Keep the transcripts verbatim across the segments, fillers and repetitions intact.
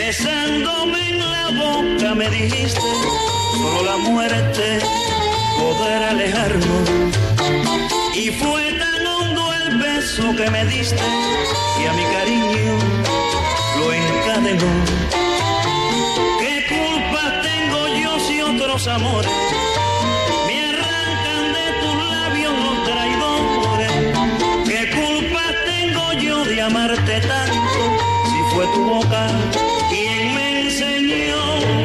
Besándome en la boca me dijiste, solo la muerte podrá alejarnos. Y fue tan hondo el beso que me diste, que a mi cariño lo encadenó. ¿Qué culpa tengo yo si otros amores me arrancan de tus labios los traidores? ¿Qué culpa tengo yo de amarte tanto si fue tu boca quien me enseñó?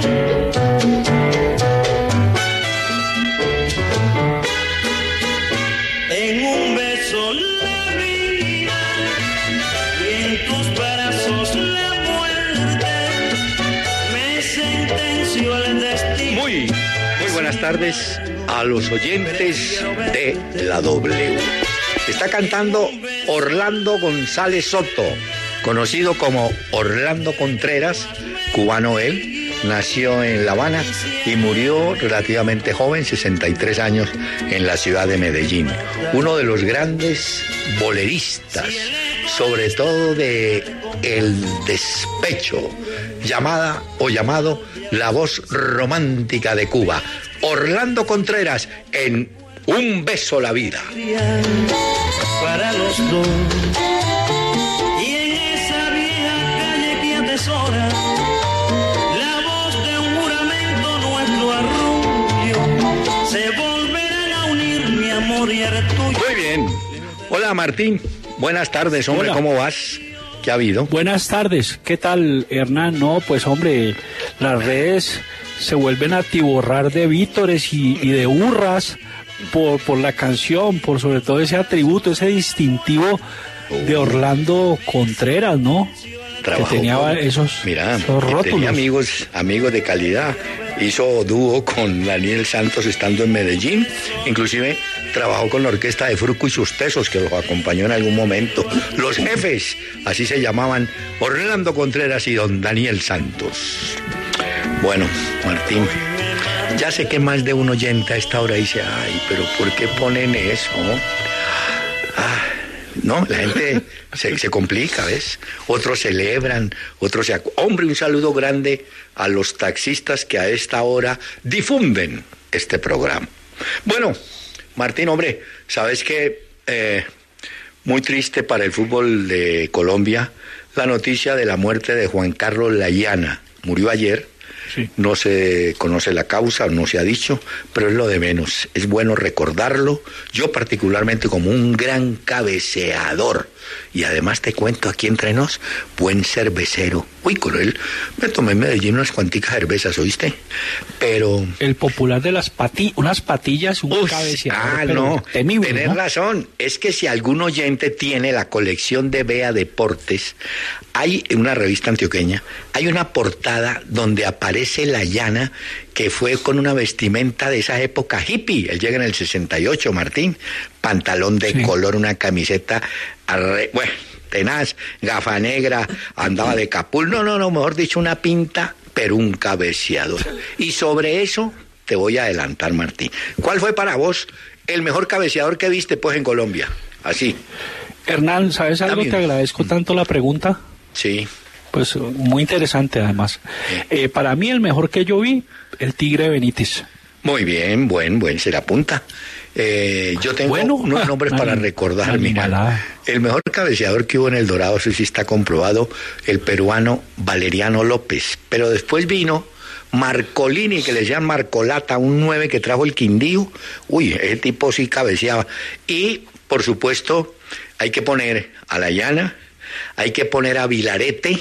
En un beso la vida y en tus brazos la muerte me sentenció el destino. Muy, muy buenas tardes a los oyentes de la W. Está cantando Orlando González Soto, conocido como Orlando Contreras, cubano él. Nació en La Habana y murió relativamente joven, sesenta y tres años, en la ciudad de Medellín. Uno de los grandes boleristas, sobre todo de el despecho, llamada o llamado la voz romántica de Cuba. Orlando Contreras en Un beso la vida. Para los dos. Y en esa vieja calle que atesora la voz de un juramento, nuestro arrullo, se volverán a unir mi amor y el tuyo. Muy bien. Hola Martín, buenas tardes, hombre. Hola. ¿Cómo vas? ¿Qué ha habido? Buenas tardes, ¿qué tal, Hernán? No, pues hombre, las redes se vuelven a atiborrar de vítores y, y de hurras por, por la canción, por sobre todo ese atributo, ese distintivo de Orlando Contreras, ¿no? Trabajó que tenía con, esos, mira, esos rótulos. Tenía amigos, amigos de calidad. Hizo dúo con Daniel Santos estando en Medellín. Inclusive trabajó con la orquesta de Fruco y sus Tesos, que los acompañó en algún momento. Los Jefes, así se llamaban, Orlando Contreras y don Daniel Santos. Bueno, Martín, ya sé que más de un oyente a esta hora dice, ay, pero ¿por qué ponen eso? Ah, no, la gente se, se complica, ¿ves? Otros celebran, otros se... Acu- Hombre, un saludo grande a los taxistas que a esta hora difunden este programa. Bueno, Martín, hombre, ¿sabes qué? Eh, muy triste para el fútbol de Colombia la noticia de la muerte de Juan Carlos Layana. Murió ayer. Sí. No se conoce la causa, no se ha dicho, pero es lo de menos. Es bueno recordarlo, yo particularmente como un gran cabeceador. Y además te cuento aquí entre nos, buen cervecero. Uy, con él me tomé en Medellín unas cuanticas cervezas, ¿oíste? Pero... El popular de las patillas, unas patillas, un Uf, cabeceador. Ah, no, temible, tenés ¿no? razón. Es que si algún oyente tiene la colección de Bea Deportes, hay en una revista antioqueña, hay una portada donde aparece Layana, que fue con una vestimenta de esa época hippie. Él llega en el sesenta y ocho, Martín. Pantalón de sí. color, una camiseta, arre... bueno, tenaz, gafa negra, andaba de capul. No, no, no, mejor dicho, una pinta, pero un cabeceador. Y sobre eso te voy a adelantar, Martín. ¿Cuál fue para vos el mejor cabeceador que viste, pues, en Colombia? Así. Hernán, ¿sabes algo? Te agradezco tanto la pregunta. Sí. Pues muy interesante, además. Sí. Eh, para mí, el mejor que yo vi, el Tigre Benítez. Muy bien, buen, buen, se la apunta. Eh, yo tengo bueno, unos nombres para recordar, mira, el mejor cabeceador que hubo en El Dorado, eso sí está comprobado, el peruano Valeriano López, pero después vino Marcolini, que le llaman Marcolata, un nueve que trajo el Quindío, uy, ese tipo sí cabeceaba, y por supuesto hay que poner a Layana, hay que poner a Vilarete,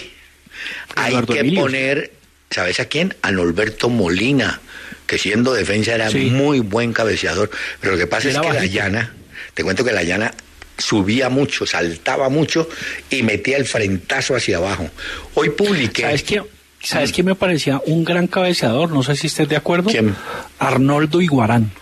hay Eduardo que Emilio. Poner, ¿sabes a quién? A Norberto Molina, que siendo defensa era sí. muy buen cabeceador, pero lo que pasa era es que bajito. Layana, te cuento que Layana subía mucho, saltaba mucho y metía el frentazo hacia abajo. Hoy publiqué... ¿Sabes qué? ¿Sabes quién me parecía un gran cabeceador? No sé si estés de acuerdo. ¿Quién? Arnoldo Iguarán.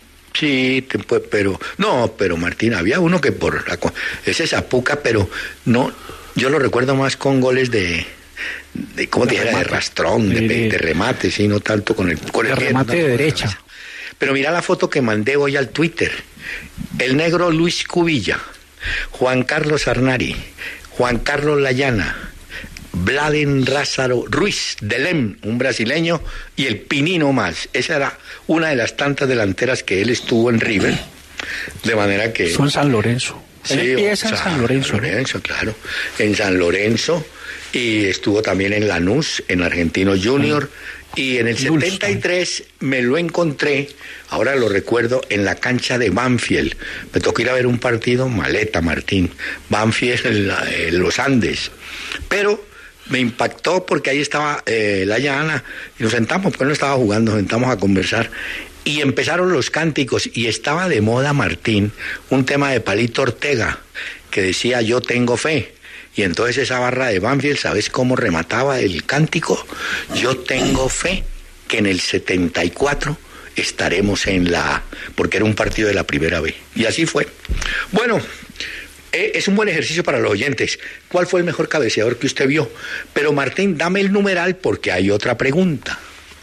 Sí, pero... No, pero Martín, había uno que por... La, ese Zapuca, pero no... Yo lo recuerdo más con goles de... de ¿cómo te dijera? De rastrón, de, de, de remate, sí, no tanto con el... Con el el remate pie, de derecha. Pero mira la foto que mandé hoy al Twitter. El negro Luis Cubilla, Juan Carlos Arnari, Juan Carlos Layana, Bladen Lázaro Ruiz, Delem, un brasileño, y el Pinino más. Esa era una de las tantas delanteras que él estuvo en River, de manera que... Son San Lorenzo. Sí, Él empieza en San Lorenzo. San Lorenzo, claro. En San Lorenzo, y estuvo también en Lanús, en Argentino Junior, y en el setenta y tres me lo encontré, ahora lo recuerdo, en la cancha de Banfield. Me tocó ir a ver un partido, maleta, Martín, Banfield en, la, en los Andes. Pero me impactó porque ahí estaba eh, la Llana, y nos sentamos, porque no estaba jugando, nos sentamos a conversar. Y empezaron los cánticos, y estaba de moda, Martín, un tema de Palito Ortega, que decía, yo tengo fe. Y entonces esa barra de Banfield, ¿sabes cómo remataba el cántico? Yo tengo fe que en el setenta y cuatro estaremos en la A, porque era un partido de la primera B. Y así fue. Bueno, eh, es un buen ejercicio para los oyentes. ¿Cuál fue el mejor cabeceador que usted vio? Pero Martín, dame el numeral porque hay otra pregunta.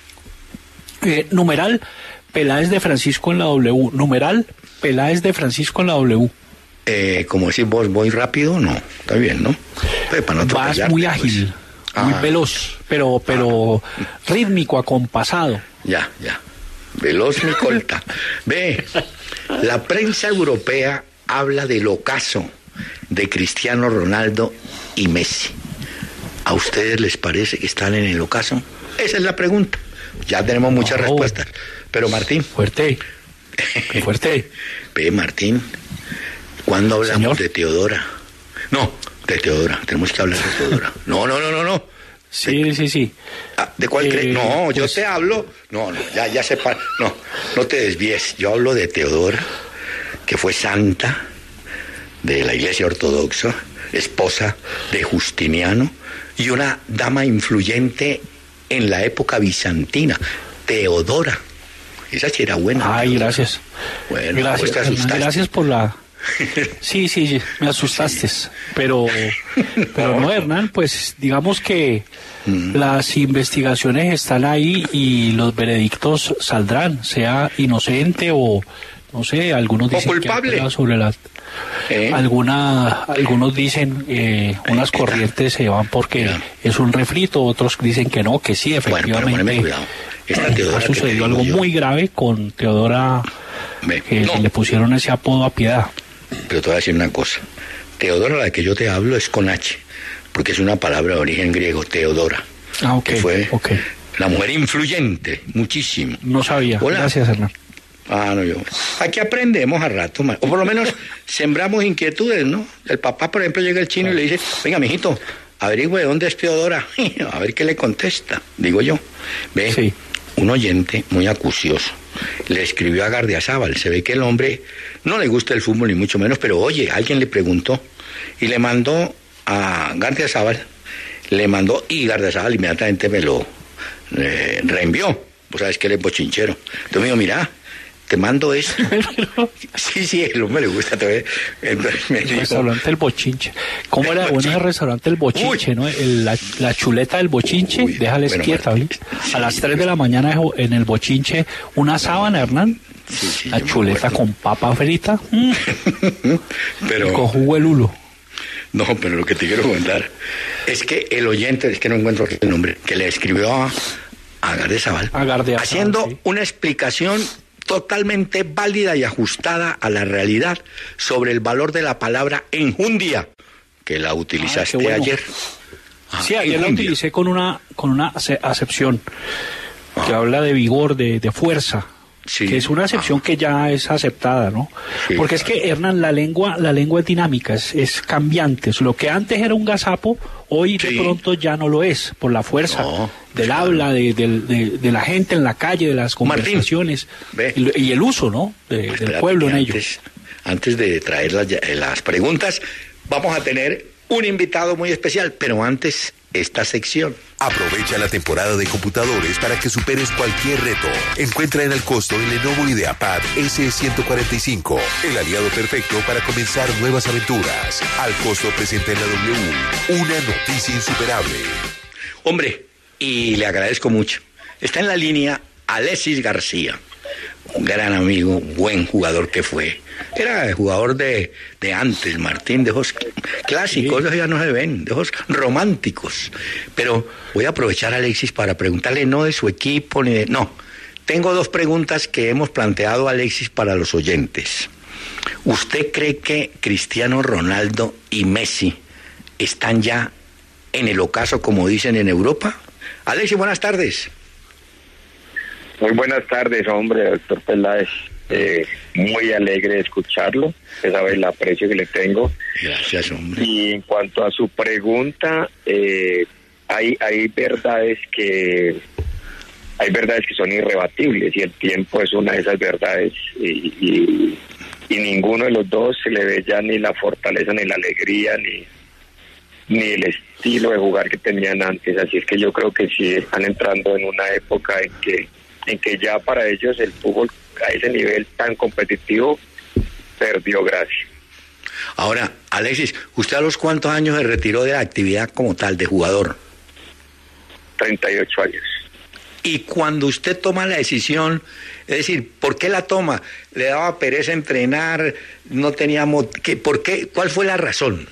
Eh, numeral, Peláez de Francisco en la W. Numeral, Peláez de Francisco en la W. Eh, como decís vos, voy rápido, no, está bien, ¿no? Pues para no Vas muy ágil, pues. muy ah. veloz, pero pero ah. rítmico, acompasado. Ya, ya, veloz mi colta. Ve, la prensa europea habla del ocaso de Cristiano Ronaldo y Messi. ¿A ustedes les parece que están en el ocaso? Esa es la pregunta. Ya tenemos muchas oh. respuestas. Pero Martín. Fuerte, fuerte. Ve, Martín. ¿Cuándo hablamos Señor. de Teodora? No, de Teodora, tenemos que hablar de Teodora. No, no, no, no, no. Sí, de, sí, sí. Ah, ¿De cuál eh, crees? No, yo pues... te hablo... No, no, ya, ya se... Pa... No, no te desvíes. Yo hablo de Teodora, que fue santa de la Iglesia Ortodoxa, esposa de Justiniano, y una dama influyente en la época bizantina, Teodora. Esa sí era buena. Ay, Teodora. Gracias. Bueno, gracias, pues te asustaste. Gracias por la... Sí, sí, sí, me asustaste, sí. pero pero no, Hernán, pues digamos que mm. las investigaciones están ahí y los veredictos saldrán, sea inocente o no sé, algunos dicen o culpable. que sobre las ¿Eh? alguna algunos dicen eh, unas corrientes se van porque Mira. es un refrito, otros dicen que no, que sí, efectivamente. Bueno, Esta Teodora ha sucedido algo yo. muy grave con Teodora, Me, que no. le pusieron ese apodo a Piedad. Pero te voy a decir una cosa. Teodora, la que yo te hablo, es con H, porque es una palabra de origen griego, Teodora. Ah, ok. Que fue okay. la mujer influyente, muchísimo. No sabía. Hola. Gracias, Hernán. Ah, no, yo. Aquí aprendemos a rato, o por lo menos sembramos inquietudes, ¿no? El papá, por ejemplo, llega el chino y le dice, venga, mijito, averigüe dónde es Teodora. A ver qué le contesta, digo yo. Ve, sí. Un oyente muy acucioso le escribió a Gardiazabal. Se ve que el hombre no le gusta el fútbol ni mucho menos, pero oye, alguien le preguntó y le mandó a Gardiazabal, le mandó y Gardiazabal inmediatamente me lo eh, reenvió. Vos sabes que él es bochinchero. Entonces me dijo, mira, te mando esto. Sí, sí, el hombre le gusta. Entonces, entonces me el dijo, restaurante El Bochinche. ¿Cómo era bueno el restaurante El Bochinche, uy, no? El, la, la chuleta del Bochinche, uy, déjales bueno, quieta, ¿vale? Sí, a las tres de la mañana en el Bochinche, una sábana, Hernán. Sí, sí, la chuleta con papa frita. Mm. Pero, y con jugo de lulo. No, pero lo que te quiero contar es que el oyente, es que no encuentro el nombre, que le escribió a, a Gardiazabal, haciendo sí. una explicación totalmente válida y ajustada a la realidad sobre el valor de la palabra enjundia, que la utilizaste ah, bueno. ayer. Ah, sí, ayer enjundia. La utilicé con una con una acepción ah. que habla de vigor, de, de fuerza. Sí. Que es una acepción ah. que ya es aceptada, ¿no? Sí, Porque claro. es que, Hernán, la lengua, la lengua es dinámica, es, es cambiante. Lo que antes era un gazapo, hoy sí. de pronto ya no lo es, por la fuerza no, del claro. habla, de, de, de, de la gente en la calle, de las conversaciones, Martín, y, y el uso, ¿no? De, pues del pueblo en ello. Antes, antes de traer las, las preguntas, vamos a tener un invitado muy especial, pero antes, esta sección. Aprovecha la temporada de computadores para que superes cualquier reto. Encuentra en el costo el Lenovo IdeaPad ese ciento cuarenta y cinco, el aliado perfecto para comenzar nuevas aventuras. Al costo presenta en la W, una noticia insuperable. Hombre, y le agradezco mucho. Está en la línea Alexis García, un gran amigo, buen jugador que fue. Era el jugador de, de antes, Martín, de esos clásicos, sí. Esos ya no se ven, de esos románticos. Pero voy a aprovechar a Alexis para preguntarle no de su equipo, ni de... No, tengo dos preguntas que hemos planteado a Alexis para los oyentes. ¿Usted cree que Cristiano Ronaldo y Messi están ya en el ocaso, como dicen en Europa? Alexis, buenas tardes. Muy buenas tardes, hombre, doctor Peláez. Eh, muy alegre de escucharlo. Usted sabe el aprecio que le tengo. Gracias, hombre. Y en cuanto a su pregunta, eh, hay, hay verdades que hay verdades que son irrebatibles y el tiempo es una de esas verdades y, y, y ninguno de los dos se le ve ya ni la fortaleza ni la alegría ni ni el estilo de jugar que tenían antes, así es que yo creo que sí están entrando en una época en que en que ya para ellos el fútbol a ese nivel tan competitivo perdió gracia. Ahora, Alexis, ¿usted a los cuántos años se retiró de la actividad como tal de jugador? treinta y ocho años. Y cuando usted toma la decisión, es decir, ¿por qué la toma? ¿Le daba pereza entrenar? ¿No teníamos qué? ¿Por qué? ¿Cuál fue la razón?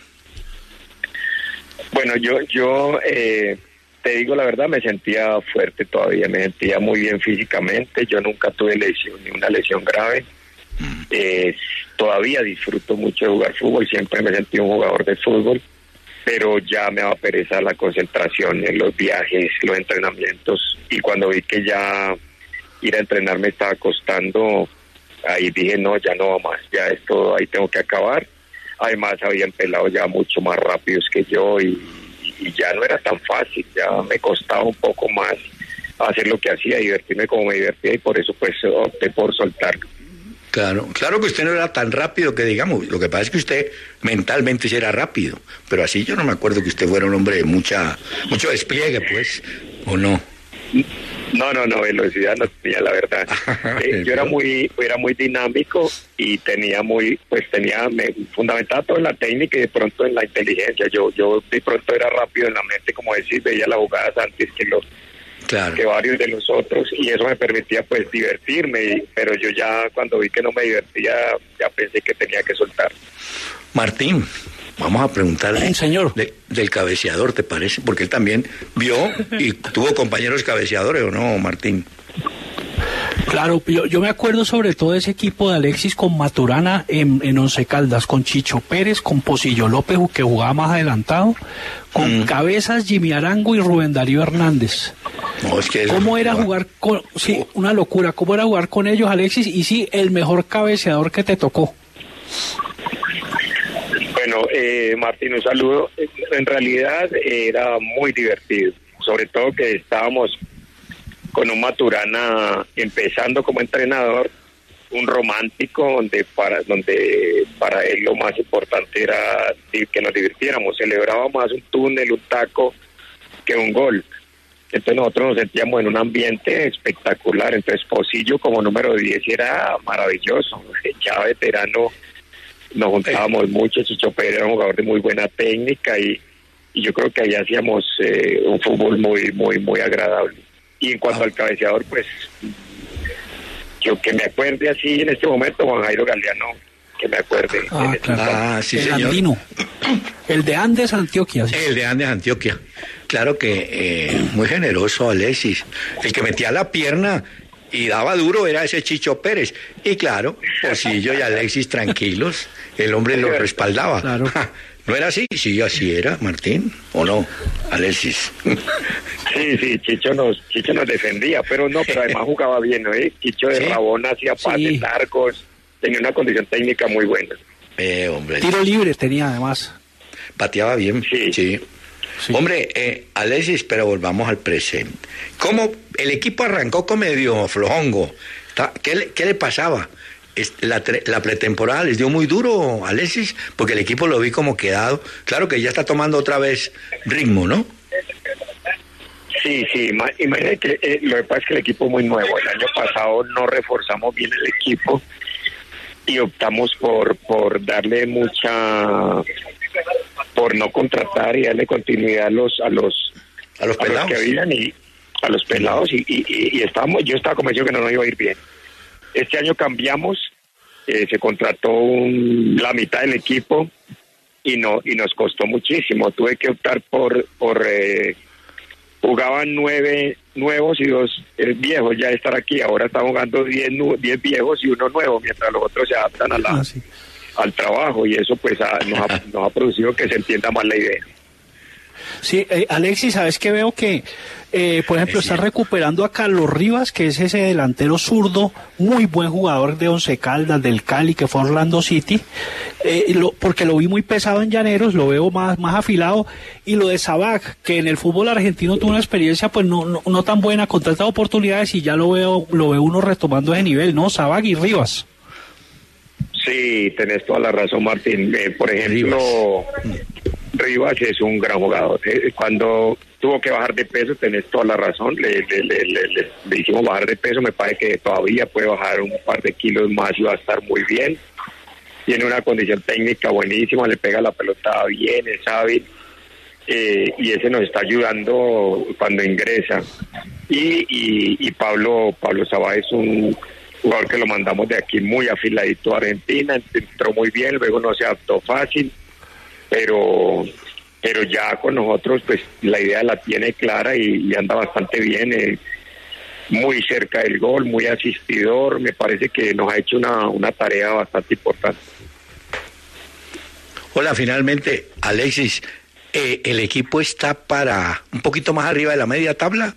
Bueno, yo yo eh, te digo la verdad, me sentía fuerte todavía, me sentía muy bien físicamente, yo nunca tuve lesión, ni una lesión grave, mm. eh, todavía disfruto mucho de jugar fútbol, siempre me sentí un jugador de fútbol, pero ya me daba pereza la concentración en los viajes, los entrenamientos, y cuando vi que ya ir a entrenar me estaba costando, ahí dije no, ya no va más, ya esto ahí tengo que acabar. Además habían pelado ya mucho más rápidos que yo y, y ya no era tan fácil, ya me costaba un poco más hacer lo que hacía, divertirme como me divertía y por eso pues opté por soltarlo. Claro, claro que usted no era tan rápido que digamos, lo que pasa es que usted mentalmente sí era rápido, pero así yo no me acuerdo que usted fuera un hombre de mucha, mucho despliegue pues, ¿o no? No, no, no, velocidad no tenía, la verdad. Eh, yo era muy, era muy dinámico y tenía muy, pues tenía, me fundamentaba todo en la técnica y de pronto en la inteligencia. Yo, yo de pronto era rápido en la mente, como decir, veía las jugadas antes que los, claro. que varios de los otros y eso me permitía pues divertirme, pero yo ya cuando vi que no me divertía, ya pensé que tenía que soltar. Martín, vamos a preguntarle sí, señor. De, del cabeceador, ¿te parece? Porque él también vio y tuvo compañeros cabeceadores, ¿o no, Martín? Claro, yo, yo me acuerdo sobre todo de ese equipo de Alexis con Maturana en, en Once Caldas, con Chicho Pérez, con Pocillo López, que jugaba más adelantado, con mm. Cabezas, Jimmy Arango y Rubén Darío Hernández. No, es que ¿Cómo era jugar con... Sí, una locura. ¿Cómo era jugar con ellos, Alexis? Y sí, el mejor cabeceador que te tocó. Bueno, eh, Martín, un saludo. En realidad era muy divertido, sobre todo que estábamos con un Maturana empezando como entrenador, un romántico donde para donde para él lo más importante era que nos divirtiéramos, celebraba más un túnel, un taco que un gol. Entonces nosotros nos sentíamos en un ambiente espectacular. Entonces Pocillo como número diez era maravilloso, ya veterano. Nos juntábamos mucho, Chicho Pérez era un jugador de muy buena técnica y, y yo creo que ahí hacíamos eh, un fútbol muy, muy, muy agradable. Y en cuanto ah. al cabeceador, pues, yo que me acuerde así en este momento, Juan Jairo Galeano, que me acuerde. Ah, claro. ah sí, el señor. Andino. El de Andes, Antioquia. ¿Sí? El de Andes, Antioquia. Claro que eh, muy generoso, Alexis. El que metía la pierna y daba duro era ese Chicho Pérez. Y claro, Pocillo y Alexis tranquilos, el hombre lo respaldaba. Claro. ¿No era así? Sí, así era, Martín, ¿o no, Alexis? Sí, sí, Chicho nos, Chicho nos defendía, pero no, pero además jugaba bien, ¿no? ¿Eh? Chicho de ¿Sí? Rabona hacía pases sí. largos, tenía una condición técnica muy buena. Eh, hombre. Tiro libre tenía además. Pateaba bien, sí. sí. Sí. Hombre, eh, Alexis, pero volvamos al presente. ¿Cómo el equipo arrancó con medio flojongo? ¿Qué le, qué le pasaba? La, la pretemporada les dio muy duro, Alexis, porque el equipo lo vi como quedado. Claro que ya está tomando otra vez ritmo, ¿no? Sí, sí, imagínate que eh, lo que pasa es que el equipo es muy nuevo. El año pasado no reforzamos bien el equipo y optamos por, por darle mucha... por no contratar y darle continuidad a los a los a los, a los que habían y a los pelados y, y, y, y estábamos, yo estaba convencido que no nos iba a ir bien. Este año cambiamos, eh, se contrató un, la mitad del equipo y no y nos costó muchísimo. Tuve que optar por por eh, jugaban nueve nuevos y dos eh, viejos ya estar aquí. Ahora están jugando diez, diez viejos y uno nuevo, mientras los otros se adaptan a la, ah, sí. al trabajo, y eso pues a, nos, ha, nos ha producido que se entienda más la idea. Sí, eh, Alexis, ¿sabes qué veo? Que, eh, por ejemplo, está recuperando a Carlos Rivas, que es ese delantero zurdo, muy buen jugador de Once Caldas, del Cali, que fue a Orlando City, eh, lo, porque lo vi muy pesado en Llaneros, lo veo más, más afilado, y lo de Sabac, que en el fútbol argentino tuvo una experiencia pues no, no, no tan buena, con tantas oportunidades, y ya lo veo, lo veo uno retomando ese nivel, ¿no? Sabac y Rivas. Sí, tenés toda la razón, Martín. Eh, por ejemplo, Rivas es un gran jugador. Eh, cuando tuvo que bajar de peso, tenés toda la razón. Le, le, le, le, le hicimos bajar de peso. Me parece que todavía puede bajar un par de kilos más y va a estar muy bien. Tiene una condición técnica buenísima, le pega la pelota bien, es hábil. Eh, y ese nos está ayudando cuando ingresa. Y, y, y Pablo, Pablo Sabá es un jugador que lo mandamos de aquí muy afiladito a Argentina, entró muy bien, luego no se adaptó fácil, pero pero ya con nosotros pues la idea la tiene clara y, y anda bastante bien, eh, muy cerca del gol, muy asistidor, me parece que nos ha hecho una, una tarea bastante importante. Hola, finalmente, Alexis, eh, ¿el equipo está para un poquito más arriba de la media tabla?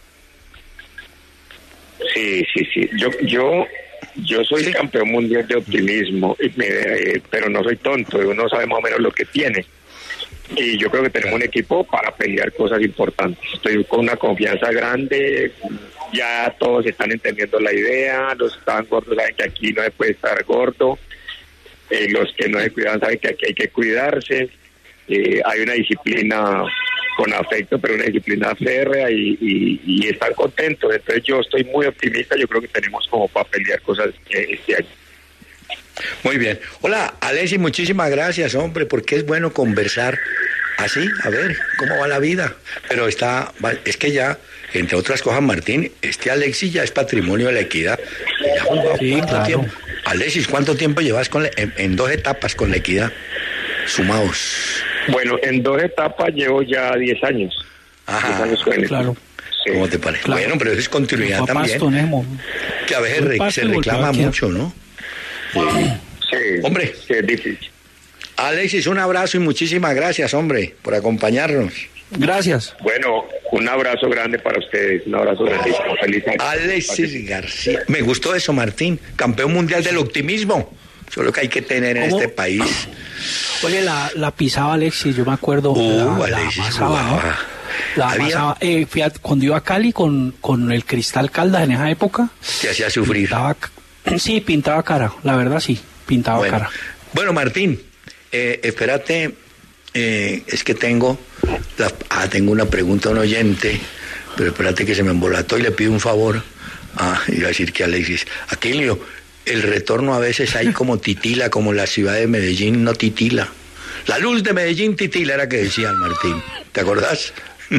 Sí, sí, sí. Yo, yo, yo soy sí. campeón mundial de optimismo, eh, pero no soy tonto. Uno sabe más o menos lo que tiene. Y yo creo que tenemos un equipo para pelear cosas importantes. Estoy con una confianza grande. Ya todos están entendiendo la idea. Los que estaban gordos saben que aquí no se puede estar gordo. Eh, los que no se cuidan saben que aquí hay que cuidarse. Eh, hay una disciplina con afecto, pero una disciplina férrea y, y, y están contentos. Entonces yo estoy muy optimista, yo creo que tenemos como para pelear cosas este año. Muy bien. Hola, Alexis, muchísimas gracias, hombre, porque es bueno conversar así, a ver cómo va la vida. Pero está, es que ya, entre otras cosas, Martín, este Alexis ya es patrimonio de la Equidad. Ya ha jugado sí, ¿cuánto claro. tiempo? Alexis, ¿cuánto tiempo llevas con la, en, en dos etapas con la Equidad sumados? Bueno, en dos etapas llevo ya diez años. Ajá, diez años con el claro. Sí. ¿Cómo te parece? Claro. Bueno, pero eso es continuidad también. Tonemo. Que a veces re, se reclama mucho, ¿no? Sí. sí. Hombre. Sí, es difícil. Alexis, un abrazo y muchísimas gracias, hombre, por acompañarnos. Gracias. Bueno, un abrazo grande para ustedes, un abrazo grandísimo. Feliz año. Alexis García. Me gustó eso, Martín. Campeón mundial del optimismo. Eso es lo que hay que tener en ¿Cómo? este país. Oye, la, la pisaba Alexis, yo me acuerdo. Uh, la, Alexis, la amasaba, ¿no? La Había... amasaba. Eh, fíjate, cuando iba a Cali con, con el Cristal Caldas en esa época. Te hacía sufrir. Pintaba, sí, pintaba cara, la verdad sí, pintaba bueno. cara. Bueno, Martín, eh, espérate, eh, es que tengo, la, ah, tengo una pregunta a un oyente, pero espérate que se me embolató y le pido un favor. Ah, iba a decir que Alexis, Aquilio, el retorno a veces hay como titila, como la ciudad de Medellín no titila. La luz de Medellín titila era que decían, Martín. ¿Te acordás?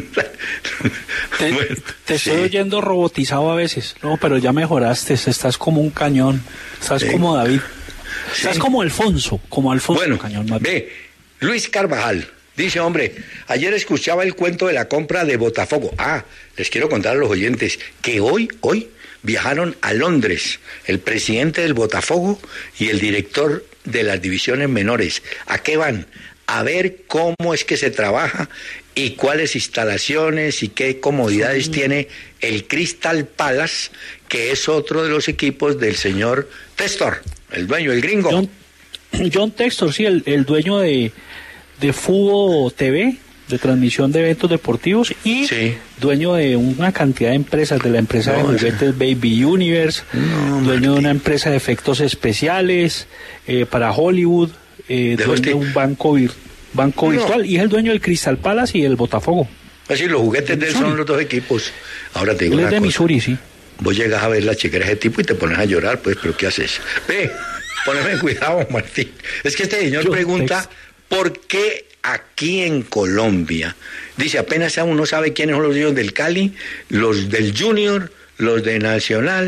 Te, bueno, te estoy sí. oyendo robotizado a veces. No, pero ya mejoraste. Estás como un cañón. Estás sí. como David. Estás sí. como Alfonso. Como Alfonso. Bueno, cañón, ve, Luis Carvajal dice, hombre, ayer escuchaba el cuento de la compra de Botafogo. Ah, les quiero contar a los oyentes que hoy, hoy, viajaron a Londres el presidente del Botafogo y el director de las divisiones menores. ¿A qué van? A ver cómo es que se trabaja y cuáles instalaciones y qué comodidades sí. tiene el Crystal Palace, que es otro de los equipos del señor Textor, el dueño, el gringo. John, John Textor, sí, el, el dueño de, de Fubo T V, de transmisión de eventos deportivos y sí. dueño de una cantidad de empresas, de la empresa no, de juguetes sí. Baby Universe, no, dueño Martín. de una empresa de efectos especiales eh, para Hollywood, eh, dueño este... de un banco, vir... banco no. virtual, y es el dueño del Crystal Palace y el Botafogo. Así, los juguetes de él son los dos equipos. Ahora te digo él una es de cosa. Missouri, sí. Vos llegas a ver la chequera de ese tipo y te pones a llorar, pues, pero ¿qué haces? Ve, poneme cuidado, Martín. Es que este señor Yo, pregunta, ex... ¿por qué aquí en Colombia? Dice, apenas uno sabe quiénes son los dueños del Cali, los del Junior, los de Nacional,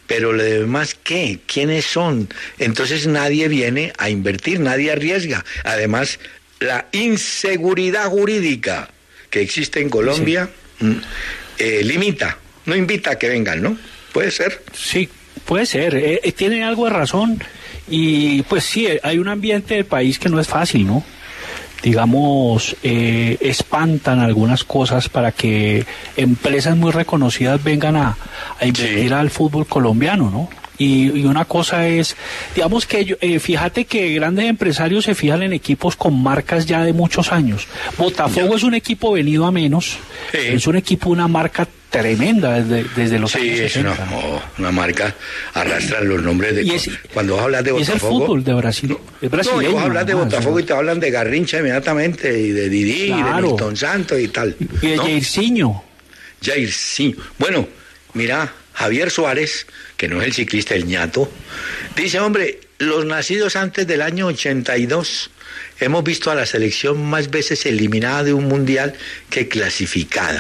pero lo demás, ¿qué? ¿Quiénes son? Entonces nadie viene a invertir, nadie arriesga. Además, la inseguridad jurídica que existe en Colombia sí. eh, limita, no invita a que vengan, ¿no? ¿Puede ser? Sí, puede ser. Eh, eh, tiene algo de razón. Y pues sí, hay un ambiente del país que no es fácil, ¿no? Digamos, eh, espantan algunas cosas para que empresas muy reconocidas vengan a, a invertir sí. al fútbol colombiano, ¿no? Y, y una cosa es, digamos que yo, eh, fíjate que grandes empresarios se fijan en equipos con marcas ya de muchos años. Botafogo ya. es un equipo venido a menos, sí. es un equipo, una marca tremenda desde, desde los sí, años sesenta. Sí, es una, oh, una marca, arrastran los nombres de... Es, cuando vas a hablar de Botafogo... Es el fútbol de Brasil. No, es brasileño, no vas a hablar de no, Botafogo no, y te hablan de Garrincha inmediatamente, y de Didi, claro. y de Milton Santos y tal. Y de ¿no? Jairzinho. Jairzinho. Bueno, mira, Javier Suárez, que no es el ciclista, el ñato, dice, hombre, los nacidos antes del año ochenta y dos hemos visto a la selección más veces eliminada de un mundial que clasificada.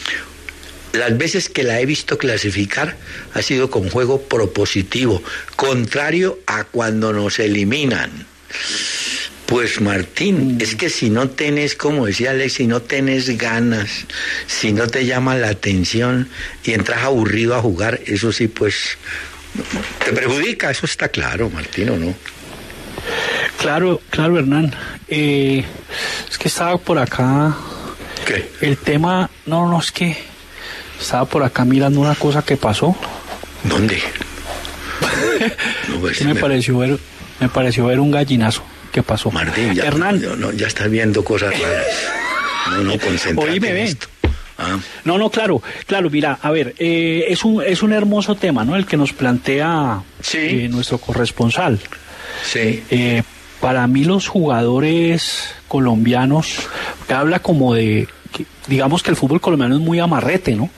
Las veces que la he visto clasificar ha sido con juego propositivo, contrario a cuando nos eliminan. Pues Martín, es que si no tenés, como decía Alex, si no tenés ganas, si no te llama la atención y entras aburrido a jugar, eso sí, pues, te perjudica, eso está claro, Martín, ¿o no? Claro, claro, Hernán. Eh, es que estaba por acá... ¿Qué? El tema, no, no, es que estaba por acá mirando una cosa que pasó. ¿Dónde? No, pues, me, me... pareció ver, me pareció ver un gallinazo. ¿Qué pasó? Martín, ya, Hernán. No, no, ya estás viendo cosas raras. No, no, concéntrate Oíme, en ven. esto. Ah. No, no, claro, claro, mira, a ver, eh, es un es un hermoso tema, ¿no? El que nos plantea sí. eh, nuestro corresponsal. Sí. Eh, para mí los jugadores colombianos, que habla como de, que, digamos que el fútbol colombiano es muy amarrete, ¿no?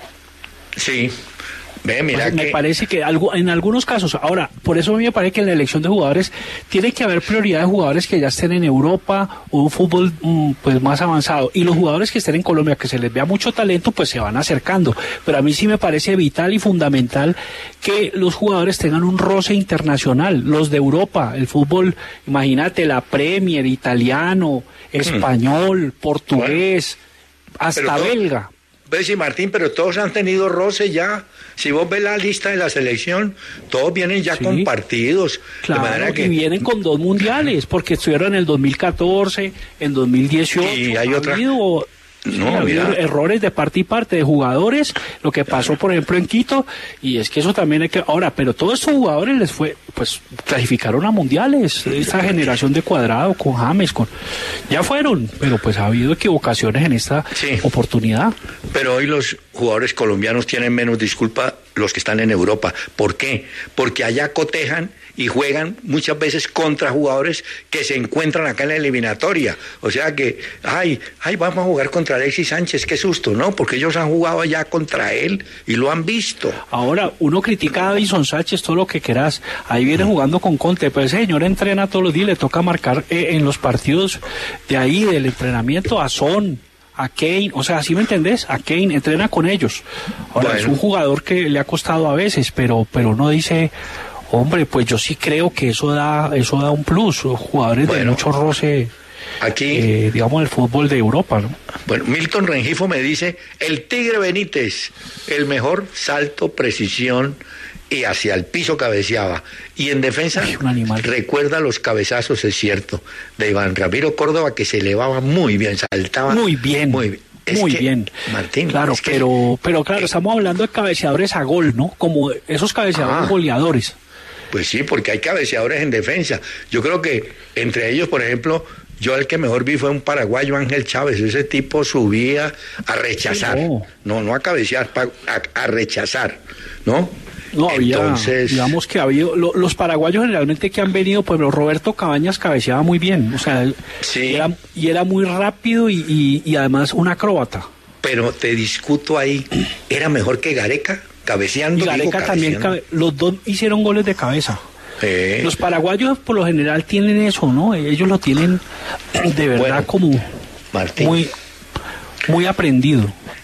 Sí. Ve, mira me que... parece que algo, en algunos casos, ahora, por eso a mí me parece que en la elección de jugadores tiene que haber prioridad de jugadores que ya estén en Europa o un fútbol mm, pues más avanzado, y los jugadores que estén en Colombia, que se les vea mucho talento, pues se van acercando, pero a mí sí me parece vital y fundamental que los jugadores tengan un roce internacional, los de Europa, el fútbol, imagínate, la Premier, italiano, español, hmm. portugués, bueno, hasta belga. Ves, y Martín, pero todos han tenido roce ya. Si vos ves la lista de la selección, todos vienen ya sí, compartidos. Claro, de manera que... y vienen con dos mundiales, porque estuvieron en el dos mil catorce, en dos mil dieciocho. Y hay otra... Habido, sí, no, ha habido mira. errores de parte y parte de jugadores, lo que pasó, por ejemplo, en Quito, y es que eso también hay que... Ahora, pero todos estos jugadores les fue, pues, clasificaron a mundiales, esta generación de Cuadrado, con James, con... Ya fueron, pero pues ha habido equivocaciones en esta sí. oportunidad. Pero hoy los jugadores colombianos tienen menos disculpa los que están en Europa. ¿Por qué? Porque allá cotejan y juegan muchas veces contra jugadores que se encuentran acá en la eliminatoria. O sea que, ay, ay, vamos a jugar contra Alexis Sánchez, qué susto, ¿no? Porque ellos han jugado allá contra él y lo han visto. Ahora, uno critica a Davinson Sánchez todo lo que quieras. Ahí viene jugando con Conte, pero ese señor entrena todos los días, le toca marcar eh, en los partidos de ahí, del entrenamiento, a Son, a Kane, o sea, ¿sí me entendés? A Kane, entrena con ellos. Ahora, bueno. es un jugador que le ha costado a veces, pero, pero uno dice... Hombre, pues yo sí creo que eso da eso da un plus. Jugadores bueno, de mucho roce, aquí, eh, digamos, el fútbol de Europa, ¿no? Bueno, Milton Rengifo me dice, el Tigre Benítez, el mejor salto, precisión y hacia el piso cabeceaba. Y en defensa, Ay, un animal. Recuerda los cabezazos, es cierto, de Iván Ramiro Córdoba, que se elevaba muy bien, saltaba muy bien. Muy bien. Es Muy que, bien, Martín. Claro, es que, pero, pero claro, eh, estamos hablando de cabeceadores a gol, ¿no? Como esos cabeceadores ah, goleadores. Pues sí, porque hay cabeceadores en defensa. Yo creo que entre ellos, por ejemplo, yo el que mejor vi fue un paraguayo, Ángel Chávez. Ese tipo subía a rechazar. No, no, no a cabecear, a, a rechazar, ¿no? No, había, Entonces... digamos que ha habido, lo, los paraguayos generalmente que han venido, pues Roberto Cabañas cabeceaba muy bien, o sea, sí. era, y era muy rápido y, y, y además un acróbata. Pero te discuto ahí, ¿era mejor que Gareca? Cabeceando. Y Gareca digo, también, cabe, los dos hicieron goles de cabeza. Eh. Los paraguayos por lo general tienen eso, ¿no? Ellos lo tienen de verdad bueno, como Martín. muy, muy aprendido.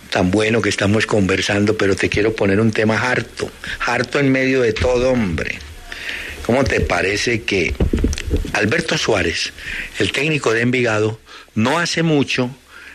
tan bueno que estamos conversando, pero te quiero poner un tema harto, harto en medio de todo, hombre. ¿Cómo te parece que Alberto Suárez, el técnico de Envigado, no hace mucho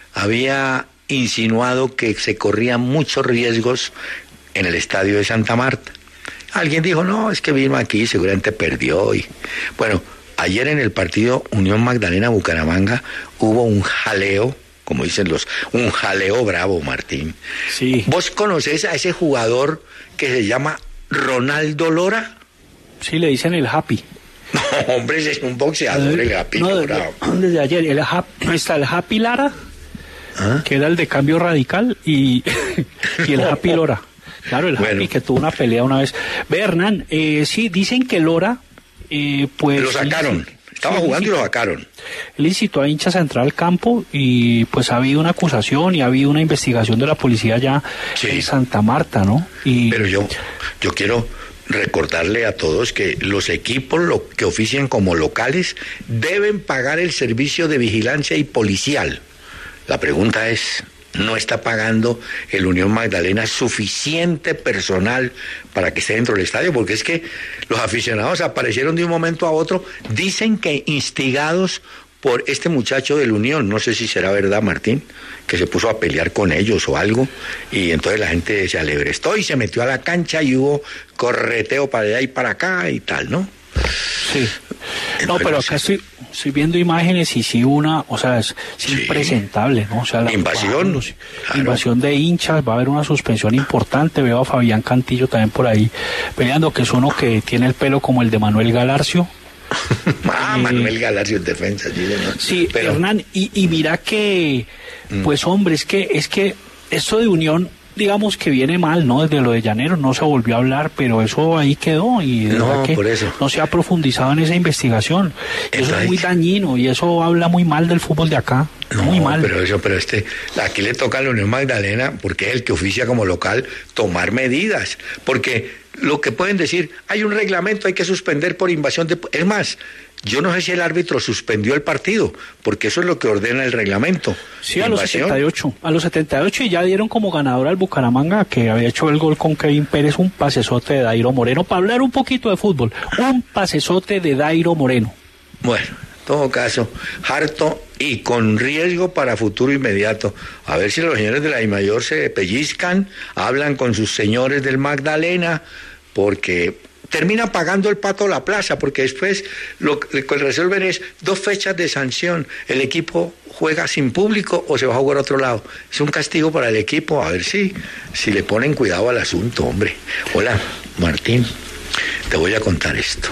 había insinuado que se corrían muchos riesgos en el estadio de Santa Marta? Alguien dijo, no, es que vino aquí, seguramente perdió. Y bueno, ayer en el partido Unión Magdalena-Bucaramanga hubo un jaleo, como dicen los, un jaleo bravo, Martín. Sí. ¿Vos conocés a ese jugador que se llama Ronaldo Lora? Sí, le dicen el Happy. No, hombre, ese es un boxeador, el Happy no, Lora. Desde, desde ayer, el Happy, está el Happy Lara, ¿ah? Que era el de Cambio Radical, y, y el Happy Lora. Claro, el bueno. Happy que tuvo una pelea una vez. Ve, Hernán, eh, sí, dicen que Lora, eh, pues... Lo sacaron, estaba sí, jugando incitó, y lo sacaron. Él incitó a hinchas a entrar al campo y pues ha habido una acusación y ha habido una investigación de la policía ya sí. en Santa Marta, ¿no? Y... Pero yo, yo quiero recordarle a todos que los equipos lo, que ofician como locales deben pagar el servicio de vigilancia y policial. La pregunta es... ¿no está pagando el Unión Magdalena suficiente personal para que esté dentro del estadio? Porque es que los aficionados aparecieron de un momento a otro, dicen que instigados por este muchacho del Unión, no sé si será verdad, Martín, que se puso a pelear con ellos o algo, y entonces la gente se alebrestó y se metió a la cancha y hubo correteo para allá y para acá y tal, ¿no? Sí. No, pero acá estoy, estoy viendo imágenes y sí una, o sea, es, es sí. impresentable, ¿no? O sea, la invasión. Los, claro. Invasión de hinchas, va a haber una suspensión importante. Veo a Fabián Cantillo también por ahí peleando, que es uno que tiene el pelo como el de Manuel Galarcio. ah, eh, Manuel Galarcio en defensa, sí, ¿no? Sí, pero... Hernán, y, y mira que, pues hombre, es que, es que esto de Unión, digamos que viene mal, ¿no? Desde lo de Llanero no se volvió a hablar, pero eso ahí quedó y de no, verdad que por eso. no se ha profundizado en esa investigación. Eso Exacto. es muy dañino y eso habla muy mal del fútbol de acá. No, muy mal. pero eso, pero este, aquí le toca a la Unión Magdalena, porque es el que oficia como local, tomar medidas, porque lo que pueden decir, hay un reglamento, hay que suspender por invasión de... Es más, yo no sé si el árbitro suspendió el partido, porque eso es lo que ordena el reglamento. Sí, a los setenta y ocho. A los setenta y ocho y ya dieron como ganador al Bucaramanga, que había hecho el gol con Kevin Pérez, un pasesote de Dairo Moreno. Para hablar un poquito de fútbol, un pasesote de Dairo Moreno. Bueno, en todo caso, harto y con riesgo para futuro inmediato. A ver si los señores de la DIMAYOR se pellizcan, hablan con sus señores del Magdalena, porque... termina pagando el Pato la plaza, porque después lo que resuelven es dos fechas de sanción. El equipo juega sin público o se va a jugar a otro lado. Es un castigo para el equipo, a ver si, si le ponen cuidado al asunto, hombre. Hola, Martín, te voy a contar esto.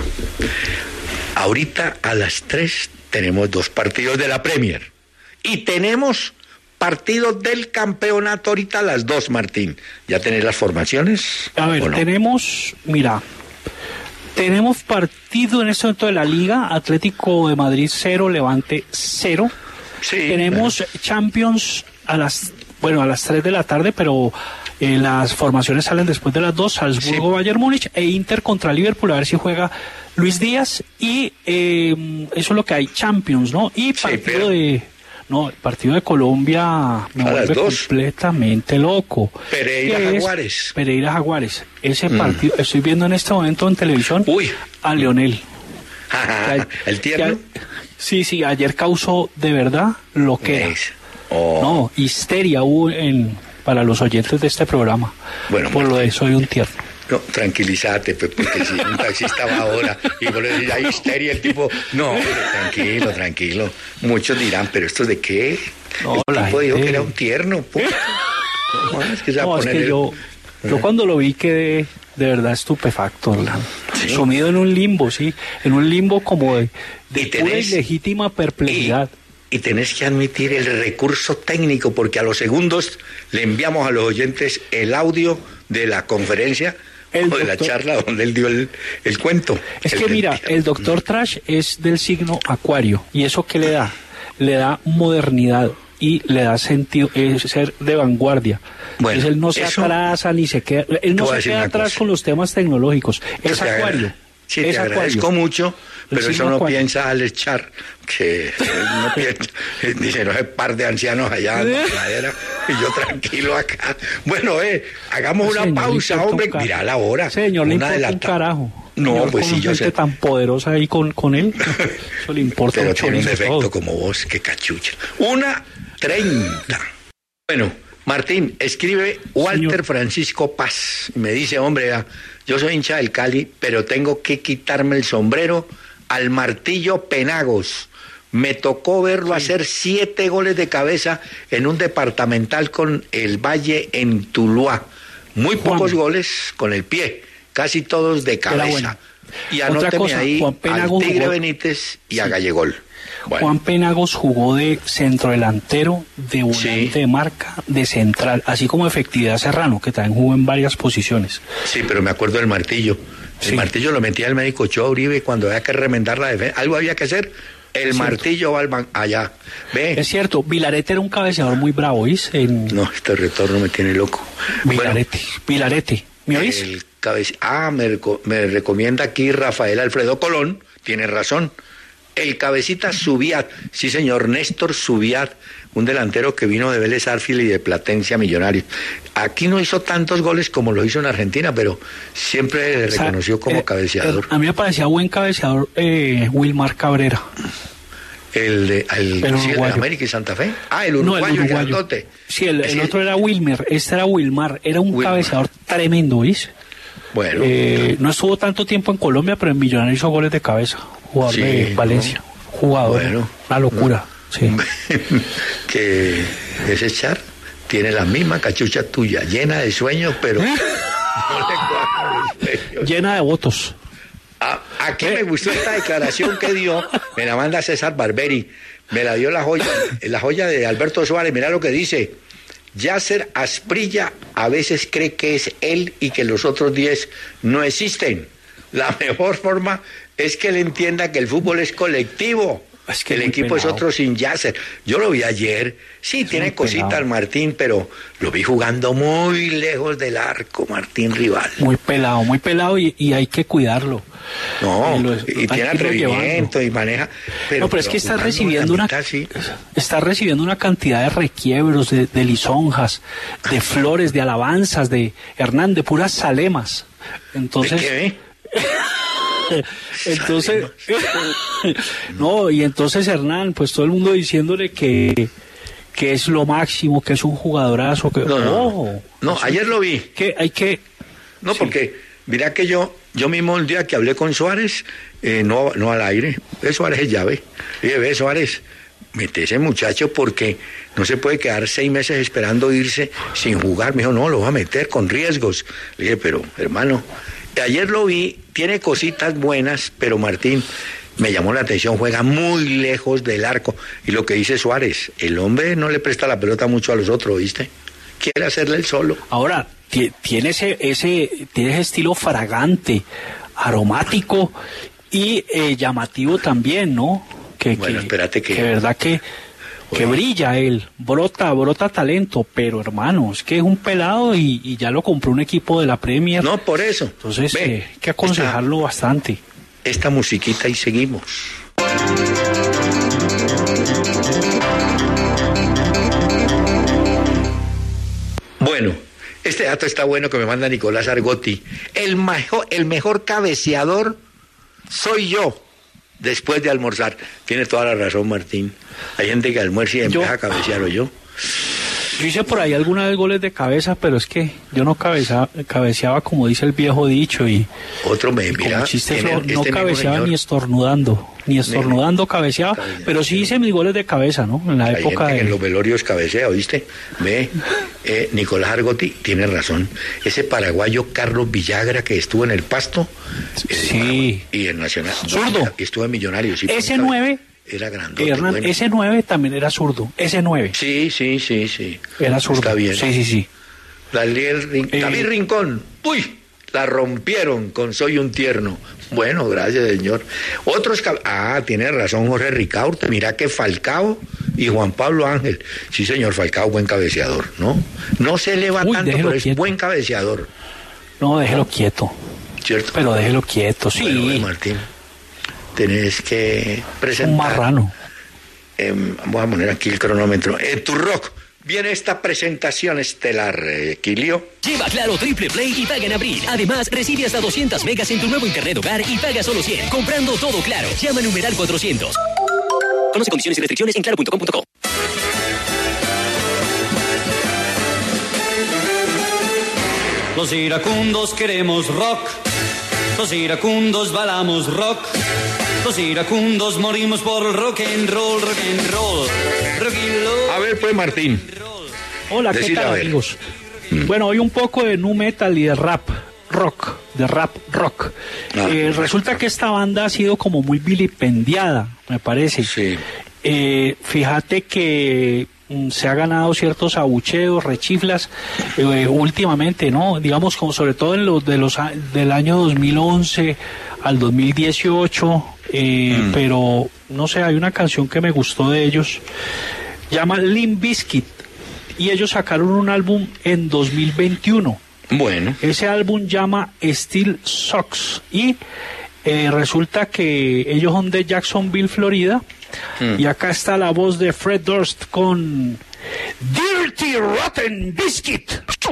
Ahorita a las tres tenemos dos partidos de la Premier y tenemos partidos del campeonato ahorita a las dos, Martín. ¿Ya tenés las formaciones? A ver, no? tenemos, mira... Tenemos partido en este momento de la Liga, Atlético de Madrid cero, Levante cero. Sí, Tenemos bueno. Champions a las, bueno, a las tres de la tarde, pero eh, las formaciones salen después de las dos, Salzburgo, sí. Bayern Múnich e Inter contra Liverpool, a ver si juega Luis Díaz, y eh, eso es lo que hay, Champions, ¿no? Y partido sí, pero... de... No, el partido de Colombia me vuelve completamente loco. Pereira Jaguares. Pereira Jaguares. Ese mm. partido, estoy viendo en este momento en televisión Uy. a Leonel. Que, ¿El tierno? Que, sí, sí, ayer causó de verdad lo que era. Oh. No, histeria hubo en, para los oyentes de este programa. Bueno, por lo de soy un tierno. No, tranquilízate, pues, porque si un taxista va ahora y por decir, hay histeria, el tipo, no, hombre, tranquilo, tranquilo. Muchos dirán, pero ¿esto de qué? No, el tipo gente... dijo que era un tierno, pues. No, es que, se va no, a poner es que el... yo, yo cuando lo vi quedé de verdad estupefacto, ¿sí? Sumido en un limbo, sí, en un limbo como de, de tenés... pura y legítima perplejidad. Y... Y tenés que admitir el recurso técnico, porque a los segundos le enviamos a los oyentes el audio de la conferencia el o de doctor, la charla donde él dio el, el cuento. Es que mira, el doctor Trash es del signo Acuario, y eso ¿qué le da? Le da modernidad y le da sentido, es ser de vanguardia. Bueno, entonces él no se eso, atrasa ni se queda, él no se queda atrás cosa. con los temas tecnológicos, es Acuario. Sí, te Es agradezco Acuario. mucho, pero El eso signo no Acuario. piensa Alex Char, que no piensa, dice, no, ese par de ancianos allá en la madera, y yo tranquilo acá. Bueno, eh, hagamos una Señor, le pausa, importa hombre, un carajo. mira la hora. Señor, le una de importa la un ta- carajo. No, Señor, pues con sí, yo gente sé. tan poderosa ahí con, con él. Eso le importa Pero un tiene un chorizo defecto todo. como vos, que cachucha. Una treinta. Bueno, Martín, escribe Walter Señor. Francisco Paz. Y me dice, hombre, ya, yo soy hincha del Cali, pero tengo que quitarme el sombrero al Martillo Penagos. Me tocó verlo hacer siete goles de cabeza en un departamental con el Valle en Tuluá. Muy Juan. pocos goles con el pie, casi todos de cabeza. bueno. Y Otra anóteme cosa, ahí Juan al Penagos Tigre jugó- Benítez y a Gallegol. Bueno. Juan Penagos jugó de centrodelantero, de volante Sí. de marca, de central, así como Efectividad Serrano, que también jugó en varias posiciones. Sí, pero me acuerdo del martillo. El Sí. martillo lo metía el médico Ochoa Uribe cuando había que remendar la defensa. Algo había que hacer. El Es martillo va al ban- allá. Ve. Es cierto, Vilarete era un cabeceador muy bravo, ¿oís? En No, este retorno me tiene loco. Vilarete, Vilarete, ¿me Bueno, oís? el cabece- Ah, me, reco- me recomienda aquí Rafael Alfredo Colón. Tiene razón. El cabecita Subiat. Sí, señor, Néstor Subiat. Un delantero que vino de Vélez Arfield y de Platense a Millonarios. Aquí no hizo tantos goles como lo hizo en Argentina, pero siempre le O sea, reconoció como eh, cabeceador. eh, a mí me parecía buen cabeceador eh, Wilmar Cabrera. El de el, El sí, el de uruguayo. América y Santa Fe. Ah, el No, uruguayo, el el, uruguayo. grandote. Sí, el, el Ese- otro era Wilmer, este era Wilmar, era un Wilmar. cabeceador tremendo, ¿oís? Bueno, Eh, no estuvo tanto tiempo en Colombia, pero en Millonarios hizo goles de cabeza. Jugador Sí, de ¿no? Valencia. Jugador. Bueno. Una locura. Sí. que ese Char tiene la misma cachucha tuya, llena de sueños, pero no le cuadran los sueños. Llena de votos. Ah, aquí me gustó esta declaración que dio, me la manda César Barberi, me la dio la joya, la joya de Alberto Suárez, mira lo que dice. Yasser Asprilla a veces cree que es él y que los otros diez no existen. La mejor forma es que él entienda que el fútbol es colectivo. Es que el es muy equipo es pelado. otro sin Yasser. Yo lo vi ayer, sí, Es tiene muy cositas pelado. Martín, pero lo vi jugando muy lejos del arco, Martín Rival. Muy pelado, muy pelado y, y hay que cuidarlo. No, Eh, lo- y hay tiene que irlo atrevimiento llevando. y maneja. Pero, no, pero es que está jugando recibiendo la una mitad, sí. está recibiendo una cantidad de requiebros, de, de lisonjas, de flores, de alabanzas, de Hernán, de puras zalemas. Entonces, ¿De qué, eh? entonces, no, y entonces Hernán, pues todo el mundo diciéndole que, que es lo máximo, que es un jugadorazo, que No, no, oh, no, ayer lo vi. que hay que No, Sí. porque mira que yo, yo mismo el día que hablé con Suárez, eh, no, no al aire, ve Suárez es llave. Le dije, ve Suárez, mete ese muchacho porque no se puede quedar seis meses esperando irse sin jugar. Me dijo, no, lo va a meter con riesgos. Le dije, pero hermano, ayer lo vi, tiene cositas buenas, pero Martín, me llamó la atención, juega muy lejos del arco. Y lo que dice Suárez, el hombre no le presta la pelota mucho a los otros, ¿viste? Quiere hacerle el solo. Ahora, ti- tiene ese, ese, tiene ese estilo fragante, aromático y eh, llamativo también, ¿no? Que, Bueno, que, espérate que- que verdad que, que Oye. brilla él, brota, brota talento, pero hermano, es que es un pelado y, y ya lo compró un equipo de la Premier. No, por eso. Entonces, Ve, eh, hay que aconsejarlo bastante. Esta, esta musiquita y seguimos. Bueno, este dato está bueno que me manda Nicolás Argotti. El mejor, el mejor cabeceador soy yo después de almorzar. Tiene toda la razón, Martín. Hay gente que almuerza y Yo- empieza a cabecear, o yo. Yo hice por ahí alguna vez goles de cabeza, pero es que yo no cabeza, cabeceaba como dice el viejo dicho y, Otro me y mira. como chiste tiene- flojo, no este mismo cabeceaba señor. ni estornudando, ni estornudando cabeceaba, Cabeceaba, pero sí hice mis goles de cabeza, ¿no? En la Hay época gente que en de... los velorios cabecea, ¿oíste? Ve, eh, Nicolás Argotti tiene razón. Ese paraguayo Carlos Villagra que estuvo en el Pasto eh, Sí. y en Nacional. Zurdo. Y estuvo en Millonarios. Sí, Ese fue un nueve, cabe- Era grandote. Hernán, bueno. ese nueve también era zurdo, ese nueve Sí, sí, sí, sí. era zurdo. Está bien. Sí, sí, sí. David, Rin- Eh. David Rincón. Uy, la rompieron con Soy un tierno. Bueno, gracias, señor. Otros... cab- Ah, tiene razón Jorge Ricaurte. Mira que Falcao y Juan Pablo Ángel. Sí, señor, Falcao, buen cabeceador, ¿no? No se eleva Uy, tanto, déjelo pero es quieto. buen cabeceador. No, déjelo quieto. ¿cierto? Pero déjelo quieto, sí. Bueno, bueno, Martín, tenés que presentar... Un marrano. Eh, vamos a poner aquí el cronómetro. En tu rock viene esta presentación estelar, eh, Quilio. Lleva Claro Triple Play y paga en abril. Además, recibe hasta doscientas megas en tu nuevo internet hogar y paga solo cien. Comprando todo Claro. Llama a numeral cuatrocientos. Conoce condiciones y restricciones en claro punto com punto co. Los iracundos queremos rock. Los iracundos balamos rock. Los iracundos morimos por el rock and roll, rock and roll. Rock and roll. A ver, pues, Martín. Hola, Decir, ¿qué tal, a ver. amigos? Mm. Bueno, hoy un poco de nu metal y de rap, rock, de rap rock. Ah, Eh, resulta que esta banda ha sido como muy vilipendiada, me parece. Sí. Eh, fíjate que mm, se ha ganado ciertos abucheos, rechiflas, eh, últimamente, ¿no? Digamos, como sobre todo en los de los a- del año dos mil once al dos mil dieciocho, eh, Mm. pero no sé, hay una canción que me gustó de ellos, llama Limp Bizkit, y ellos sacaron un álbum en dos mil veintiuno. Bueno. Ese álbum llama Still Sucks y eh, resulta que ellos son de Jacksonville, Florida, Mm. y acá está la voz de Fred Durst con Dirty Rotten Biscuit.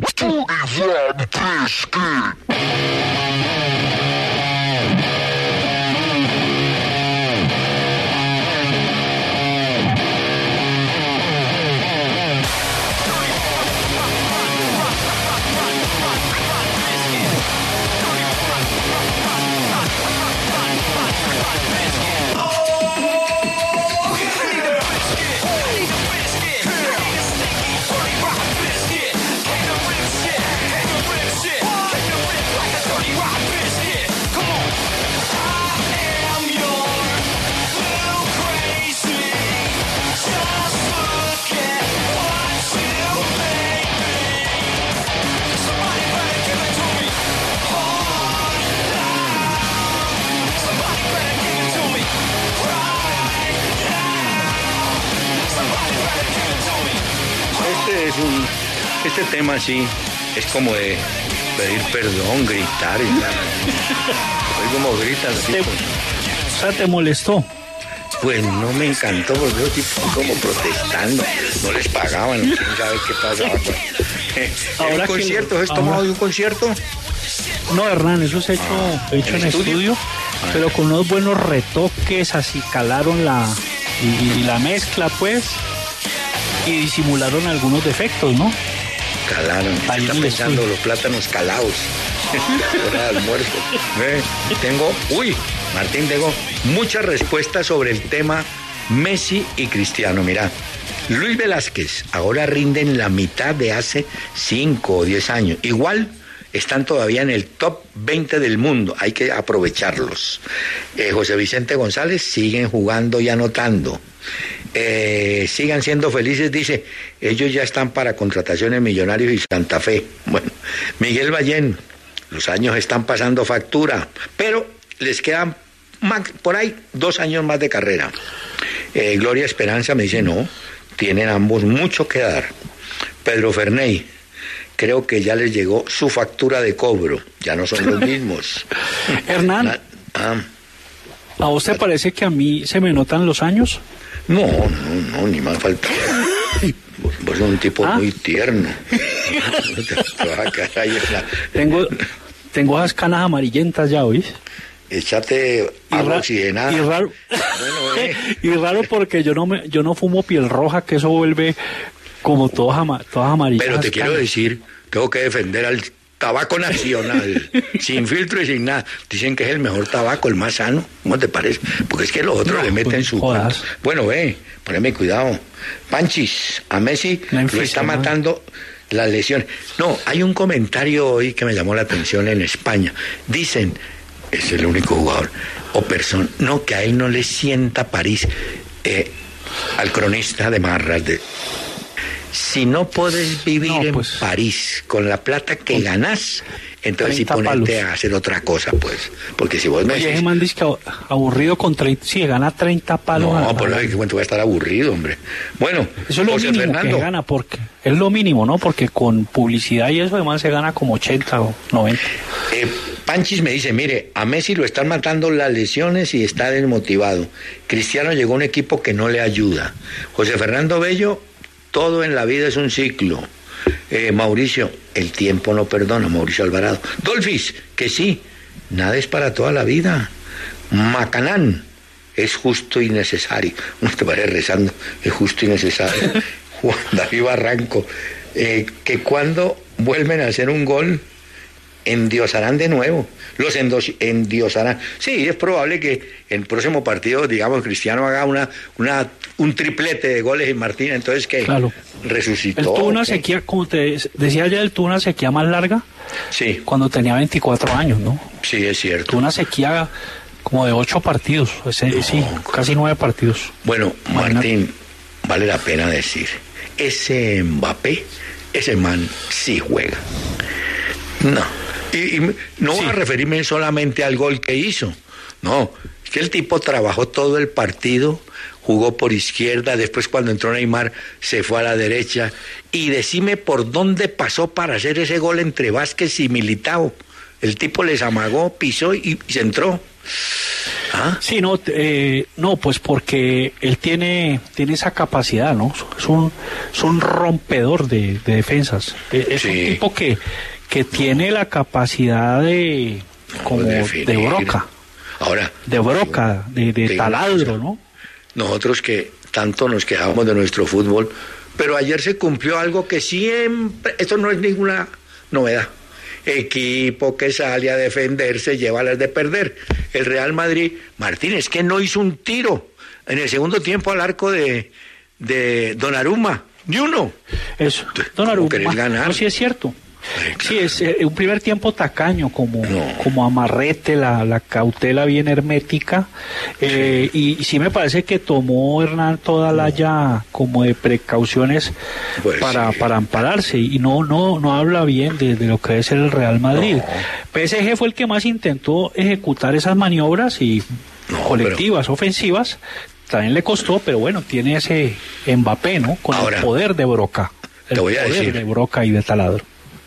Este es un... Este tema, sí, es como de pedir perdón, gritar. Y nada. Oye, como gritan así. Te- Pues, O sea, ¿te molestó? pues no me encantó porque los tipos como protestando. No les pagaban, quién sabe qué pasaba. Pues. Ahora ¿En un que- concierto? ¿Es ahora- tomado de un concierto? No, Hernán, eso es hecho, hecho ¿en en estudio? estudio, Ah. pero con unos buenos retoques, así calaron la y, y la mezcla, pues, y disimularon algunos defectos, ¿no? Calaron. Ahí Está en el pensando estudio. los plátanos calados. Hora de almuerzo. Ve, Tengo, uy, Martín, tengo muchas respuestas sobre el tema Messi y Cristiano. Mira, Luis Velázquez ahora rinden la mitad de hace cinco o diez años. Igual están todavía en el top veinte del mundo. Hay que aprovecharlos. Eh, José Vicente González siguen jugando y anotando. Eh, sigan siendo felices, dice, ellos ya están para contrataciones Millonarios y Santa Fe. Bueno, Miguel Ballén, los años están pasando factura, pero les quedan ma- por ahí dos años más de carrera. Eh, Gloria Esperanza me dice, no, tienen ambos mucho que dar. Pedro Ferney, creo que ya les llegó su factura de cobro, ya no son los mismos. Hernán, Na- ah, ¿a vos te parece que a mí se me notan los años? No, no, no, ni más falta. Vos, vos sos un tipo ¿Ah? muy tierno. te, te vas a quedar ahí en la... Tengo, tengo esas canas amarillentas ya, ¿oís? Échate agua ra- oxigenada. y raro, Bueno, eh. y raro porque yo no me, yo no fumo piel roja, que eso vuelve como todas, ama- todas amarillas. Pero te esas quiero canas. decir, tengo que defender al tabaco nacional, sin filtro y sin nada. Dicen que es el mejor tabaco, el más sano. ¿Cómo te parece? Porque es que los otros No, le meten pues, su... jodas. Bueno, ve, poneme cuidado. Panchis, a Messi La lo está infección, ¿no? matando la lesión. No, hay un comentario hoy que me llamó la atención en España. Dicen, es el único jugador o persona, no, que a él no le sienta París. Eh, al cronista de Marras de... Si no puedes vivir No, en pues. París con la plata que ganás, entonces sí treinta ponerte palos. a hacer otra cosa, pues. Porque si vos me Oye, decís, ese man dice que aburrido con treinta, sí, gana treinta palos. no, a- por ahí que cuento voy a estar aburrido, hombre. Bueno, Eso es lo José mínimo Fernando, que gana, porque es lo mínimo, ¿no? Porque con publicidad y eso además se gana como ochenta o noventa. eh, Panchis me dice, mire, a Messi lo están matando las lesiones y está desmotivado. Cristiano llegó a un equipo que no le ayuda. José Fernando Bello, todo en la vida es un ciclo. Eh, Mauricio, el tiempo no perdona, Mauricio Alvarado. Dolphis, que sí, nada es para toda la vida. Macanán, es justo y necesario. Uno te parece rezando, es justo y necesario. Juan David Barranco, eh, que cuando vuelven a hacer un gol, endiosarán de nuevo, los endos, endiosarán. Sí, es probable que en el próximo partido, digamos, Cristiano haga una, una, un triplete de goles en Martín, entonces que claro. resucitó. Él tuvo una ¿qué? sequía, como te decía ya, él tuvo una sequía más larga sí. cuando tenía veinticuatro años, ¿no? Sí, es cierto. Tuvo una sequía como de ocho partidos, ese, no. sí, casi nueve partidos. Bueno, Imagínate. Martín, vale la pena decir, ese Mbappé, ese man sí juega. No. Y, y no sí. voy a referirme solamente al gol que hizo, no, es que el tipo trabajó todo el partido, jugó por izquierda, después cuando entró Neymar se fue a la derecha, y decime por dónde pasó para hacer ese gol entre Vázquez y Militao. El tipo les amagó, pisó y, y se entró. ¿Ah? Sí, no, eh, no, pues porque él tiene, tiene esa capacidad, ¿no? Es un, es un rompedor de, de defensas. Es sí. un tipo que que tiene la capacidad de como de, de broca. Ahora, de broca, de, de taladro, ¿no? Nosotros que tanto nos quejamos de nuestro fútbol, pero ayer se cumplió algo que siempre, esto no es ninguna novedad. Equipo que sale a defenderse lleva las de perder. El Real Madrid, Martínez, que no hizo un tiro en el segundo tiempo al arco de, de Donnarumma, ni uno. Eso, Donnarumma, ganar? No, sí es cierto. Sí, es eh, un primer tiempo tacaño, como, no. como amarrete, la, la cautela bien hermética, eh, sí. y, y sí me parece que tomó Hernán toda la no. ya como de precauciones pues para, sí. para ampararse, y no no no habla bien de, de lo que es el Real Madrid. No. P S G fue el que más intentó ejecutar esas maniobras y no, colectivas, pero... ofensivas, también le costó, pero bueno, tiene ese Mbappé, ¿no? Con Ahora, el poder de Broca, el te voy a poder decir. de Broca y de taladro.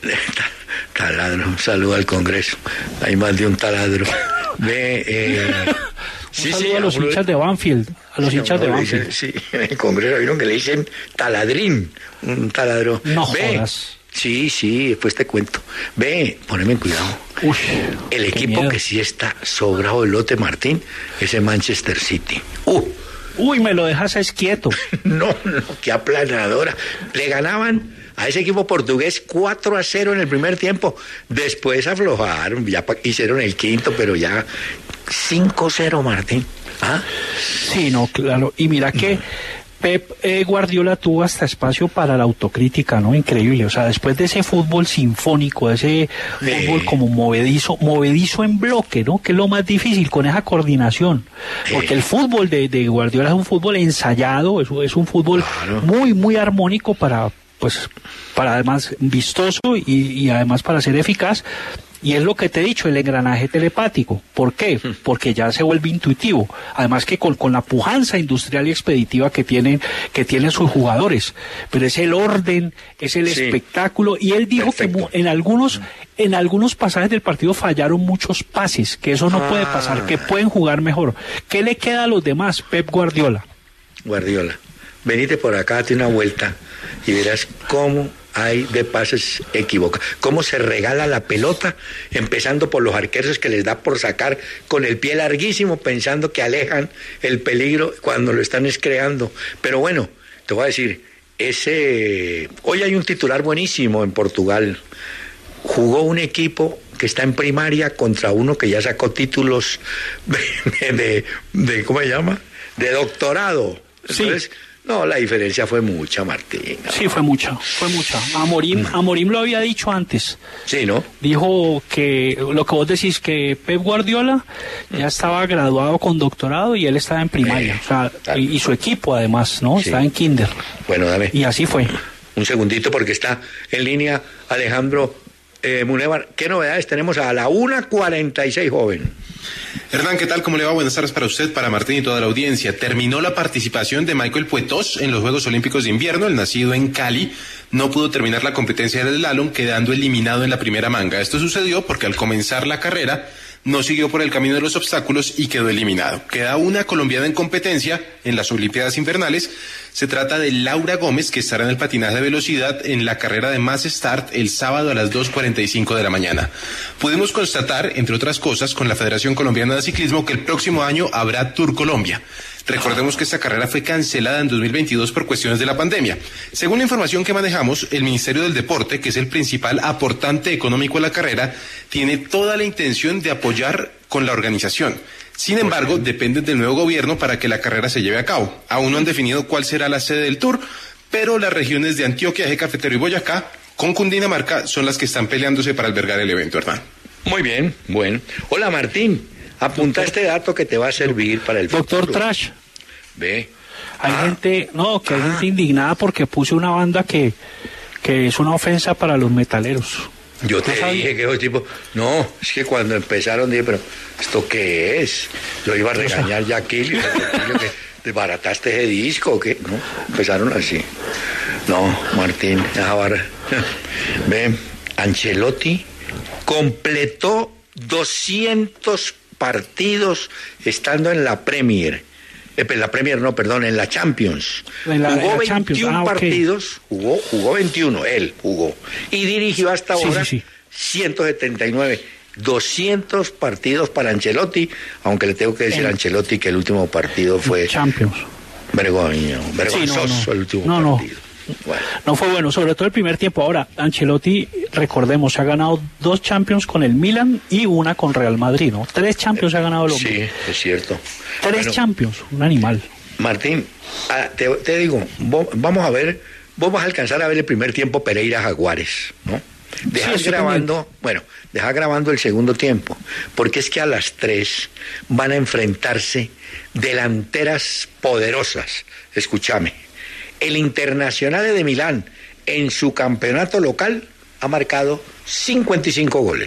Taladro, un saludo al Congreso. Hay más de un taladro. Ve, eh, un sí, saludo sí, a los hinchas de Banfield. A los sí, hinchas de Banfield. Dicen, sí, en el Congreso vieron que le dicen taladrín. Un taladro. No Ve, jodas. Sí, sí, después te cuento. Ve, poneme en cuidado. Uy, el equipo miedo. que sí está sobrado de lote, Martín, es el Manchester City. Uh. Uy, me lo dejas es quieto. no, no, qué aplanadora. Le ganaban a ese equipo portugués cuatro a cero en el primer tiempo. Después aflojaron, ya hicieron el quinto, pero ya cinco cero, Martín. ¿Ah? Sí, no, claro. Y mira que Pep eh, Guardiola tuvo hasta espacio para la autocrítica, ¿no? Increíble. O sea, después de ese fútbol sinfónico, de ese sí. fútbol como movedizo, movedizo en bloque, ¿no? Que es lo más difícil con esa coordinación. Sí. Porque el fútbol de, de Guardiola es un fútbol ensayado, es, es un fútbol claro. muy, muy armónico para... pues para además vistoso y, y además para ser eficaz, y es lo que te he dicho, el engranaje telepático. ¿Por qué? Porque ya se vuelve intuitivo, además que con, con la pujanza industrial y expeditiva que tienen, que tienen sus jugadores, pero es el orden, es el sí. espectáculo, y él dijo Perfecto. que en algunos, en algunos pasajes del partido fallaron muchos pases, que eso no ah. puede pasar, que pueden jugar mejor. ¿Qué le queda a los demás, Pep Guardiola? Guardiola, venite por acá, date una vuelta y verás cómo hay de pases equivocados, cómo se regala la pelota, empezando por los arqueros que les da por sacar con el pie larguísimo, pensando que alejan el peligro cuando lo están creando. Pero bueno, te voy a decir, ese hoy hay un titular buenísimo en Portugal. Jugó un equipo que está en primaria contra uno que ya sacó títulos de, de, de ¿cómo se llama? De doctorado. Entonces, sí. No, la diferencia fue mucha, Martín. No. Sí, fue mucha, fue mucha. Amorim, Amorim lo había dicho antes. Sí, ¿no? Dijo que lo que vos decís, que Pep Guardiola ya estaba graduado con doctorado y él estaba en primaria. Eh, o sea, y, y su equipo además, ¿no? Sí. Estaba en kinder. Bueno, dame. Y así fue. Un segundito porque está en línea Alejandro eh, Munevar. ¿Qué novedades tenemos a la una cuarenta y seis, joven? Hernán, ¿qué tal? ¿Cómo le va? Buenas tardes para usted, para Martín y toda la audiencia. Terminó la participación de Michael Puetos en los Juegos Olímpicos de Invierno. El nacido en Cali no pudo terminar la competencia del slalom, quedando eliminado en la primera manga. Esto sucedió porque al comenzar la carrera no siguió por el camino de los obstáculos y quedó eliminado. Queda una colombiana en competencia en las Olimpiadas Invernales. Se trata de Laura Gómez, que estará en el patinaje de velocidad en la carrera de Mass Start el sábado a las dos cuarenta y cinco de la mañana. Pudimos constatar, entre otras cosas, con la Federación Colombiana de Ciclismo, que el próximo año habrá Tour Colombia. Recordemos que esta carrera fue cancelada en dos mil veintidós por cuestiones de la pandemia. Según la información que manejamos, el Ministerio del Deporte, que es el principal aportante económico a la carrera, tiene toda la intención de apoyar con la organización. Sin embargo, depende del nuevo gobierno para que la carrera se lleve a cabo. Aún no han definido cuál será la sede del Tour, pero las regiones de Antioquia, Eje Cafetero y Boyacá, con Cundinamarca, son las que están peleándose para albergar el evento, hermano. Muy bien, bueno. Hola, Martín. Apunta Doctor, este dato que te va a servir para el Doctor futuro. Trash. Ve. Hay ah. gente, no, que hay ah. gente indignada porque puse una banda que, que es una ofensa para los metaleros. Yo te dije que esos tipos... No, es que cuando empezaron dije, pero ¿esto qué es? Yo iba a regañar ya aquí, que desbarataste ese disco, ¿o qué? No, empezaron así. No, Martín, ahora... Ve, Ancelotti completó doscientos partidos estando en la Premier. Eh, en la Premier no, perdón, en la Champions. En la, jugó en la veintiún Champions. Ah, partidos, okay. jugó, jugó veintiuno, él jugó. Y dirigió hasta ahora sí, sí, sí. ciento setenta y nueve. doscientos partidos para Ancelotti, aunque le tengo que decir a Ancelotti que el último partido fue... Champions. Vergoño, vergonzoso sí, no, no. el último no, partido. No. Bueno. No fue bueno, sobre todo el primer tiempo. Ahora, Ancelotti, recordemos, se ha ganado dos Champions con el Milan y una con Real Madrid, ¿no? Tres Champions se ha ganado el hombre. Sí, es cierto. Tres bueno, Champions, un animal. Martín, te, te digo, vos, vamos a ver, vos vas a alcanzar a ver el primer tiempo Pereira Jaguares, ¿no? Deja sí, grabando, también. bueno, deja grabando el segundo tiempo, porque es que a las tres van a enfrentarse delanteras poderosas. Escúchame. El Internazionale de Milán, en su campeonato local, ha marcado cincuenta y cinco goles.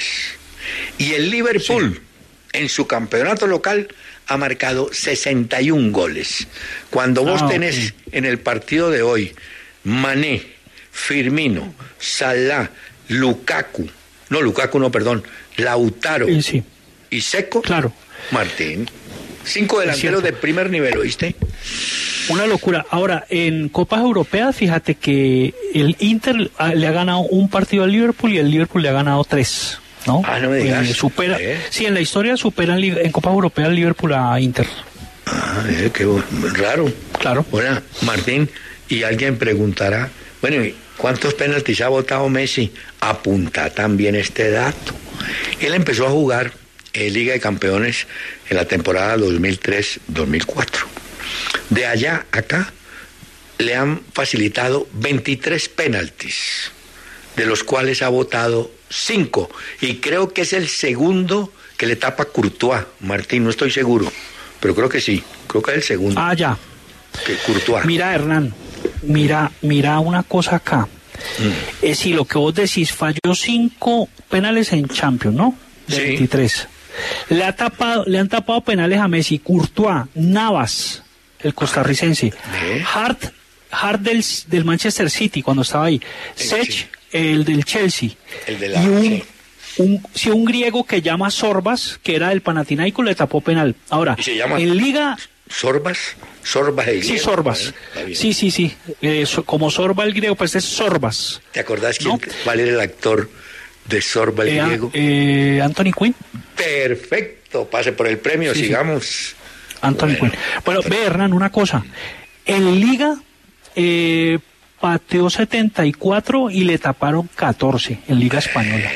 Y el Liverpool, sí. en su campeonato local, ha marcado sesenta y un goles. Cuando vos ah, tenés okay. en el partido de hoy Mané, Firmino, Salah, Lukaku, no Lukaku, no, perdón, Lautaro sí, sí. y Seco, claro. Martín, cinco delanteros de primer nivel, ¿oíste? Una locura. Ahora, en Copas Europeas, fíjate que el Inter le ha ganado un partido al Liverpool y el Liverpool le ha ganado tres, ¿no? Ah, no me digas. Eh, supera, ¿Eh? Sí, en la historia superan en Copas Europeas el Liverpool a Inter. Ah, eh, qué raro. Claro. Hola, Martín, y alguien preguntará, bueno, ¿cuántos penaltis ha votado Messi? Apunta también este dato. Él empezó a jugar en Liga de Campeones en la temporada dos mil tres dos mil cuatro. De allá a acá le han facilitado veintitrés penaltis, de los cuales ha votado cinco, y creo que es el segundo que le tapa Courtois. Martín, no estoy seguro, pero creo que sí, creo que es el segundo. Ah, ya. Que Courtois. Mira, Hernán, mira, mira una cosa acá. Mm. Es si lo que vos decís, falló cinco penales en Champions, ¿no? De sí. veintitrés. Le, ha tapado, le han tapado penales a Messi, Courtois, Navas, el costarricense, ¿Eh? Hart, Hart del, del Manchester City cuando estaba ahí, Sech, sí. el del Chelsea, el de la, y un, sí. un, sí, un griego que llama Sorbas, que era del Panathinaikos, le tapó penal. Ahora, se llama en Liga... ¿Sorbas? ¿Sorbas el griego? Sí, Sorbas. ¿Eh? Sí, sí, sí. Eh, so, como Sorba el griego, pues es Sorbas. ¿Te acordás quién, ¿no? cuál era el actor de Sorba el eh, griego? Eh, Anthony Quinn. Perfecto, pase por el premio, sí, sigamos. Sí. Anthony bueno, Quinn. Bueno, ve, Hernán, una cosa. En Liga eh, pateó setenta y cuatro y le taparon catorce en Liga Española.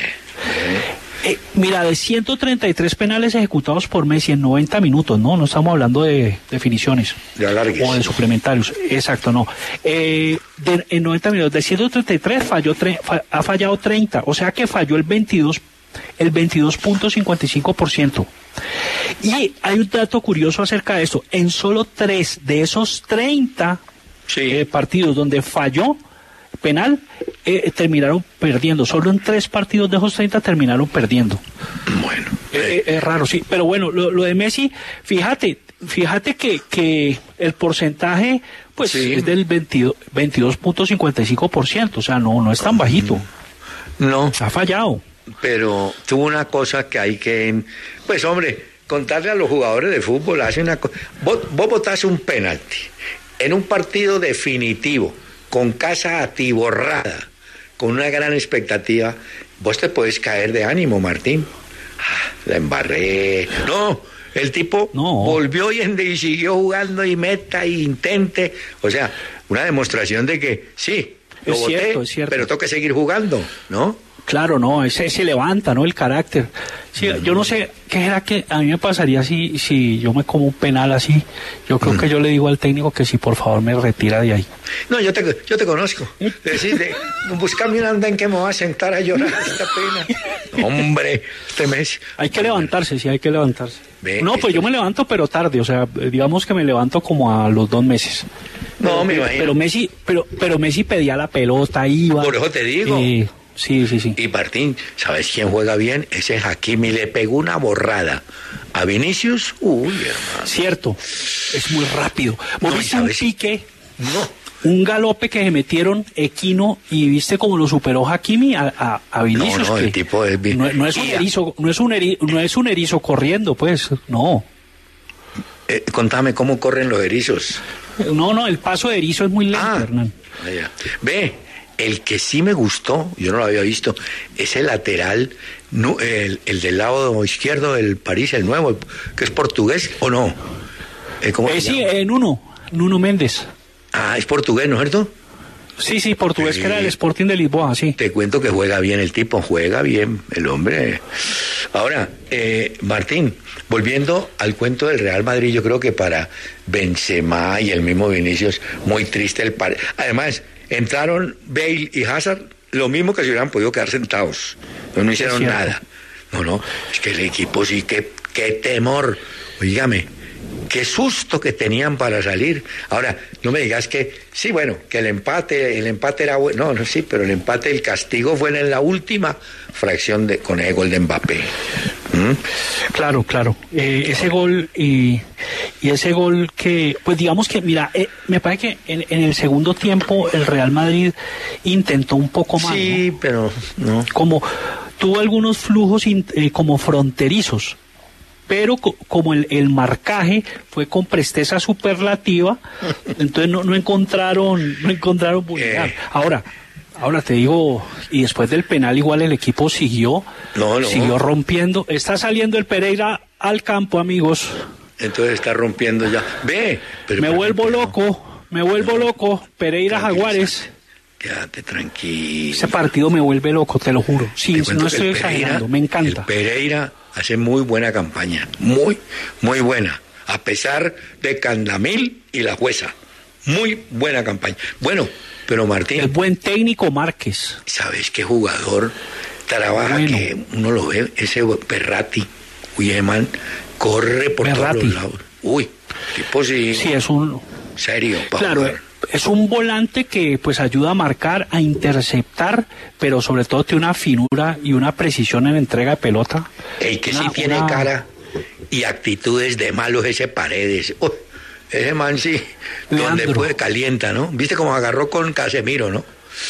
Eh, mira, de ciento treinta y tres penales ejecutados por Messi en noventa minutos, ¿no? No estamos hablando de definiciones. De alargues. O de suplementarios. Exacto, no. Eh, de, en noventa minutos, de ciento treinta y tres falló tre, fa, ha fallado treinta, o sea que falló el veintidós, el veintidós punto cincuenta y cinco por ciento. Y hay un dato curioso acerca de esto. En solo tres de esos treinta sí. eh, partidos donde falló penal, eh, terminaron perdiendo. Solo en tres partidos de esos treinta terminaron perdiendo. Bueno. Eh, eh, es raro, sí. Pero bueno, lo, lo de Messi, fíjate, fíjate que, que el porcentaje, pues Sí. es del veintidós punto cincuenta y cinco por ciento, o sea, no, no es tan bajito. No, Ha fallado. pero tuvo una cosa que hay que, pues hombre, contarle a los jugadores de fútbol, hace una cosa, vos, vos botás un penalti en un partido definitivo, con casa atiborrada, con una gran expectativa, vos te puedes caer de ánimo, Martín. Ah, la embarré. No, el tipo No. volvió y, en- y siguió jugando y meta y intente, o sea, una demostración de que sí, lo Es boté, cierto, es cierto. pero tengo que seguir jugando, ¿no? Claro, no, ese se levanta, ¿no? El carácter. Sí, yo no sé qué era que a mí me pasaría si, si yo me como un penal así. Yo creo que yo le digo al técnico que si por favor me retira de ahí. No, yo te, yo te conozco. Decís, de, buscame un andén que me va a sentar a llorar esta pena. Hombre, este mes. Hay que levantarse, sí, hay que levantarse. Ve, no, pues esto- yo me levanto, pero tarde, o sea, digamos que me levanto como a los dos meses. No, me pero, imagino. pero Messi, pero, pero Messi pedía la pelota, iba. Por eso te digo. Eh, sí, sí, sí. Y Martín, ¿sabes quién juega bien? Ese Hakimi le pegó una borrada. A Vinicius, uy, hermano. Cierto, es muy rápido. ¿Vos No, viste un ¿sabes? pique, No. un galope que se metieron Equino y viste cómo lo superó Hakimi a, a, a Vinicius? No, no, que el tipo es bien- no, no es un Y a- erizo, no es un eri- no es un erizo corriendo, pues, no. Eh, contame cómo corren los erizos. No, no, el paso de erizo es muy lento, Ah, Hernán. vaya. Ve, el que sí me gustó, yo no lo había visto, es el lateral, no, el, el del lado izquierdo del París, el nuevo, que es portugués, ¿o no? Eh, ¿cómo Eh, se sí, llama? eh, Nuno, Nuno Méndez. Ah, es portugués, ¿no es cierto? Sí, sí, portugués, Sí. que era el Sporting de Lisboa, sí. Te cuento que juega bien el tipo, juega bien el hombre. Ahora, eh, Martín, volviendo al cuento del Real Madrid, yo creo que para Benzema y el mismo Vinicius, muy triste el par. Además, entraron Bale y Hazard, lo mismo que si hubieran podido quedar sentados. No, no hicieron cierto. nada. No, no, es que el equipo sí, que qué temor. Oígame, qué susto que tenían para salir. Ahora, no me digas que, sí, bueno, que el empate, el empate era bueno. No, no, sí, pero el empate, el castigo fue en la última fracción de, con el gol de Mbappé. ¿Mm? Claro, claro. Eh, ese gol y, y ese gol que, pues digamos que, mira, eh, me parece que en, en el segundo tiempo el Real Madrid intentó un poco más, Sí, pero no. ¿no? Como tuvo algunos flujos in- eh, como fronterizos, pero co- como el, el marcaje fue con presteza superlativa, entonces no, no encontraron, no encontraron vulnerar. Eh. Ahora, ahora te digo, y después del penal igual el equipo siguió, No, no. siguió rompiendo. Está saliendo el Pereira al campo, amigos. Entonces está rompiendo ya. Ve, pero Me pero- vuelvo pero- loco, me vuelvo loco. Pereira Jaguares. Quédate tranquilo. Ese partido me vuelve loco, te lo juro. Sí, Te cuento no que estoy el Pereira- exagerando, me encanta. El Pereira hace muy buena campaña, muy, muy buena, a pesar de Candamil y la jueza. Muy buena campaña. Bueno, pero Martín, El buen técnico Márquez. ¿sabes qué jugador trabaja Bueno. que uno lo ve? Ese Berratti, uy, man, corre por Berratti. todos los lados. Uy, tipo sí, Sí, es un... serio, pa' Claro, jugar. es un volante que pues ayuda a marcar, a interceptar, pero sobre todo tiene una finura y una precisión en entrega de pelota. El que sí Una- tiene una- cara y actitudes de malos ese Paredes. Uy, ese man sí, donde Leandro. puede calienta, ¿no? ¿Viste cómo agarró con Casemiro, no?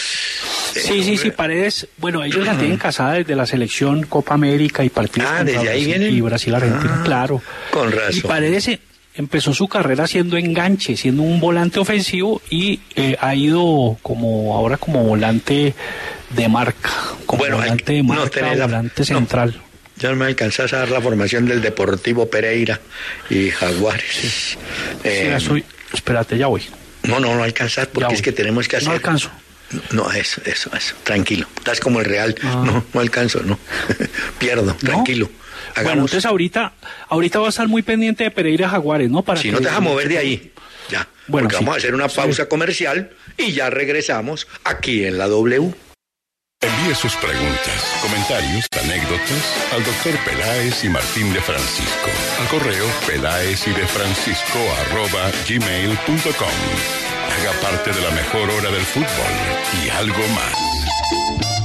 Sí, sí, sí, Paredes, bueno, ellos la tienen casada desde la selección Copa América y partidos Ah, contra desde ahí Brasil vienen. y Brasil-Argentina, Ah, claro. con razón. Y Paredes eh, empezó su carrera siendo enganche, siendo un volante ofensivo y eh, ha ido como ahora como volante de marca, como Bueno, hay- volante de no marca, tenés la- volante no. central. Ya no me alcanzás a dar la formación del Deportivo Pereira y Jaguares. Eh, Sí, ya soy- espérate, ya voy. no, no, no alcanzás porque Ya es voy. que tenemos que hacer... No alcanzo. No, eso, eso, eso. Tranquilo. Estás como el Real. Ah. No, no alcanzo, no. Pierdo. Tranquilo. Bueno, Hagamos... entonces ahorita, ahorita va a estar muy pendiente de Pereira Jaguares, ¿no? Para Si que- no te vas a mover de ahí, ya. Bueno, porque sí. vamos a hacer una pausa comercial y ya regresamos aquí en la W. Envíe sus preguntas, comentarios, anécdotas al doctor Peláez y Martín de Francisco. Al correo peláez y de francisco arroba gmail punto com. Haga parte de la mejor hora del fútbol y algo más.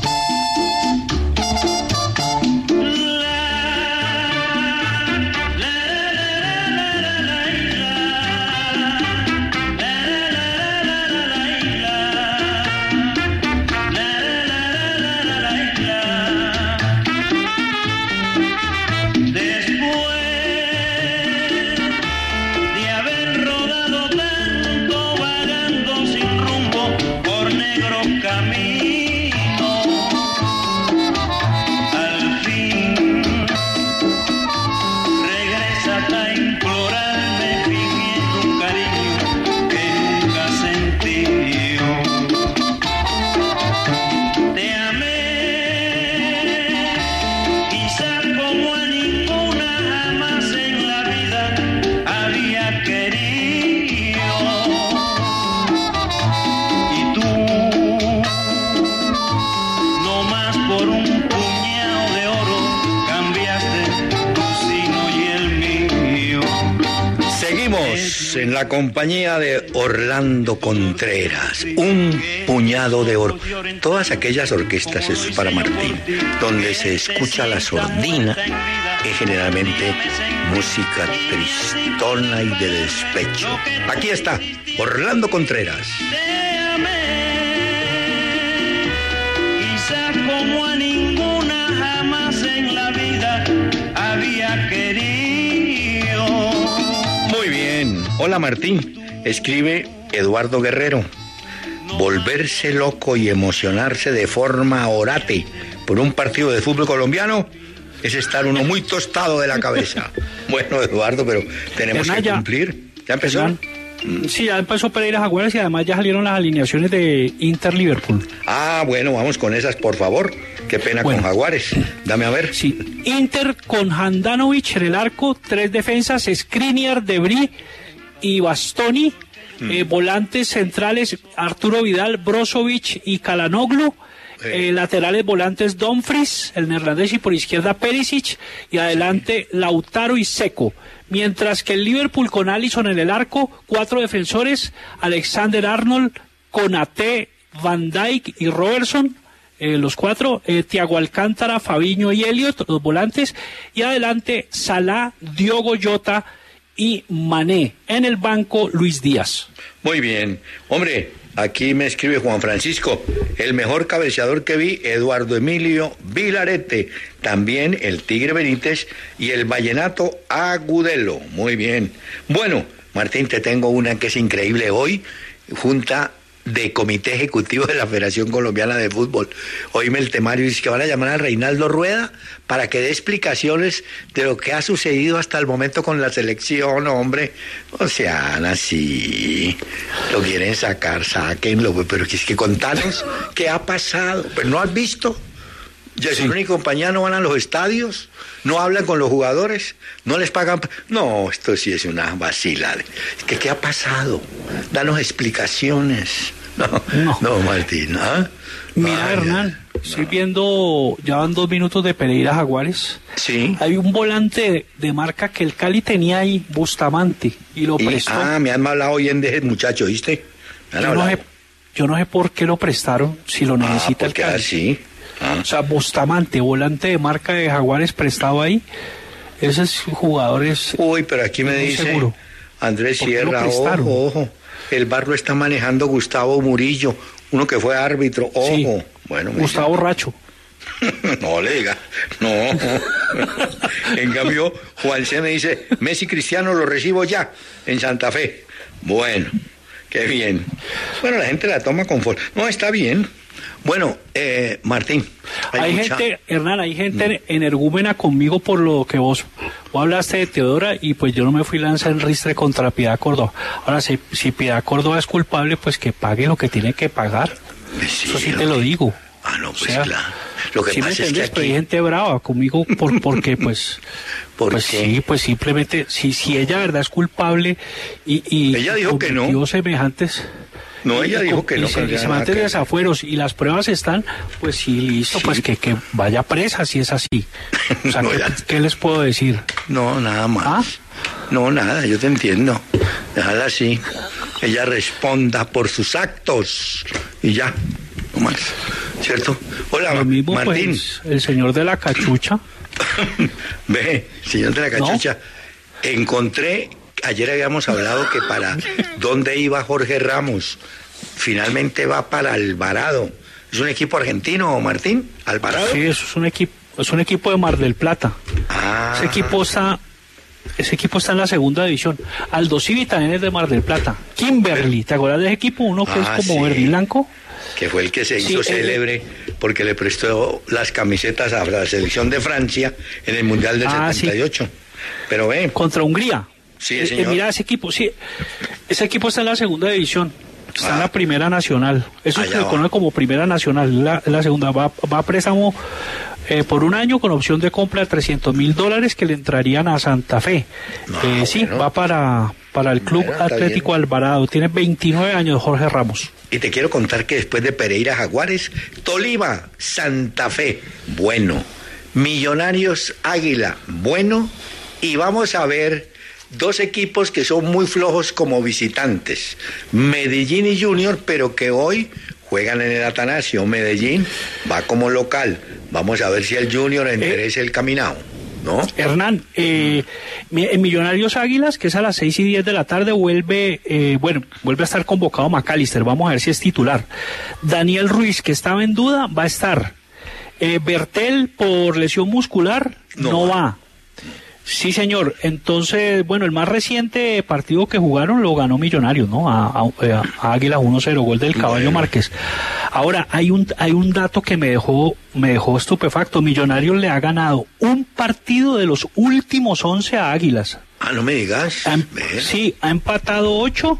Seguimos en la compañía de Orlando Contreras, un puñado de oro. Todas aquellas orquestas, eso es para Martín, donde se escucha la sordina, es generalmente música tristona y de despecho. Aquí está, Orlando Contreras. Quizá como a ninguna jamás en la vida había querido. Muy bien. Hola Martín, escribe Eduardo Guerrero. Volverse loco y emocionarse de forma orate por un partido de fútbol colombiano es estar uno muy tostado de la cabeza. Bueno, Eduardo, pero tenemos que cumplir. ¿Ya empezó? Sí, ya empezó Pereira Jaguares y además ya salieron las alineaciones de Inter-Liverpool. Ah, bueno, vamos con esas, por favor. Qué pena bueno, con Jaguares. Dame a ver. Sí, Inter con Handanovic en el arco, tres defensas, Skriniar, Debris y Bastoni. Mm. Eh, volantes centrales, Arturo Vidal, Brozovic y Kalanoglu. Eh, laterales volantes Dumfries, el neerlandés, y por izquierda Perisic, y adelante Lautaro y Seco. Mientras que el Liverpool con Alisson en el arco, cuatro defensores, Alexander Arnold, Konaté, Van Dijk y Robertson, eh, los cuatro, eh, Thiago Alcántara, Fabinho y Elliot, los volantes, y adelante Salah, Diogo Jota y Mané. En el banco, Luis Díaz. Muy bien. Hombre, aquí me escribe Juan Francisco, el mejor cabeceador que vi, Eduardo Emilio Vilarete, también el Tigre Benítez y el Vallenato Agudelo. Muy bien. Bueno, Martín, te tengo una que es increíble hoy, junta de Comité Ejecutivo de la Federación Colombiana de Fútbol. Oíme el temario y dice que van a llamar a Reinaldo Rueda para que dé explicaciones de lo que ha sucedido hasta el momento con la selección, hombre. O sea, así lo quieren sacar, sáquenlo, pero es que contanos qué ha pasado. Pero no has visto. Yasuna y compañía no van a los estadios, no hablan con los jugadores, no les pagan. No, esto sí es una vacilada. ¿Qué, qué ha pasado? Danos explicaciones. No, no, no Martín. ¿Ah? Mira, Ay, Hernán, no. Estoy viendo, ya van dos minutos de Pereira Jaguares. Sí. Hay un volante de, de marca que el Cali tenía ahí, Bustamante, y lo y, prestó. Ah, me han hablado hoy en de ese muchacho, ¿viste? Yo no, sé, yo no sé por qué lo prestaron, si lo necesita ah, el Cali. Así. Ah. O sea, Bustamante, volante de marca de Jaguares prestado ahí. Esos jugadores. Uy, pero aquí me dice seguro. Andrés Sierra, ojo, ojo. El bar lo está manejando Gustavo Murillo, uno que fue árbitro, ojo. Sí. Bueno, Gustavo dice... Racho. No le diga, no. En cambio, Juan C. me dice, Messi Cristiano lo recibo ya, en Santa Fe. Bueno, qué bien. Bueno, la gente la toma con forma. No, está bien. Bueno, eh, Martín. Hay, hay mucha... gente, Hernán, hay gente mm. energúmena conmigo por lo que vos, vos hablaste de Teodora y pues yo no me fui lanzar en ristre contra Piedad Córdoba. Ahora, si, si Piedad Córdoba es culpable, pues que pague lo que tiene que pagar. Sí, Eso sí te lo digo. Ah, no, pues o sea, claro. Lo que ¿sí pasa me entendés? es que aquí... Pero hay gente brava conmigo por, porque pues... ¿Por pues qué? sí, pues simplemente, si, si ella verdad es culpable y... y ella dijo que no. semejantes... No, ella dijo que no. Y se, se mantiene desafueros y las pruebas están, pues sí, listo, sí. Pues que, que vaya presa si es así. O sea, no, ¿qué, ¿qué les puedo decir? No, nada más. ¿Ah? No, nada, yo te entiendo. Déjala así. Ella responda por sus actos y ya, no más. ¿Cierto? Hola, Lo mismo, Martín. Pues, el señor de la cachucha. Ve, señor de la cachucha, ¿no? Encontré... Ayer habíamos hablado que para dónde iba Jorge Ramos. Finalmente va para Alvarado. ¿Es un equipo argentino, Martín? ¿Alvarado? Sí, eso es un equipo, es un equipo de Mar del Plata. Ah. Ese equipo está, ese equipo está en la segunda división. Aldo Civi también es de Mar del Plata. Kimberly, ¿te acuerdas de ese equipo? Uno que ah, es como sí. verde y blanco. Que fue el que se hizo sí, célebre eh, porque le prestó las camisetas a la selección de Francia en el Mundial del ah, setenta y ocho. Sí. Pero ve. Contra Hungría. Sí, señor. Eh, mira ese equipo, sí, ese equipo está en la segunda división, está ah. en la primera nacional, eso Allá se le conoce como primera nacional, la, la segunda va, va a préstamo eh, por un año con opción de compra de trescientos mil dólares que le entrarían a Santa Fe. No, eh, sí, bueno. va para, para el Club bueno, Atlético Alvarado, tiene veintinueve años Jorge Ramos. Y te quiero contar que después de Pereira Jaguares, Tolima, Santa Fe, bueno, Millonarios Águila, bueno, y vamos a ver dos equipos que son muy flojos como visitantes, Medellín y Junior, pero que hoy juegan en el Atanasio. Medellín va como local. Vamos a ver si el Junior enderece eh, el caminado, ¿no? Hernán, eh, en Millonarios Águilas, que es a las seis y diez de la tarde, vuelve, eh, bueno, vuelve a estar convocado McAllister. Vamos a ver si es titular. Daniel Ruiz, que estaba en duda, va a estar. Eh, Bertel, por lesión muscular, no, no va. Sí, señor. Entonces, bueno, el más reciente partido que jugaron lo ganó Millonarios, ¿no? A, a, a Águila uno cero, gol del Caballo bueno. Márquez. Ahora, hay un hay un dato que me dejó me dejó estupefacto. Millonarios le ha ganado un partido de los últimos once a Águilas. Ah, no me digas. Ha, sí, ha empatado ocho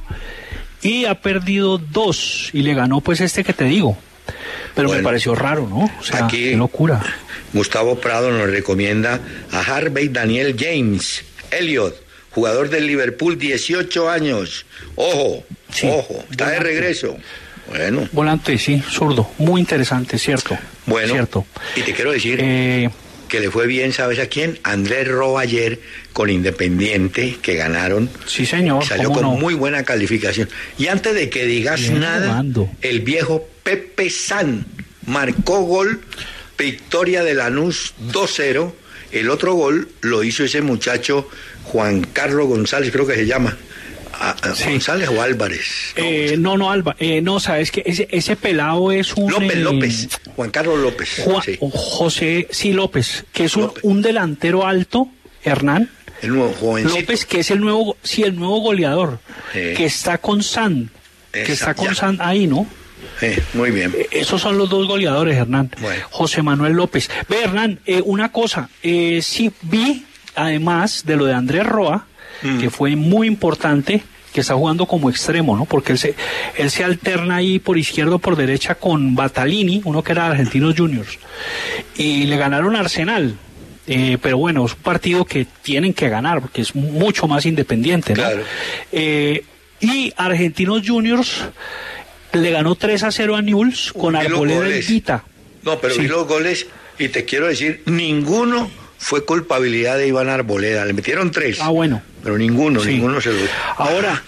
y ha perdido dos. Y le ganó, pues, este que te digo. Pero bueno, me pareció raro, ¿no? O sea, aquí, qué locura. Gustavo Prado nos recomienda a Harvey Daniel James Elliott, jugador del Liverpool, dieciocho años. Ojo, sí, ojo, está volante. De regreso. Bueno. Volante, sí, zurdo. Muy interesante, cierto. Bueno, cierto. Y te quiero decir eh... que le fue bien, ¿sabes a quién? Andrés Roa ayer con Independiente, que ganaron. Sí, señor. Salió con no? muy buena calificación. Y antes de que digas bien nada, jugando. El viejo Pepe San marcó gol, victoria de Lanús dos cero. El otro gol lo hizo ese muchacho Juan Carlos González, creo que se llama. A, a sí. ¿González o Álvarez? No, eh, no, no, Álvarez. Eh, no, sabes que ese, ese pelado es un... López, eh, López. Juan Carlos López. Juan, sí. José, sí, López, que es un, un delantero alto, Hernán. El nuevo jovencito. López, que es el nuevo, sí, el nuevo goleador, sí. que está con San, Esa, que está con ya. San ahí, ¿no? Sí, muy bien. Esos son los dos goleadores, Hernán. Bueno. José Manuel López. Ve, Hernán, eh, una cosa, eh, sí vi, además de lo de Andrés Roa, mm. que fue muy importante, que está jugando como extremo, ¿no? Porque él se, él se alterna ahí por izquierda o por derecha con Batalini, uno que era de Argentinos Juniors. Y le ganaron a Arsenal. Eh, pero bueno, es un partido que tienen que ganar, porque es mucho más independiente, ¿no? Claro. Eh, y Argentinos Juniors le ganó tres a cero a Newell's con Arboleda y Guita. No, pero sí. vi los goles y te quiero decir, ninguno fue culpabilidad de Iván Arboleda. Le metieron tres. Ah, bueno. Pero ninguno, sí. ninguno se lo... Ahora,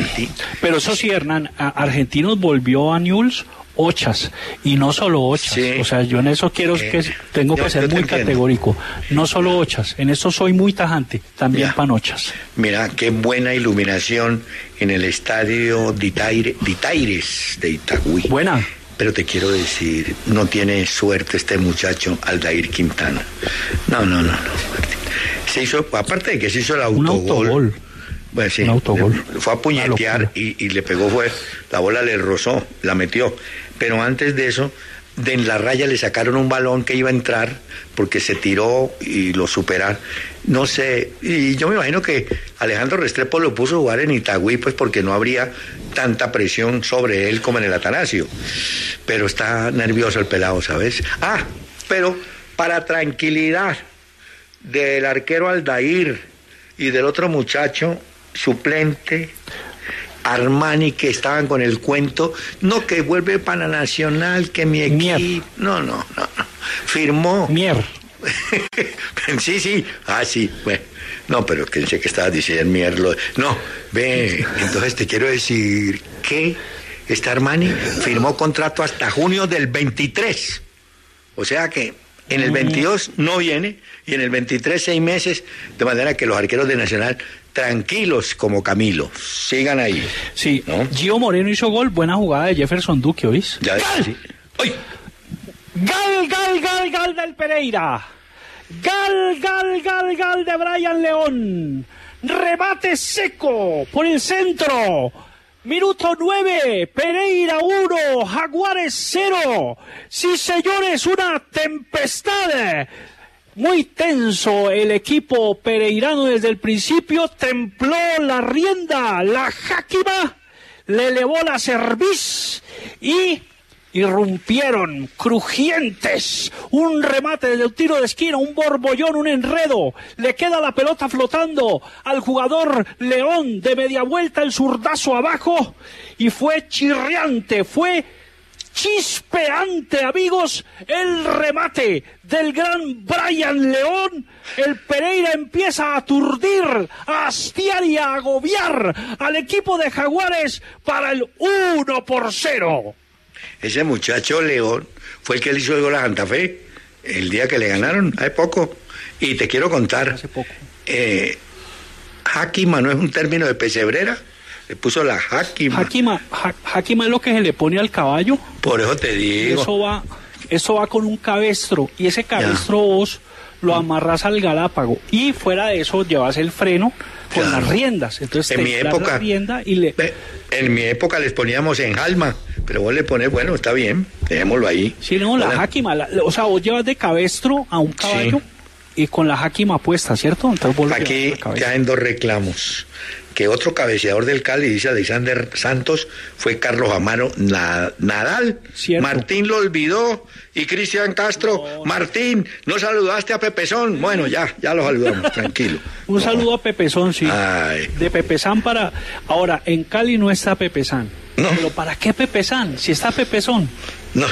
pero eso sí, Hernán, Argentinos volvió a Newell's ochas, y no solo ochas, sí. O sea, yo en eso quiero eh, que tengo yo, que ser muy entiendo. categórico, no solo ochas, en eso soy muy tajante, también ya. panochas. Mira, qué buena iluminación en el estadio Ditaire, Ditaires de Itagüí. Buena. Pero te quiero decir, no tiene suerte este muchacho, Aldair Quintana. No, no, no, no. Se hizo, aparte de que se hizo el autogol. Un autogol. Bueno, sí, un autogol. Fue a puñetear y, y le pegó, fue, la bola le rozó, la metió. Pero antes de eso, de en la raya le sacaron un balón que iba a entrar porque se tiró y lo superaron. No sé, y yo me imagino que Alejandro Restrepo lo puso a jugar en Itagüí, pues porque no habría tanta presión sobre él como en el Atanasio. Pero está nervioso el pelado, ¿sabes? Ah, pero para tranquilidad del arquero Aldair y del otro muchacho suplente Armani, que estaban con el cuento, no, que vuelve para Nacional, que mi equipo, no, no, no, no, firmó. Mier. Sí, sí, ah, sí, bueno, no, pero pensé que estabas diciendo Mierlo, no, ve, entonces te quiero decir que este Armani firmó contrato hasta junio del veintitrés, o sea que en el veintidós no viene, y en el veintitrés seis meses, de manera que los arqueros de Nacional tranquilos como Camilo, sigan ahí. Sí, ¿no? Gio Moreno hizo gol, buena jugada de Jefferson Duque, ¿oís? Ya, ¡Gal! Sí. ¡Ay! ¡Gal, gal, gal, gal del Pereira! ¡Gal, gal, gal, gal de Brian León! ¡Remate seco por el centro! Minuto nueve, Pereira uno, Jaguares cero. Sí, señores, una tempestad. Muy tenso el equipo pereirano desde el principio, templó la rienda, la Jáquima, le elevó la cerviz y irrumpieron crujientes, un remate desde un tiro de esquina, un borbollón, un enredo, le queda la pelota flotando al jugador León de media vuelta, el zurdazo abajo, y fue chirriante, fue chispeante, amigos, el remate del gran Brian León. El Pereira empieza a aturdir, a hastiar y a agobiar al equipo de Jaguares para el uno por cero. Ese muchacho León fue el que le hizo el gol a Santa Fe el día que le ganaron, hace poco. Y te quiero contar, hace poco. Eh, Jáquima no es un término de pesebrera, le puso la Jáquima. Jáquima, ja, Jáquima es lo que se le pone al caballo. Por eso te digo. Eso va, eso va con un cabestro, y ese cabestro ya. Vos lo amarras al galápago, y fuera de eso llevas el freno con claro. las riendas. Entonces en te mi época, la rienda y le... en mi época les poníamos en jalma, pero vos le pones, bueno, está bien, dejémoslo ahí. Sí, no, la Jáquima, la, o sea, vos llevas de cabestro a un caballo. Sí. Y con la Jáquima puesta, ¿cierto? Entonces vos aquí ya en dos reclamos. Que otro cabeceador del Cali, dice Alexander Santos, fue Carlos Amaro Nadal. ¿Cierto? Martín lo olvidó. Y Cristian Castro, no. Martín, ¿no saludaste a Pepezón? Bueno, ya, ya lo saludamos, tranquilo. Un no. saludo a Pepezón, sí. Ay. De Pepezán para... Ahora, en Cali no está Pepezán. No. ¿Pero para qué Pepezán? Si está Pepezón. No,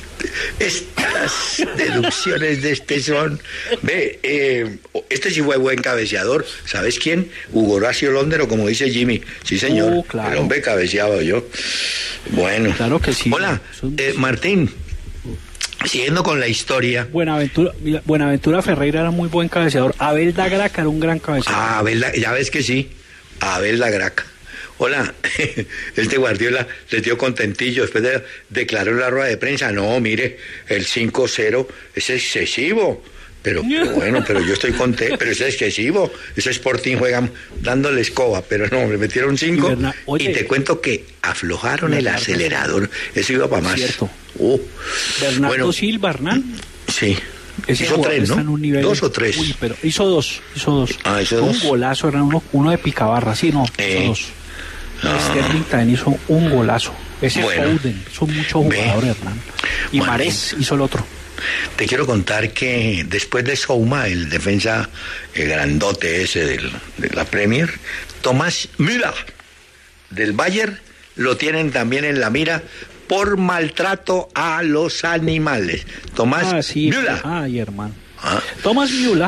estas deducciones de este son... Ve, eh, este sí fue buen cabeceador. ¿Sabes quién? Hugo Horacio Londero, como dice Jimmy. Sí, señor. Uh, claro. El hombre cabeceaba yo. Bueno. Claro que sí. Hola, eh, Martín. Siguiendo con la historia. Buenaventura, Buenaventura Ferreira era muy buen cabeceador. Abel da Graca era un gran cabeceador. Ah, Abel da, ya ves que sí. Abel da Graca. Hola, este Guardiola les dio contentillo después de declaró la rueda de prensa. No, mire, el cinco cero es excesivo. Pero, pero bueno, pero yo estoy contento, pero es excesivo. Ese Sporting juega dándole escoba, pero no, me metieron cinco. Y, Bernard, oye, y te cuento que aflojaron Bernardo, el acelerador. Eso iba para más. Cierto. Uh, Bernardo bueno, Silva, Hernán. Sí. Ese hizo tres, ¿no? Un nivel, dos o tres. Uy, pero hizo dos, hizo dos. Ah, hizo un dos. Un golazo, era uno, uno de Picabarra, sí, no, eh. hizo dos. Ah. Sterling también hizo un golazo. Ese bueno, Foden, hizo muchos jugadores, Hernán. Y bueno, Marés hizo el otro. Te quiero contar que después de Souma, el defensa el grandote ese del, de la Premier, Thomas Müller del Bayern lo tienen también en la mira por maltrato a los animales. Thomas ah, sí, Müller. Ay, hermano. ¿Ah? Thomas Müller,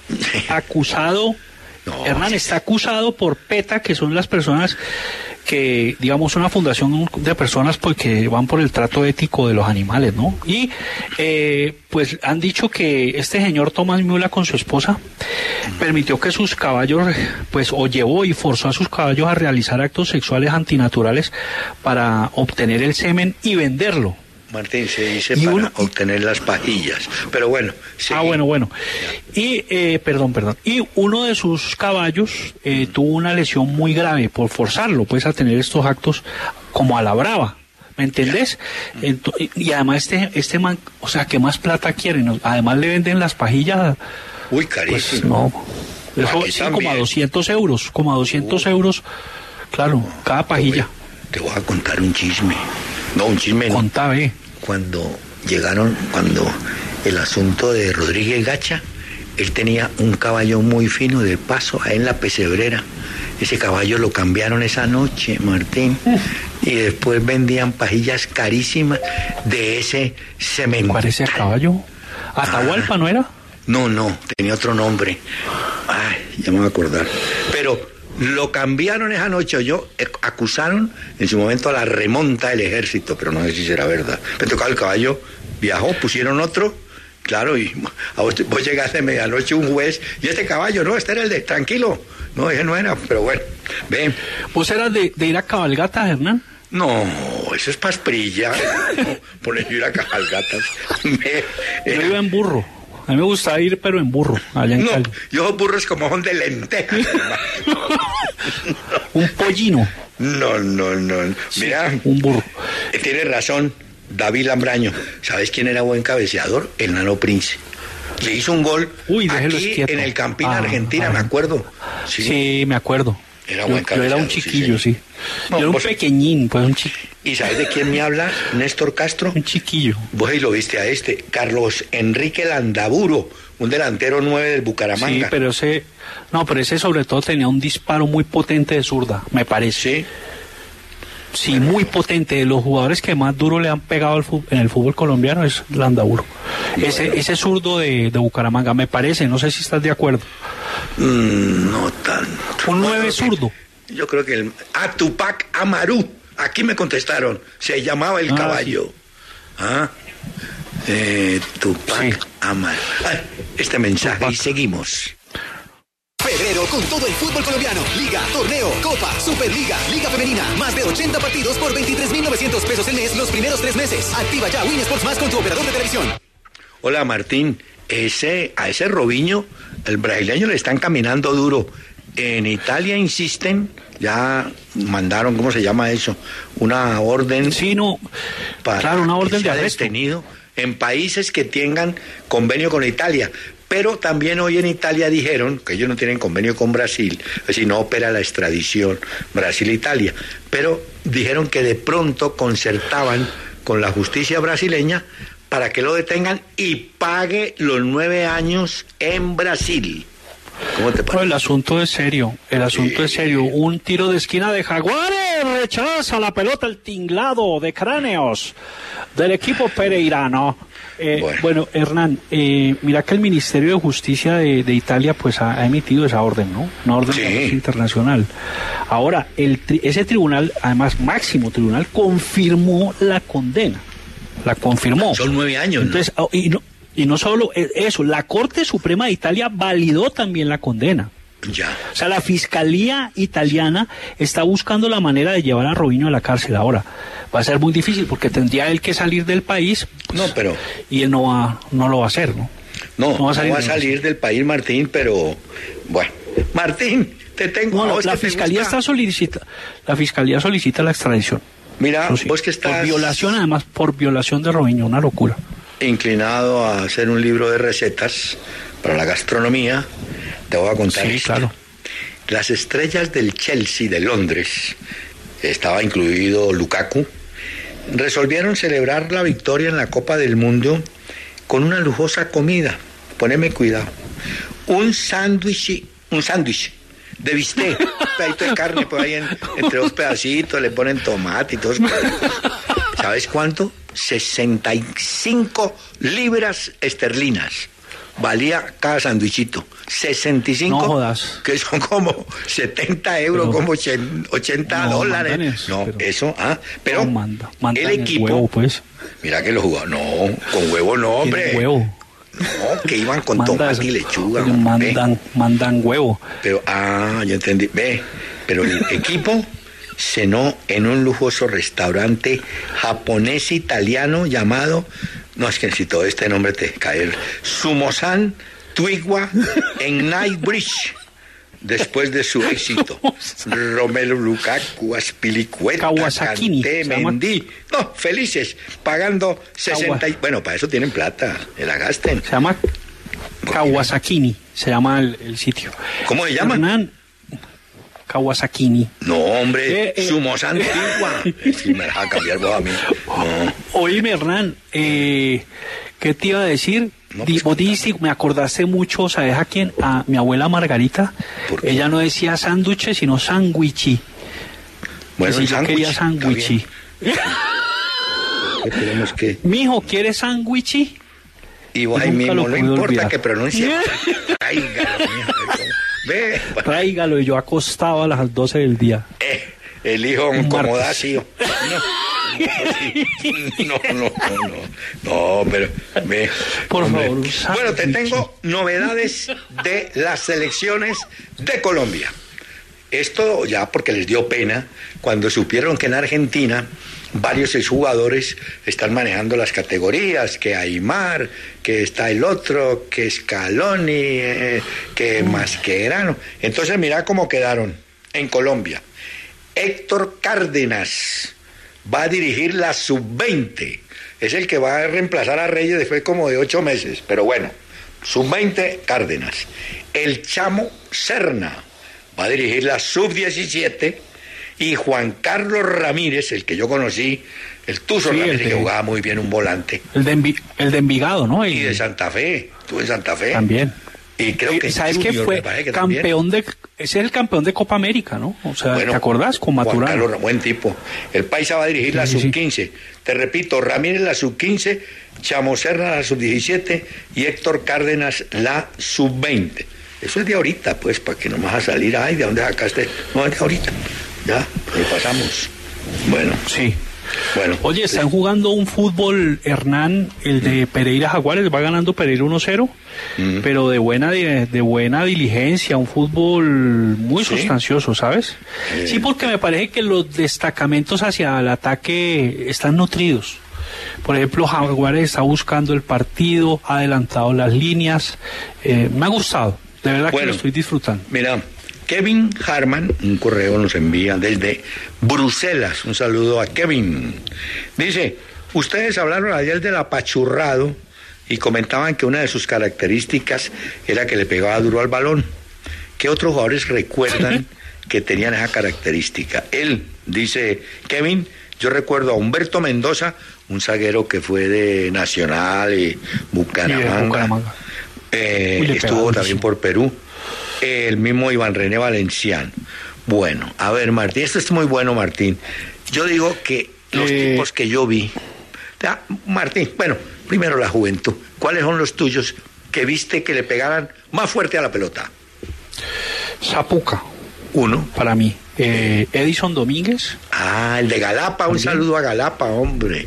acusado, no, Hernán, está acusado por PETA, que son las personas que, digamos, una fundación de personas pues que van por el trato ético de los animales, ¿no? Y eh, pues han dicho que este señor Thomas Müller con su esposa permitió que sus caballos, pues, o llevó y forzó a sus caballos a realizar actos sexuales antinaturales para obtener el semen y venderlo. Martín, se dice para uno, obtener las pajillas, pero bueno. Sí. Ah, bueno, bueno. Y, eh, perdón, perdón. Y uno de sus caballos eh, tuvo una lesión muy grave por forzarlo, pues, a tener estos actos como a la brava. ¿Me entendés? Entonces, y además este este man, o sea, ¿qué más plata quieren? Además le venden las pajillas. Uy, carísimo. Pues, no. Eso sí, como a doscientos euros, como a doscientos uh. euros, claro, cada pajilla. Te voy a contar un chisme. No, un chisme. Contame. Cuando llegaron, cuando el asunto de Rodríguez Gacha, él tenía un caballo muy fino de paso ahí en la pesebrera. Ese caballo lo cambiaron esa noche, Martín, y después vendían pajillas carísimas de ese cemento. ¿Cuál es ese caballo? ¿Atahualpa ah, no era? No, no, tenía otro nombre. Ay, ya me voy a acordar. Pero lo cambiaron esa noche, yo acusaron en su momento a la remonta del ejército, pero no sé si será verdad. Me tocaba el caballo, viajó, pusieron otro, claro, y a vos, vos llegaste a medianoche un juez, y este caballo, no, este era el de, tranquilo, no, ese no era, pero bueno, ven. ¿Vos eras de, de ir a cabalgatas, Hernán? No, eso es pasprilla, no, poner ir a cabalgatas. Me, yo iba en burro. A mí me gusta ir, pero en burro, allá en no, Cali. Yo burros como son de lentejas. Un pollino. No, no, no. Sí, mira, un burro. Tiene razón, David Lambraño. ¿Sabes quién era buen cabeceador? El Nano Prince. Le hizo un gol Uy, aquí quieto. en el Campín, ah, Argentina, ah, me acuerdo. Sí, sí, me acuerdo. Era buen yo, yo era un chiquillo, sí. sí. No, yo era un vos, pequeñín, pues un chiquillo. ¿Y sabes de quién me habla? Néstor Castro. Un chiquillo. Vos ahí lo viste a este, Carlos Enrique Landaburo, un delantero nueve del Bucaramanga. Sí, pero ese, no, pero ese sobre todo tenía un disparo muy potente de zurda, me parece. Sí. Sí, muy potente. De los jugadores que más duro le han pegado al fútbol, en el fútbol colombiano es Landauro. Bueno. Ese, ese zurdo de, de Bucaramanga, me parece, no sé si estás de acuerdo. Mm, no tanto. Un nueve zurdo. Yo creo que el... Ah, Tupac Amaru. Aquí me contestaron. Se llamaba el ah, caballo. Sí. Ah, eh, Tupac sí. Amaru. Ah, este mensaje Tupac. Y seguimos. Febrero con todo el fútbol colombiano. Liga, torneo, Copa, Superliga, Liga Femenina. Más de ochenta partidos por veintitrés mil novecientos pesos el mes los primeros tres meses. Activa ya Win Sports Más con tu operador de televisión. Hola Martín, ese, a ese Robinho, el brasileño le están caminando duro. En Italia insisten, ya mandaron, ¿cómo se llama eso? Una orden. Sí, no. Para claro, una orden que de sea arresto. Detenido en países que tengan convenio con Italia. Pero también hoy en Italia dijeron que ellos no tienen convenio con Brasil, es decir, no opera la extradición Brasil-Italia. Pero dijeron que de pronto concertaban con la justicia brasileña para que lo detengan y pague los nueve años en Brasil. ¿Cómo te parece? No, el asunto es serio, el asunto sí. es serio. Un tiro de esquina de Jaguares rechaza la pelota, el tinglado de cráneos del equipo pereirano. Eh, bueno. bueno, Hernán, eh, mira que el Ministerio de Justicia de, de Italia pues ha, ha emitido esa orden, ¿no? Una orden sí. internacional. Ahora, el tri- ese tribunal, además máximo tribunal, confirmó la condena. La confirmó. Son nueve años, Entonces, ¿no? Y no Y no solo eso, la Corte Suprema de Italia validó también la condena. Ya. O sea, la Fiscalía italiana está buscando la manera de llevar a Robinho a la cárcel. Ahora, va a ser muy difícil porque tendría él que salir del país. Pues, no, pero... Y él no va, no lo va a hacer, ¿no? No, no va a salir, no va a salir del país, Martín, pero... Bueno, Martín, te tengo... No, la, la Fiscalía está solicita, la Fiscalía solicita la extradición. Mira, sí, vos que estás... Por violación, además, por violación de Robinho, una locura. Inclinado a hacer un libro de recetas para la gastronomía, te voy a contar. Sí, esto. Claro. Las estrellas del Chelsea de Londres, estaba incluido Lukaku, resolvieron celebrar la victoria en la Copa del Mundo con una lujosa comida. Poneme cuidado. Un sándwich, un sándwich de bistec, un pedacito de carne por ahí en, entre dos pedacitos, le ponen tomate y todo eso. ¿Sabes cuánto? sesenta y cinco libras esterlinas valía cada sándwichito. sesenta y cinco, no jodas. Que son como setenta euros, pero, como ochenta no, dólares. Mandanes, no, pero, eso, ah, pero no, manda, manda el equipo, huevo, pues. Mira que lo jugaba, no, con huevo no, hombre. Huevo. No, que iban con Manda tomate eso. y lechuga. Mandan, mandan huevo. Pero, ah, ya entendí. Ve, pero el equipo cenó en un lujoso restaurante japonés italiano llamado, no es que si todo este nombre te cae, Sumosan Tuigua en Knightsbridge. Después de su éxito, Romelu Lukaku, Aspilicueta, Kanté, Mendy, no, felices, pagando sesenta y... Bueno, para eso tienen plata, que la gasten. Se llama Kawasakini, se llama el, el sitio. ¿Cómo se llama? Hernán, Kawasakini. No, hombre, eh, eh, Sumos Antigua. Si me deja cambiar vos a mí. No. Oíme, Hernán, eh, ¿qué te iba a decir? No, pues, Vos dijiste, me acordaste mucho, ¿sabes a quién? A mi abuela Margarita. Ella no decía sándwiches, sino sándwichi. Bueno, si yo quería sándwichi. ¿Qué tenemos que? Mijo, ¿quieres sándwichi? Y vos ahí mismo, no importa olvidar. Que pronuncie. Tráigalo, mijo. Ve. Tráigalo, y yo acostado a las doce del día. Eh, el hijo incomodacio. No, no, no, no, no, pero me, por hombre. favor. Bueno, te tengo novedades de las selecciones de Colombia. Esto ya porque les dio pena cuando supieron que en Argentina varios exjugadores están manejando las categorías, que Aymar, que está el otro, que Scaloni, eh, que Mascherano. Entonces mira cómo quedaron en Colombia. Héctor Cárdenas va a dirigir la sub veinte. Es el que va a reemplazar a Reyes después como de ocho meses. Pero bueno, sub veinte, Cárdenas. El Chamo Serna va a dirigir la sub diecisiete. Y Juan Carlos Ramírez, el que yo conocí, el Tuzo sí, Ramírez, el de, que jugaba muy bien un volante. El de, Envi, el de Envigado, ¿no? Y, y de Santa Fe, estuvo en Santa Fe. También. Y creo que ¿sabes Junior, qué fue? que Campeón de, ese es el campeón de Copa América, ¿no? O sea, bueno, ¿te acordás? Con Maturana. Juan Carlos, buen tipo. El Paisa va a dirigir sí, la sí, sub quince. Sí. Te repito, Ramírez la sub quince, Chamo Serna la sub diecisiete y Héctor Cárdenas la sub veinte. Eso es de ahorita, pues, para que no me vas a salir. Ay, ¿de dónde sacaste? No, es de ahorita. Ya, le pasamos. Bueno. Sí. Bueno, oye, están jugando un fútbol, Hernán, el de Pereira Jaguares, va ganando Pereira uno cero, mm. pero de buena de, de buena diligencia, un fútbol muy ¿sí? sustancioso, ¿sabes? Eh. Sí, porque me parece que los destacamentos hacia el ataque están nutridos. Por ejemplo, Jaguares está buscando el partido, ha adelantado las líneas, eh, me ha gustado, de verdad bueno, que lo estoy disfrutando. Mira, Kevin Harman, un correo nos envía desde Bruselas. Un saludo a Kevin. Dice, ustedes hablaron ayer del apachurrado y comentaban que una de sus características era que le pegaba duro al balón. ¿Qué otros jugadores recuerdan que tenían esa característica? Él, dice Kevin, yo recuerdo a Humberto Mendoza, un zaguero que fue de Nacional y Bucaramanga. Y Bucaramanga. Eh, estuvo también por Perú. El mismo Iván René Valenciano. Bueno, a ver, Martín, esto es muy bueno, Martín. Yo digo que los eh... tipos que yo vi... Ah, Martín, bueno, primero la juventud. ¿Cuáles son los tuyos que viste que le pegaran más fuerte a la pelota? Zapuca. Uno. Para mí. Eh, Edison Domínguez. Ah, el de Galapa. Un saludo a Galapa, hombre.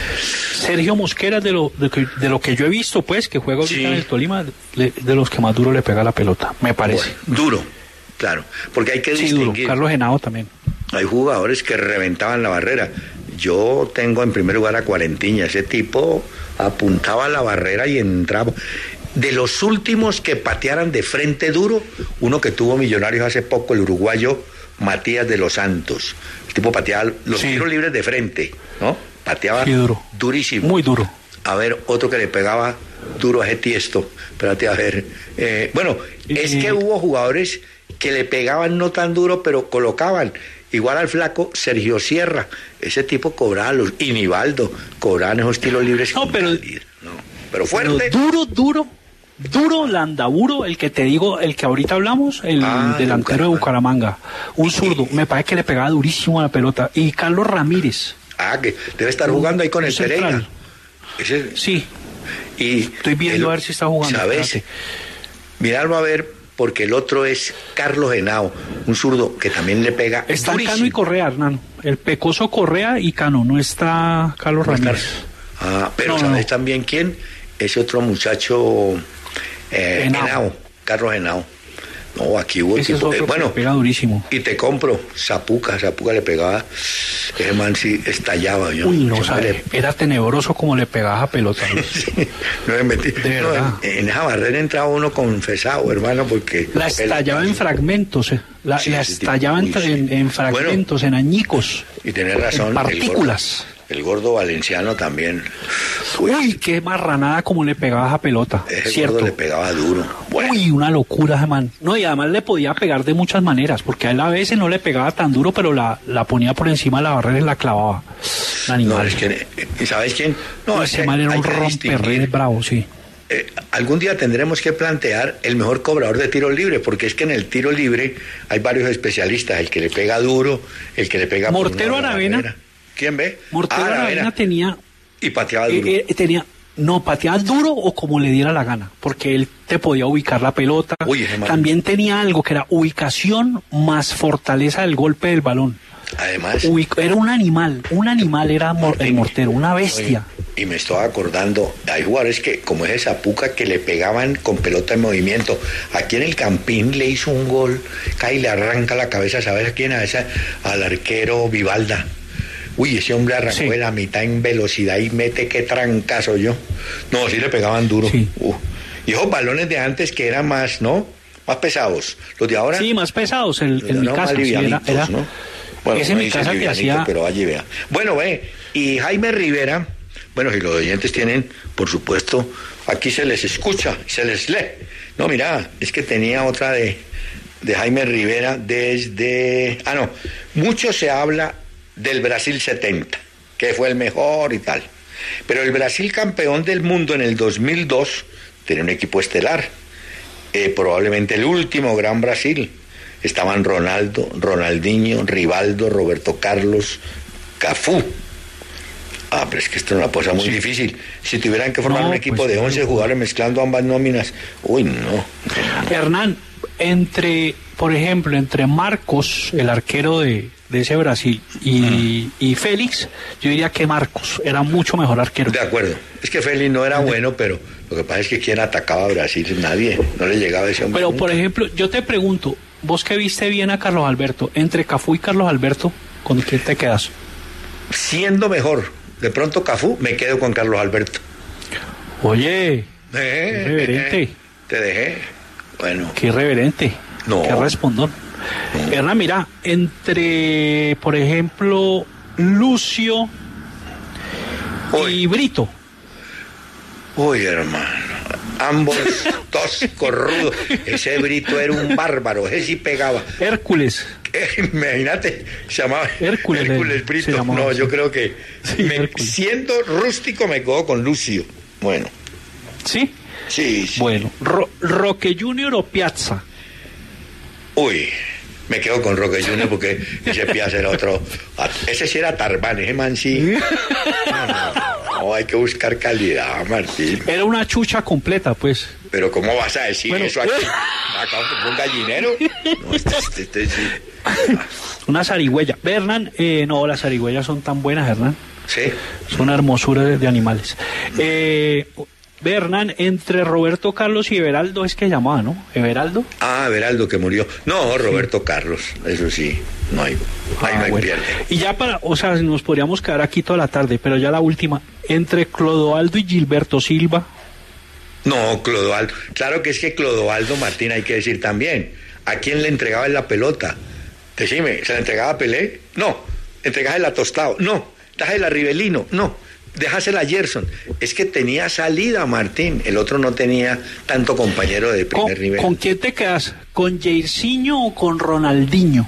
Sergio Mosquera, de lo, de, que, de lo que yo he visto, pues, que juega ahorita sí. en el Tolima, de, de los que más duro le pega la pelota, me parece. Bueno, duro, claro, porque hay que sí, distinguir. Duro. Carlos Henao también. Hay jugadores que reventaban la barrera. Yo tengo en primer lugar a Cuarentiña, ese tipo apuntaba a la barrera y entraba. De los últimos que patearan de frente duro, uno que tuvo Millonarios hace poco, el uruguayo Matías de los Santos. El tipo pateaba los sí. tiros libres de frente, ¿no? Pateaba sí, duro. durísimo. Muy duro. A ver, otro que le pegaba duro a ese Tiesto. Espérate, a ver. Eh, bueno, eh, es que hubo jugadores que le pegaban no tan duro, pero colocaban. Igual al flaco Sergio Sierra. Ese tipo cobraba los... Y Nivaldo cobraban esos tiros libres. No, pero... No, pero fuerte. Pero duro, duro. Duro Landaburo, el que te digo, el que ahorita hablamos, el ah, delantero de Bucaramanga. Un zurdo. Me parece que le pegaba durísimo a la pelota. Y Carlos Ramírez. Ah, que debe estar jugando ahí con el Pereira. Ese... Sí. Y estoy viendo el... a ver si está jugando. ¿Sabes? Mirarlo a ver, porque el otro es Carlos Henao, un zurdo que también le pega. Está durísimo. Cano y Correa, Hernán. El pecoso Correa y Cano, no está Carlos Ramírez. Ah, pero no, ¿sabes no. también quién? Ese otro muchacho, eh, Henao. Henao, Carlos Henao. No, aquí hubo ese tipo, es eh, bueno, pega durísimo. Y te compro, Zapuca, Zapuca le pegaba, ese man sí estallaba yo. Uy, no, sabe, le... era tenebroso como le pegaba a pelota. Sí, no es mentira. De no, verdad. En, en esa barrera entraba uno confesado, hermano, porque... La estallaba en fragmentos, eh. la, sí, la estallaba tipo, en, en fragmentos, bueno, en añicos. Y tenés razón. En partículas. El gordo valenciano también. Uy, Uy qué marranada como le pegaba a pelota. Ese ¿cierto? Gordo le pegaba duro. Bueno. Uy, una locura ese man. No, y además le podía pegar de muchas maneras, porque a él a veces no le pegaba tan duro, pero la, la ponía por encima de la barrera y la clavaba. No, es que, ¿y sabes quién? No, ese man era un romperredes bravo, sí. Eh, algún día tendremos que plantear el mejor cobrador de tiro libre, porque es que en el tiro libre hay varios especialistas, el que le pega duro, el que le pega... Mortero Aravena. Barrera. ¿Quién ve? Mortero ah, Aravena tenía... Y pateaba duro. Eh, eh, tenía... No, pateaba duro o como le diera la gana, porque él te podía ubicar la pelota. Uy, también tenía algo que era ubicación más fortaleza del golpe del balón. Además... Ubic... Era un animal, un animal era mor... el Mortero, una bestia. Y, y me estaba acordando, hay jugadores que, como ese Zapuca, que le pegaban con pelota en movimiento. Aquí en el Campín le hizo un gol, cae y le arranca la cabeza, ¿sabes a quién? A esa, al arquero Vivalda. Uy, ese hombre arrancó sí. de la mitad en velocidad y mete qué trancazo yo. No, sí le pegaban duro. Sí. Uh. Y esos balones de antes que eran más, ¿no? Más pesados. Los de ahora... Sí, más pesados. El, en mi no, casa sí era... era... ¿no? Bueno, ese en mi casa que hacía... Pero allí vea. Bueno, ve, y Jaime Rivera, bueno, si los oyentes tienen, por supuesto, aquí se les escucha, se les lee. No, mira, es que tenía otra de, de Jaime Rivera desde... Ah, no, mucho se habla del Brasil setenta, que fue el mejor y tal. Pero el Brasil campeón del mundo en el dos mil dos tenía un equipo estelar. eh, probablemente el último gran Brasil. Estaban Ronaldo, Ronaldinho, Rivaldo, Roberto Carlos, Cafú. Ah, pero es que esto es una cosa muy sí. difícil. Si tuvieran que formar no, un equipo pues, de once no. jugadores mezclando ambas nóminas, uy, no. Hernán, entre, por ejemplo, entre Marcos, el arquero de, de ese Brasil, y, uh-huh. y Félix, yo diría que Marcos era mucho mejor arquero. De acuerdo. Es que Félix no era bueno, pero lo que pasa es que quien atacaba a Brasil, nadie, no le llegaba ese hombre. Pero, nunca. Por ejemplo, yo te pregunto, vos que viste bien a Carlos Alberto, entre Cafú y Carlos Alberto, ¿con quién te quedas? Siendo mejor, de pronto Cafú, me quedo con Carlos Alberto. Oye, eh, qué irreverente. Eh, te dejé. Bueno. Qué irreverente. No. Qué respondón. No. Hernán, mira, entre, por ejemplo, Lucio Uy. y Brito. Uy, hermano. Ambos toscos, rudos. Ese Brito era un bárbaro, ese sí pegaba. Hércules. Imagínate, se llamaba Hércules, Hércules Brito. No, yo creo que sí, me, siendo rústico me quedo con Lucio. Bueno. ¿Sí? Sí, sí. Bueno, Ro Roque Junior o Piazza. Uy, me quedo con Roque Junior porque ese Piazza era otro. Ese sí era Tarbán, ese man sí. No, no, no, hay que buscar calidad, Martín. Era una chucha completa, pues. Pero ¿cómo vas a decir bueno, eso aquí? ¿Acá un gallinero? No, este, este, este sí. Una zarigüeya. Ve, Hernán, eh, no, las zarigüeyas son tan buenas, Hernán. Sí. Son una hermosura de, de animales. Eh, ve, Hernán, entre Roberto Carlos y Everaldo es que llamaba, ¿no? ¿Everaldo? Ah, Everaldo que murió. No, Roberto sí. Carlos, eso sí, no hay, ah, no hay bueno. pierde. Y ya para, o sea, nos podríamos quedar aquí toda la tarde, pero ya la última, entre Clodoaldo y Gilberto Silva. No, Clodoaldo. Claro que es que Clodoaldo, Martín, hay que decir también. ¿A quién le entregaba la pelota? Decime, ¿se la entregaba a Pelé? No. ¿Entregásela a Tostado? No. ¿Dejásela a Rivelino? No. Dejásela a Gerson. Es que tenía salida, Martín. El otro no tenía tanto compañero de primer ¿Con, nivel. ¿Con quién te quedas? ¿Con Jairzinho o con Ronaldinho?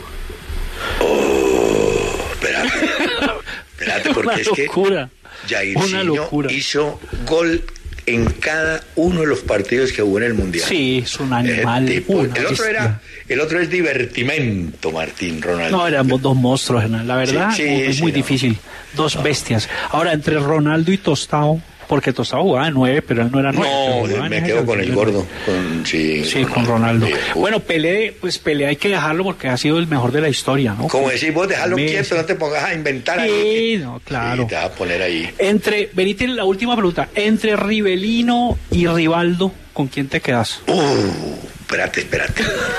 Oh, espérate. Espérate, porque Una es que locura. Jairzinho hizo gol en cada uno de los partidos que hubo en el Mundial. Sí, es un animal. El, tipo, el otro era, el otro es divertimento, Martín, Ronaldo. No, eran dos monstruos, la verdad, sí, sí, es sí, muy no. difícil. Dos no. bestias. Ahora, entre Ronaldo y Tostado, porque Tostado jugaba nueve, pero él no era nueve. No, me quedo con el gordo. Con, sí, sí Ronaldo. con Ronaldo. Sí, bueno, Pelé, pues Pelé hay que dejarlo porque ha sido el mejor de la historia, ¿no? Como decís vos, dejarlo Messi. quieto, no te pongas a inventar sí, ahí. Sí, no, claro. Sí, te vas a poner ahí. Entre, venite la última pregunta, entre Rivelino y Rivaldo, ¿con quién te quedas? Uh, espérate, espérate.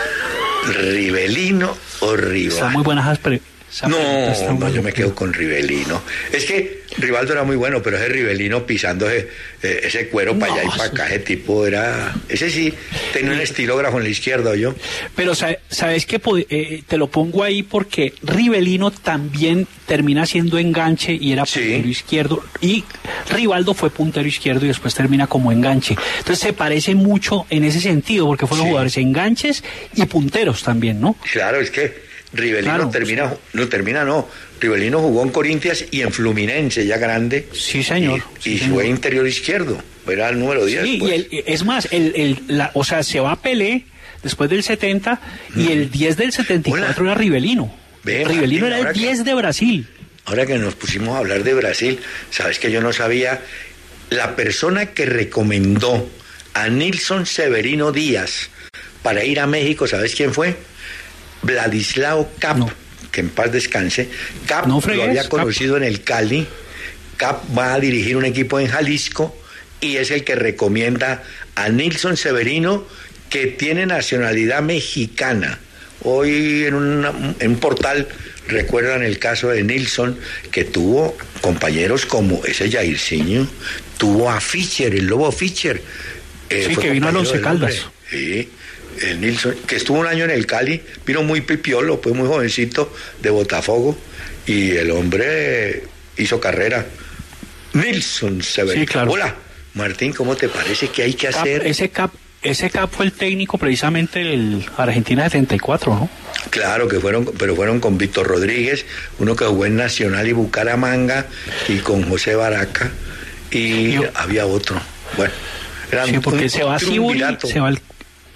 ¿Rivelino o Rivaldo? Están muy buenas las preguntas. No, no, yo me quedo con Rivelino. Es que Rivaldo era muy bueno, pero ese Rivelino pisando ese, ese cuero no, para allá y para acá, ese tipo era... Ese sí tenía un estilógrafo en la izquierda, yo. Pero sabes que eh, te lo pongo ahí porque Rivelino también termina siendo enganche y era puntero sí. izquierdo, y Rivaldo fue puntero izquierdo y después termina como enganche. Entonces se parece mucho en ese sentido, porque fueron sí. jugadores enganches y punteros también, ¿no? Claro, es que Rivelino claro, termina, no termina, no. Rivelino jugó en Corinthians y en Fluminense, ya grande. Sí, señor. Y, sí, y señor. fue interior izquierdo, era el número diez. Sí, pues. y el, es más, el, el, la, o sea, se va a Pelé después del setenta mm. y el diez del setenta y cuatro Hola. era Rivelino. Ve, Rivelino Martín, era el diez que, de Brasil. Ahora que nos pusimos a hablar de Brasil, sabes que yo no sabía, la persona que recomendó a Nilson Severino Díaz para ir a México, ¿sabes quién fue? Vladislao Cap, no. que en paz descanse. Cap no fregues, lo había conocido Cap. en el Cali. Cap va a dirigir un equipo en Jalisco y es el que recomienda a Nilson Severino, que tiene nacionalidad mexicana. Hoy en, una, en un portal recuerdan el caso de Nilson, que tuvo compañeros como ese Jairzinho, tuvo a Fischer, el Lobo Fischer. Eh, sí, que vino al Once Caldas. Sí. El Nilson, que estuvo un año en el Cali, vino muy pipiolo, pues muy jovencito, de Botafogo, y el hombre hizo carrera. Nilson Severino. Sí, claro. Hola, Martín, ¿cómo te parece que hay que Cap, hacer? Ese Cap, ese Cap fue el técnico precisamente del Argentina setenta y cuatro, ¿no? Claro que fueron, pero fueron con Víctor Rodríguez, uno que jugó en Nacional y Bucaramanga, y con José Baraca, y Yo, había otro. Bueno, eran sí, porque un, se va Sibori, se va el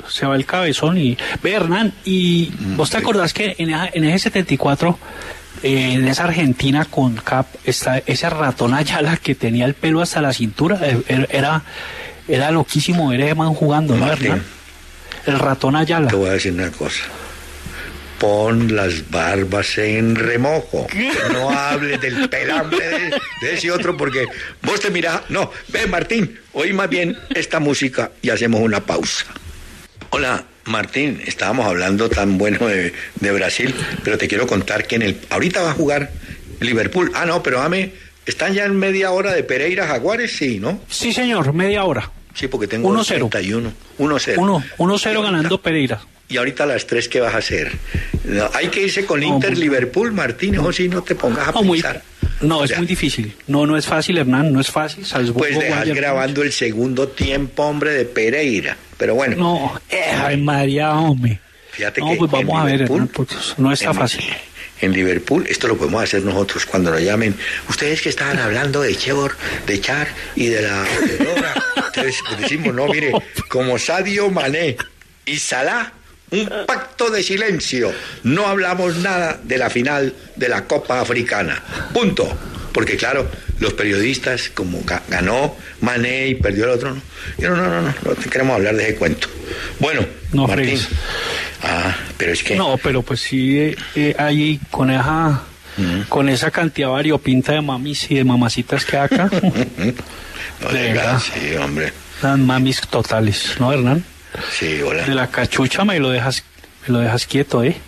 se va el cabezón y... Ve, Hernán, y vos te acordás que en, en ese setenta y cuatro, eh, en esa Argentina con Cap, está ese ratón Ayala que tenía el pelo hasta la cintura, eh, era, era loquísimo ver a ese man jugando, ¿no, Martín, Hernán? El ratón Ayala. Te voy a decir una cosa. Pon las barbas en remojo. No hables del pelambre de, de ese otro porque vos te mirás. No, ve Martín, oí más bien esta música y hacemos una pausa. Hola Martín, estábamos hablando tan bueno de, de Brasil, pero te quiero contar que en el ahorita va a jugar Liverpool. Ah, no, pero dame, ¿están ya en media hora de Pereira Jaguares? Sí, ¿no? Sí, señor, media hora. Sí, porque tengo uno cero. treinta y uno. uno cero. uno cero ganando Pereira. Y ahorita a las tres, ¿qué vas a hacer? No, hay que irse con Inter Liverpool, Martín, o si no te pongas a no, muy, pensar. no, es muy difícil. No, no es fácil, Hernán, no es fácil. Salzburgo, pues dejas Bayern, grabando el segundo tiempo, hombre, de Pereira. Pero bueno. No, eh, ay, María, hombre. Fíjate no, que pues vamos a ver, Hernán, porque no está en, fácil. En Liverpool, esto lo podemos hacer nosotros cuando nos llamen. Ustedes que estaban hablando de Chor, de Char y de la Aurora. Entonces pues decimos, no, mire, como Sadio Mané y Salah, un pacto de silencio. No hablamos nada de la final de la Copa Africana. Punto. Porque claro, los periodistas, como ganó Mané y perdió el otro, no, no, no, no, no, no queremos hablar de ese cuento. Bueno, no, Martín. Fres. Ah, pero es que... No, pero pues sí, eh, eh, ahí con esa, mm. con esa cantidad variopinta de mamis y de mamacitas que hay acá. No, de verdad, sí, hombre. Las mamis totales, ¿no, Hernán? Sí, hola. De la cachucha me lo dejas, me lo dejas quieto, ¿eh?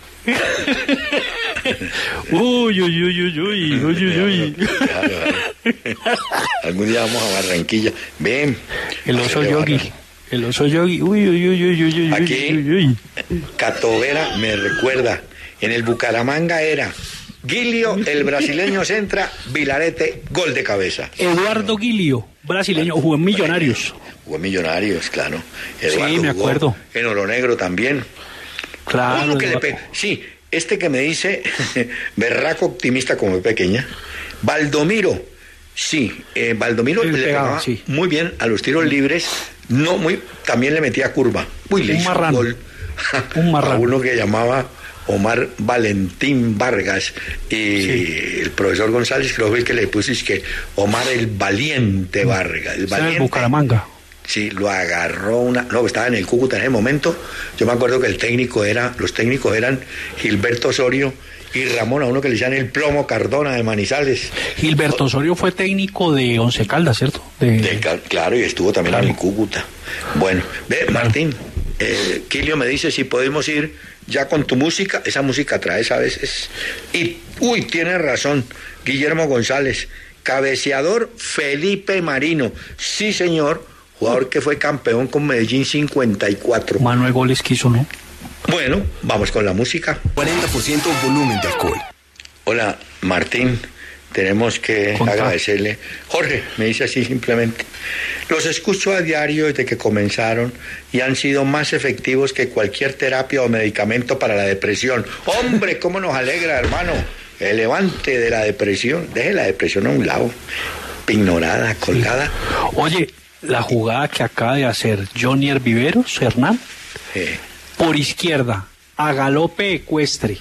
Uy, uy, uy, uy, uy, uy, uy, uy. Claro, claro. Algún día vamos a Barranquilla. Ven. El oso yogi. El oso yogi. Uy, uy, uy, uy, uy, uy. Aquí, uy, uy. Catovera me recuerda. En el Bucaramanga era Guilio, el brasileño centra, Vilarete, gol de cabeza. Eduardo Guilio, brasileño, jugó en Millonarios. Jugó en Millonarios, claro. Eduardo sí, me acuerdo. En Oro Negro también. Claro. Uno que le pe... Sí, este que me dice, berraco optimista como pequeña, Baldomiro, sí, eh, Baldomiro le pegaba sí. muy bien a los tiros libres, no muy, también le metía curva, muy listo. Un marrano. Gol. Un marrano. A uno que llamaba Omar Valentín Vargas y sí. el profesor González, creo que el que le puso es que Omar el Valiente Vargas, el Valiente. Bucaramanga. Sí, lo agarró una... No, estaba en el Cúcuta en ese momento. Yo me acuerdo que el técnico era... Los técnicos eran Gilberto Osorio y Ramón, a uno que le decían el Plomo Cardona de Manizales. Gilberto Osorio fue técnico de Once Caldas, ¿cierto? De... De, claro, y estuvo también claro. en el Cúcuta. Bueno, ve, claro. Martín, eh, Quilio me dice si podemos ir ya con tu música. Esa música traes a veces. Y, uy, tienes razón, Guillermo González. Cabeceador Felipe Marino. Sí, señor. Jugador que fue campeón con Medellín cincuenta y cuatro. Manuel goles quiso, ¿no? Bueno, vamos con la música. cuarenta por ciento volumen de alcohol. Hola, Martín. Tenemos que Conta. agradecerle. Jorge, me dice así simplemente. Los escucho a diario desde que comenzaron y han sido más efectivos que cualquier terapia o medicamento para la depresión. Hombre, cómo nos alegra, hermano. El levante de la depresión. Deje la depresión a un lado. Ignorada, colgada. Oye, la jugada que acaba de hacer Jonier Viveros, Hernán, sí. por izquierda, a galope ecuestre,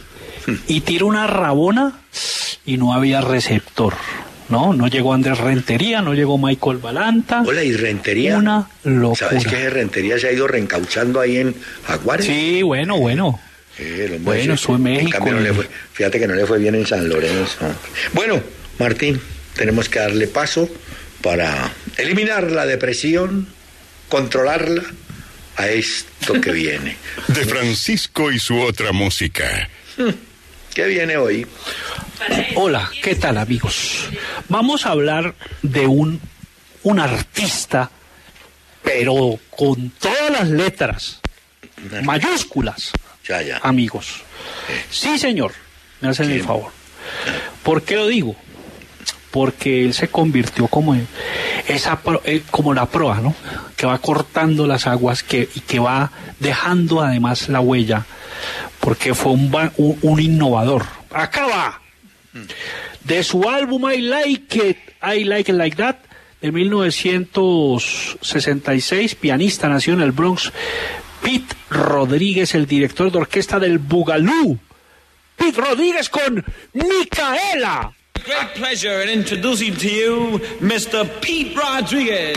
y tira una rabona y no había receptor, ¿no? No llegó Andrés Rentería, no llegó Michael Balanta. Hola, ¿y Rentería? Una locura. ¿Sabes que Rentería se ha ido reencauchando ahí en Jaguares? Sí, bueno, bueno. Eh, bueno, soy México. No le fue, fíjate que no le fue bien en San Lorenzo. Bueno, Martín, tenemos que darle paso para eliminar la depresión, controlarla a esto que viene. De Francisco y su otra música. ¿Qué viene hoy? Hola, ¿qué tal, amigos? Vamos a hablar de un, un artista, pero con todas las letras, mayúsculas, ya, ya. amigos. Sí, señor, me hacen ¿Quién? el favor. ¿Por qué lo digo? Porque él se convirtió como en esa como la proa, ¿no? Que va cortando las aguas que, y que va dejando además la huella, porque fue un, un, un innovador. Acá va. De su álbum I Like It, I Like It Like That, de mil novecientos sesenta y seis, pianista, nació en el Bronx, Pete Rodríguez, el director de orquesta del Bugalú. Pete Rodríguez con Micaela. Great pleasure in introducing to you Mister Pete Rodriguez.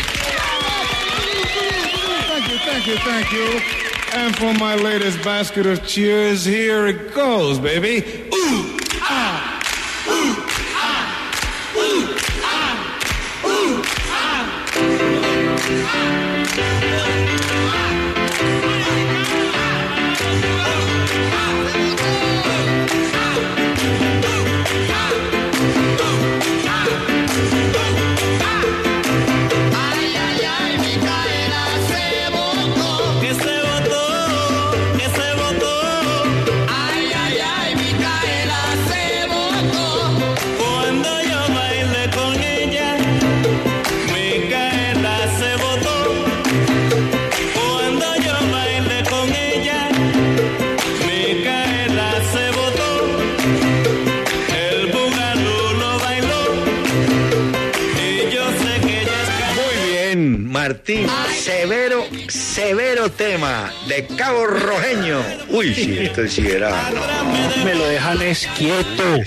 Thank you, thank you, thank you. And for my latest basket of cheers, here it goes, baby. Ooh, ah, ooh, ah, ooh, ah, ooh, ah, ooh, ah. Martín, severo, severo tema de Cabo Rojeño. Uy, sí, esto sí era. No. Me lo dejan es quieto.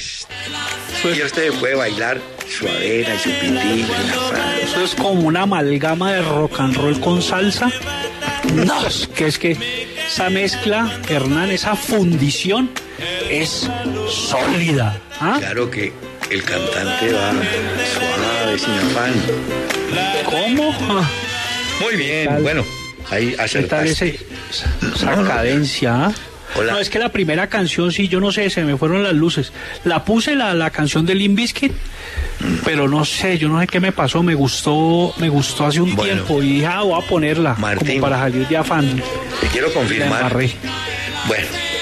Y usted puede bailar suadera y su pitillo. Eso es como una amalgama de rock and roll con salsa. No, que es que esa mezcla, Hernán, esa fundición es sólida. ¿Ah? Claro que el cantante va suave, sin afán. ¿Cómo? Ah. Muy bien, bueno, ahí acertaste. ¿Qué tal ese, esa no, no. cadencia? ¿Ah? Hola. No, es que la primera canción, sí, yo no sé, se me fueron las luces. La puse, la, la canción de Limp Bizkit, mm. pero no sé, yo no sé qué me pasó, me gustó, me gustó hace un bueno, tiempo y dije, ah, voy a ponerla, Martín, como para salir de afán. Te quiero confirmar. Bueno,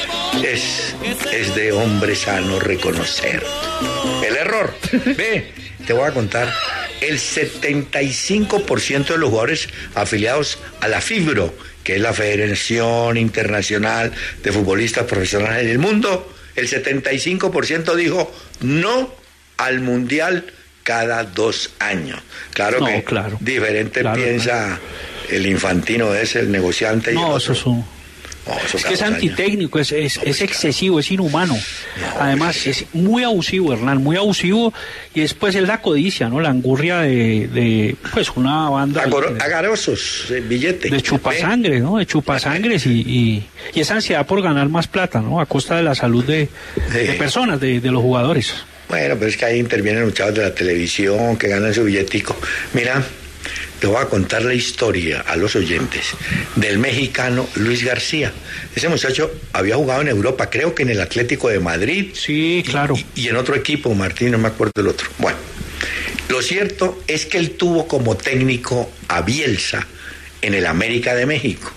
es, es de hombre sano reconocer el error. Ve, te voy a contar. El setenta y cinco por ciento de los jugadores afiliados a la FIBRO, que es la Federación Internacional de Futbolistas Profesionales en el Mundo, el setenta y cinco por ciento dijo no al Mundial cada dos años. Claro no, que claro, diferente claro, piensa claro. el infantino ese, el negociante. No, y el eso es un... Oh, es que es antitécnico, es, es, no, es excesivo, es inhumano. No, Además, pues, es muy abusivo, Hernán, muy abusivo. Y después es la codicia, ¿no? La angurria de, de pues, una banda... Agor- agarosos, el billete. De chupasangre, ¿no? De chupasangres y, y, y esa ansiedad por ganar más plata, ¿no? A costa de la salud de, sí. de personas, de, de los jugadores. Bueno, pero es que ahí intervienen los chavos de la televisión que ganan su billetico. Mira... Te voy a contar la historia a los oyentes del mexicano Luis García. Ese muchacho había jugado en Europa, creo que en el Atlético de Madrid. Sí, claro. Y, y en otro equipo, Martín, no me acuerdo del otro. Bueno, lo cierto es que él tuvo como técnico a Bielsa en el América de México.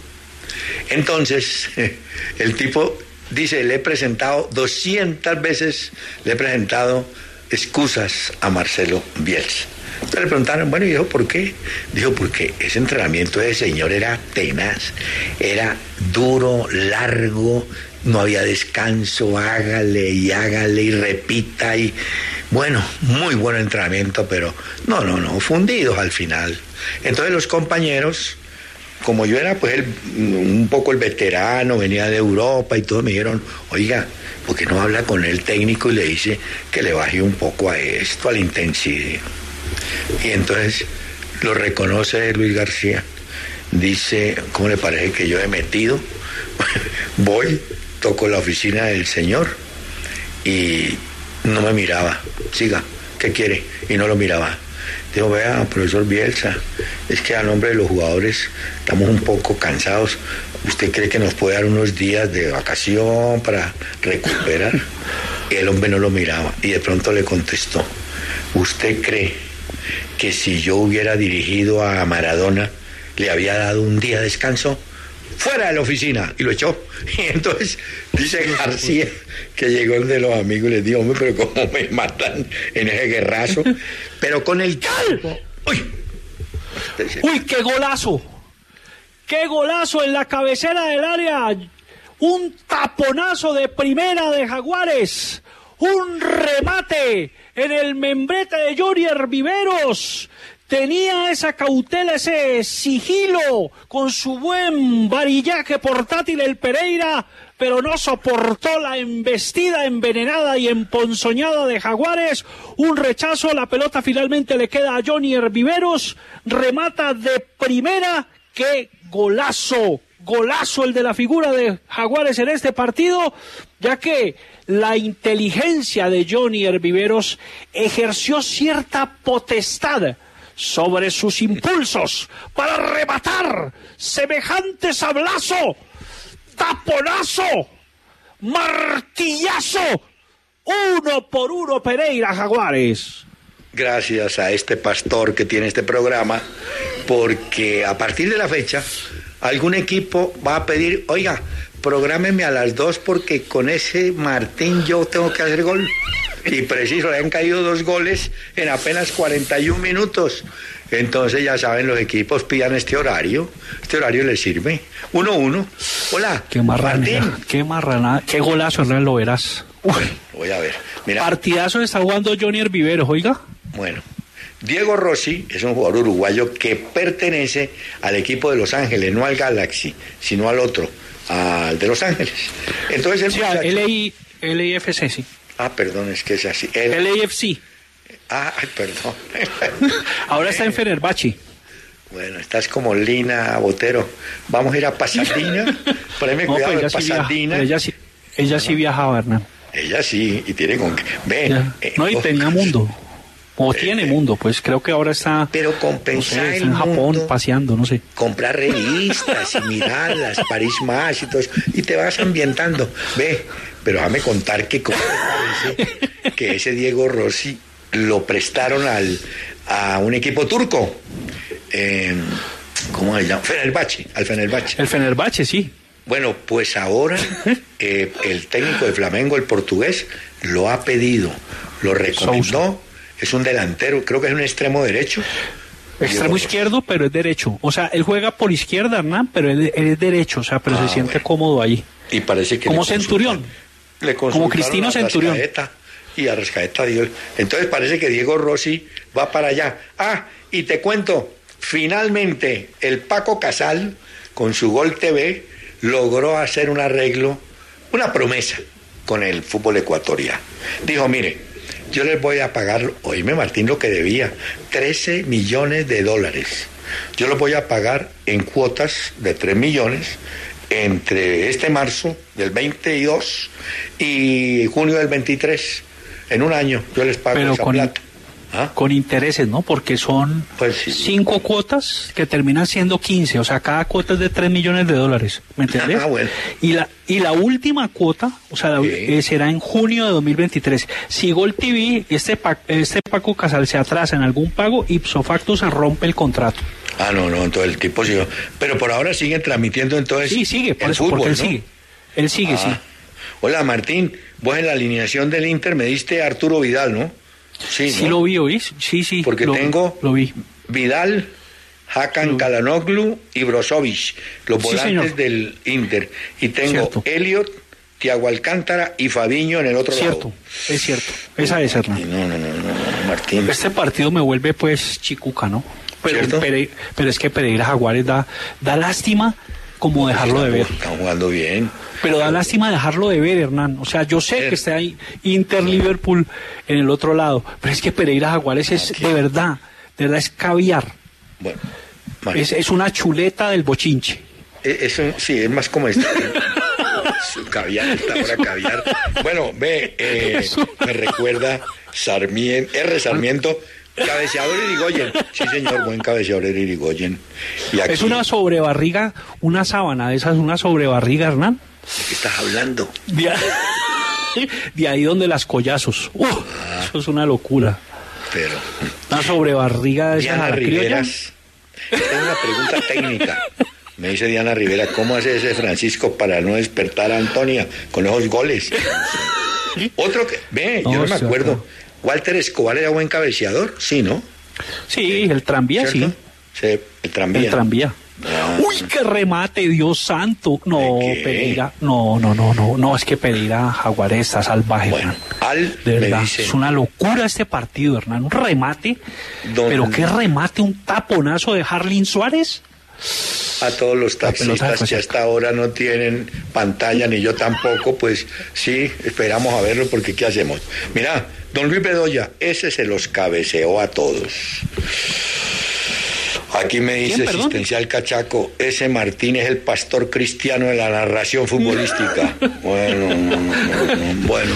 Entonces, el tipo dice, le he presentado doscientas veces, le he presentado excusas a Marcelo Bielsa. Entonces le preguntaron, bueno, y dijo, ¿por qué? Dijo, porque ese entrenamiento de ese señor era tenaz, era duro, largo, no había descanso, hágale y hágale y repita y... Bueno, muy buen entrenamiento, pero no, no, no, fundidos al final. Entonces los compañeros, como yo era pues el, un poco el veterano, venía de Europa y todo, me dijeron, oiga, ¿por qué no habla con el técnico y le dice que le baje un poco a esto, a la intensidad? Y entonces lo reconoce Luis García, dice, ¿cómo le parece que yo he metido? Voy, toco la oficina del señor y no me miraba. Siga, ¿qué quiere? Y no lo miraba. Digo, vea, profesor Bielsa, es que a nombre de los jugadores estamos un poco cansados. ¿Usted cree que nos puede dar unos días de vacación para recuperar? Y el hombre no lo miraba y de pronto le contestó, ¿usted cree que si yo hubiera dirigido a Maradona le había dado un día de descanso? Fuera de la oficina, y lo echó. Y entonces dice García que llegó el de los amigos y les dijo, hombre, pero cómo me matan en ese guerrazo, pero con el calvo. Uy, uy, qué golazo, qué golazo en la cabecera del área, un taponazo de primera de Jaguares, un remate en el membrete de Jorier Viveros, tenía esa cautela, ese sigilo, con su buen varillaje portátil el Pereira, pero no soportó la embestida envenenada y emponzoñada de Jaguares. Un rechazo, la pelota finalmente le queda a Johnny Herviveros, remata de primera. ¡Qué golazo! Golazo el de la figura de Jaguares en este partido, ya que la inteligencia de Johnny Herviveros ejerció cierta potestad sobre sus impulsos para rematar semejante sablazo, taponazo, martillazo, uno por uno Pereira Jaguares. Gracias a este pastor que tiene este programa, porque a partir de la fecha algún equipo va a pedir, oiga, prográmeme a las dos porque con ese Martín yo tengo que hacer gol. Y preciso, le han caído dos goles en apenas cuarenta y un minutos. Entonces ya saben, los equipos pidan este horario. Este horario les sirve. uno uno. Hola, qué marranera, Martín. Qué marranada, qué golazo, Hernán, lo verás. Uy. Voy a ver. Mira. Partidazo está jugando Johnny Herviveros, oiga. Bueno, Diego Rossi es un jugador uruguayo que pertenece al equipo de Los Ángeles, no al Galaxy, sino al otro, al de Los Ángeles. Entonces el sí, muchacho... L I F C, sí. Ah, perdón, es que es así. El... L A F C. Ah, ay, perdón. Ahora está en Fenerbahce. Bueno, estás como Lina Botero. Vamos a ir a Pasadena. Poneme no, cuidado de Pasadena. Sí ella sí, ella sí viajaba, Hernán. Ella sí, y tiene con qué. Ven. Eh, no, y oh, tenía mundo. O eh, tiene mundo, pues creo que ahora está. Pero compensar no sé, en Japón mundo, paseando, no sé. Comprar revistas y mirarlas, París Más y todo eso, y te vas ambientando. Ve, pero déjame contar que, como ese, que ese Diego Rossi lo prestaron al a un equipo turco. Eh, ¿Cómo se llama? Fenerbahce, al Fenerbahce. El Fenerbahce, sí. Bueno, pues ahora eh, el técnico de Flamengo, el portugués, lo ha pedido, lo recomendó. Sousa. Es un delantero, creo que es un extremo derecho. Extremo Dios. Izquierdo, pero es derecho. O sea, él juega por izquierda, Hernán, pero él, él es derecho, o sea, pero ah, se siente bueno. cómodo ahí. Y parece que como Centurión. Le como Cristino Centurión. Y a Rascaeta dio. Entonces parece que Diego Rossi va para allá. Ah, y te cuento, finalmente el Paco Casal, con su Gol T V, logró hacer un arreglo, una promesa con el fútbol ecuatoriano. Dijo, mire, yo les voy a pagar, oíme Martín, lo que debía, trece millones de dólares. Yo los voy a pagar en cuotas de tres millones entre este marzo del veintidós y junio del veintitrés. En un año yo les pago Pero esa con plata. ¿Ah? Con intereses, ¿no? Porque son pues sí. cinco cuotas que terminan siendo quince, o sea, cada cuota es de tres millones de dólares, ¿me entiendes? Ah, bueno. Y la y la última cuota, o sea, la, eh, será en junio de dos mil veintitrés. Si Gol T V, este, este Paco Casal se atrasa en algún pago, ipso facto se rompe el contrato. Ah, no, no, entonces el tipo sigue. Pero por ahora siguen transmitiendo entonces. Sí, sigue, por el eso, fútbol, porque él ¿no? sigue. Él sigue, ah. sí. Hola, Martín, vos en la alineación del Inter me diste a Arturo Vidal, ¿no? Sí, sí ¿no? lo vi, ¿oís? Sí, sí. Porque lo, tengo lo vi. Vidal, Hakan Çalhanoğlu y Brozovic, los sí, volantes señor. del Inter. Y tengo Cierto. Elliot, Thiago Alcántara y Fabinho en el otro cierto, lado. Cierto, es cierto. Esa es, Hernán. No, no, no, no, Martín. Este partido me vuelve, pues, chicuca, ¿no? Pero, Pere, pero es que Pereira Jaguares da, da lástima como dejarlo de ver. Están jugando bien. Pero da lástima dejarlo de ver, Hernán. O sea, yo sé que está ahí Inter-Liverpool en el otro lado, pero es que Pereira Jaguares es de verdad, de verdad es caviar. Bueno, es, es una chuleta del bochinche. Eso sí, es más como este. Caviar, esta hora caviar. Bueno, ve, eh, me recuerda Sarmiento, R. Sarmiento. Cabeceador Irigoyen. Sí, señor, buen cabeceador Irigoyen. Y aquí... Es una sobrebarriga, una sábana de esas, una sobrebarriga, Hernán. ¿De qué estás hablando? De ahí, de ahí donde las collazos. Uh, ah, eso es una locura. Pero... Una sobrebarriga de esas. Diana Riveras. Tengo una pregunta técnica. Me dice Diana Rivera, ¿cómo hace ese Francisco para no despertar a Antonia con esos goles? Otro que... Ve, yo no, no me acuerdo. Acá. ¿Walter Escobar era buen cabeceador? Sí, ¿no? Sí, el tranvía, ¿cierto? sí. Sí, el tranvía. El tranvía. Ah. Uy, qué remate, Dios santo. No, Pereira, no, no, no, no, no, es que Pereira Jaguares está salvaje, Bueno, Hernán. Al De me verdad, dice, es una locura este partido, Hernán. Un remate, Don- pero qué remate, un taponazo de Harlin Suárez. a todos los pelota taxistas fue que cerca. hasta ahora no tienen pantalla, ni yo tampoco, pues sí, esperamos a verlo porque ¿qué hacemos? Mira, don Luis Bedoya, ese se los cabeceó a todos. Aquí me dice ¿Quién, perdón? Existencial Cachaco, ese Martín es el pastor cristiano de la narración futbolística. Bueno, no, no, no, no, bueno.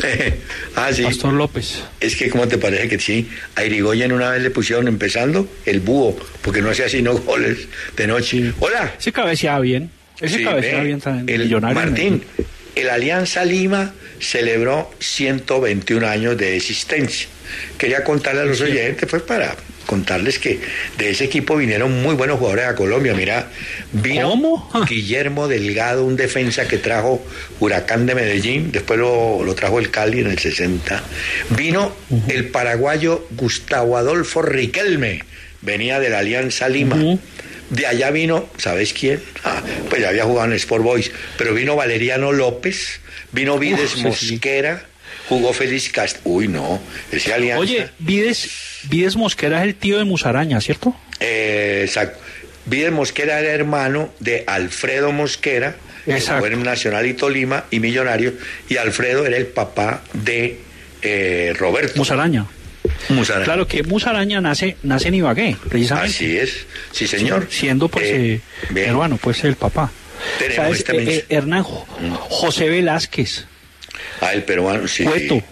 Ah, sí. Pastor López. Es que, ¿cómo te parece que sí? A Irigoyen una vez le pusieron empezando el búho, porque no hacía sino goles de noche. Hola. Ese cabeceaba bien. Ese Sí, cabeceaba ve, bien también. el Millonario. Martín, el Alianza Lima celebró ciento veintiún años de existencia. Quería contarle a los oyentes, pues para contarles que de ese equipo vinieron muy buenos jugadores a Colombia. Mira, vino ¿Cómo? Guillermo Delgado, un defensa que trajo Huracán de Medellín, después lo, lo trajo el Cali en el sesenta. Vino uh-huh. el paraguayo Gustavo Adolfo Riquelme, venía de la Alianza Lima. Uh-huh. De allá vino, ¿sabes quién? Ah, pues ya había jugado en Sport Boys, pero vino Valeriano López, vino Vides uh, Mosquera, sí. Jugó Félix Cast... Uy, no, ese Alianza... Oye, Vides, Vides Mosquera es el tío de Musaraña, ¿cierto? Eh, exacto. Vides Mosquera era hermano de Alfredo Mosquera, que jugó en Nacional y Tolima y Millonarios, y Alfredo era el papá de eh, Roberto. Musaraña. Musaraña. Claro que Musaraña nace, nace en Ibagué, precisamente. Así es, sí señor. Sí, siendo pues eh, eh, hermano, pues el papá. Tenemos este eh, eh, Hernán José Velázquez. Ah, el peruano, sí. Cueto.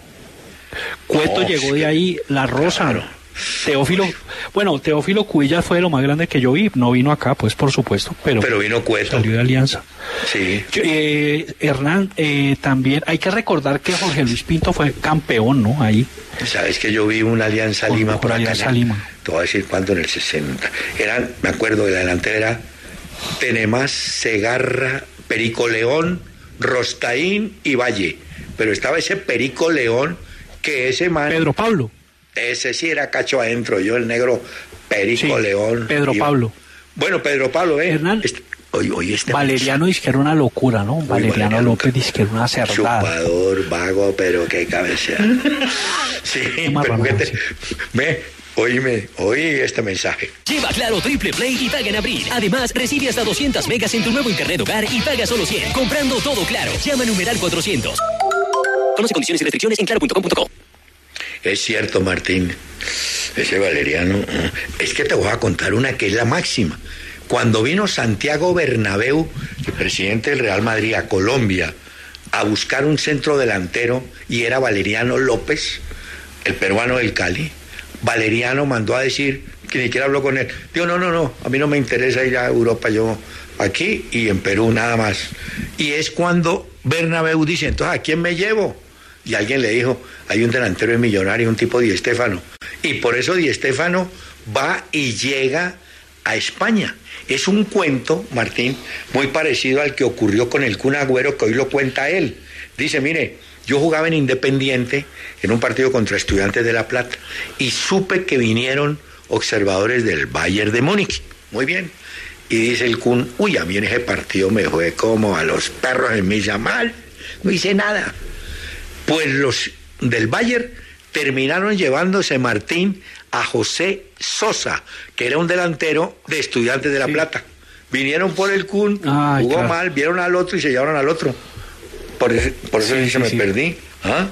Cueto no, llegó sí, de ahí, La Rosa. Claro. Teófilo, bueno, Teófilo Cubillas fue de lo más grande que yo vi, no vino acá, pues por supuesto, pero, pero vino Cueto. Salió de Alianza. Sí. Yo, eh, Hernán, eh, también hay que recordar que Jorge Luis Pinto fue campeón, ¿no? Ahí. Sabes que yo vi una Alianza por, Lima por, por Alianza acá. Lima. Te voy a decir cuánto, en el sesenta. Eran, me acuerdo, de la delantera Tenemás, Segarra, Perico León, Rostaín y Valle. Pero estaba ese Perico León, que ese man... Pedro Pablo. Ese sí era cacho adentro, yo el negro Perico sí, León. Pedro iba. Pablo. Bueno, Pedro Pablo, ¿eh? Hernán, este, hoy, hoy este Valeriano dice que era una locura, ¿no? Uy, Valeriano, Valeriano López dice que era una cerdada. Chupador, vago, pero qué cabeza. Sí, pero que te... Ve, oíme, oí este mensaje. Lleva Claro Triple Play y paga en abril. Además, recibe hasta doscientas megas en tu nuevo internet hogar y paga solo cien. Comprando todo Claro. Llama a numeral cuatrocientos. Conoce condiciones y restricciones en claro punto com punto co. Es cierto, Martín, ese Valeriano, es que te voy a contar una que es la máxima. Cuando vino Santiago Bernabéu, el presidente del Real Madrid, a Colombia, a buscar un centro delantero, y era Valeriano López, el peruano del Cali, Valeriano mandó a decir, que ni siquiera habló con él, dijo, no, no, no, a mí no me interesa ir a Europa, yo aquí y en Perú nada más. Y es cuando Bernabéu dice, entonces, ¿a quién me llevo? Y alguien le dijo, hay un delantero de Millonario, un tipo Di Stéfano. Y por eso Di Stéfano va y llega a España. Es un cuento, Martín, muy parecido al que ocurrió con el Kun Agüero, que hoy lo cuenta él. Dice, mire, yo jugaba en Independiente, en un partido contra Estudiantes de La Plata, y supe que vinieron observadores del Bayern de Múnich. Muy bien. Y dice el Kun, uy, a mí en ese partido me fue como a los perros en mi mal, no hice nada. Pues los del Bayern terminaron llevándose, Martín, a José Sosa, que era un delantero de Estudiantes de La sí. Plata. Vinieron por el Kun, Ay, jugó claro. mal, vieron al otro y se llevaron al otro. Por, ese, por eso sí, sí, me sí. perdí. ¿Ah?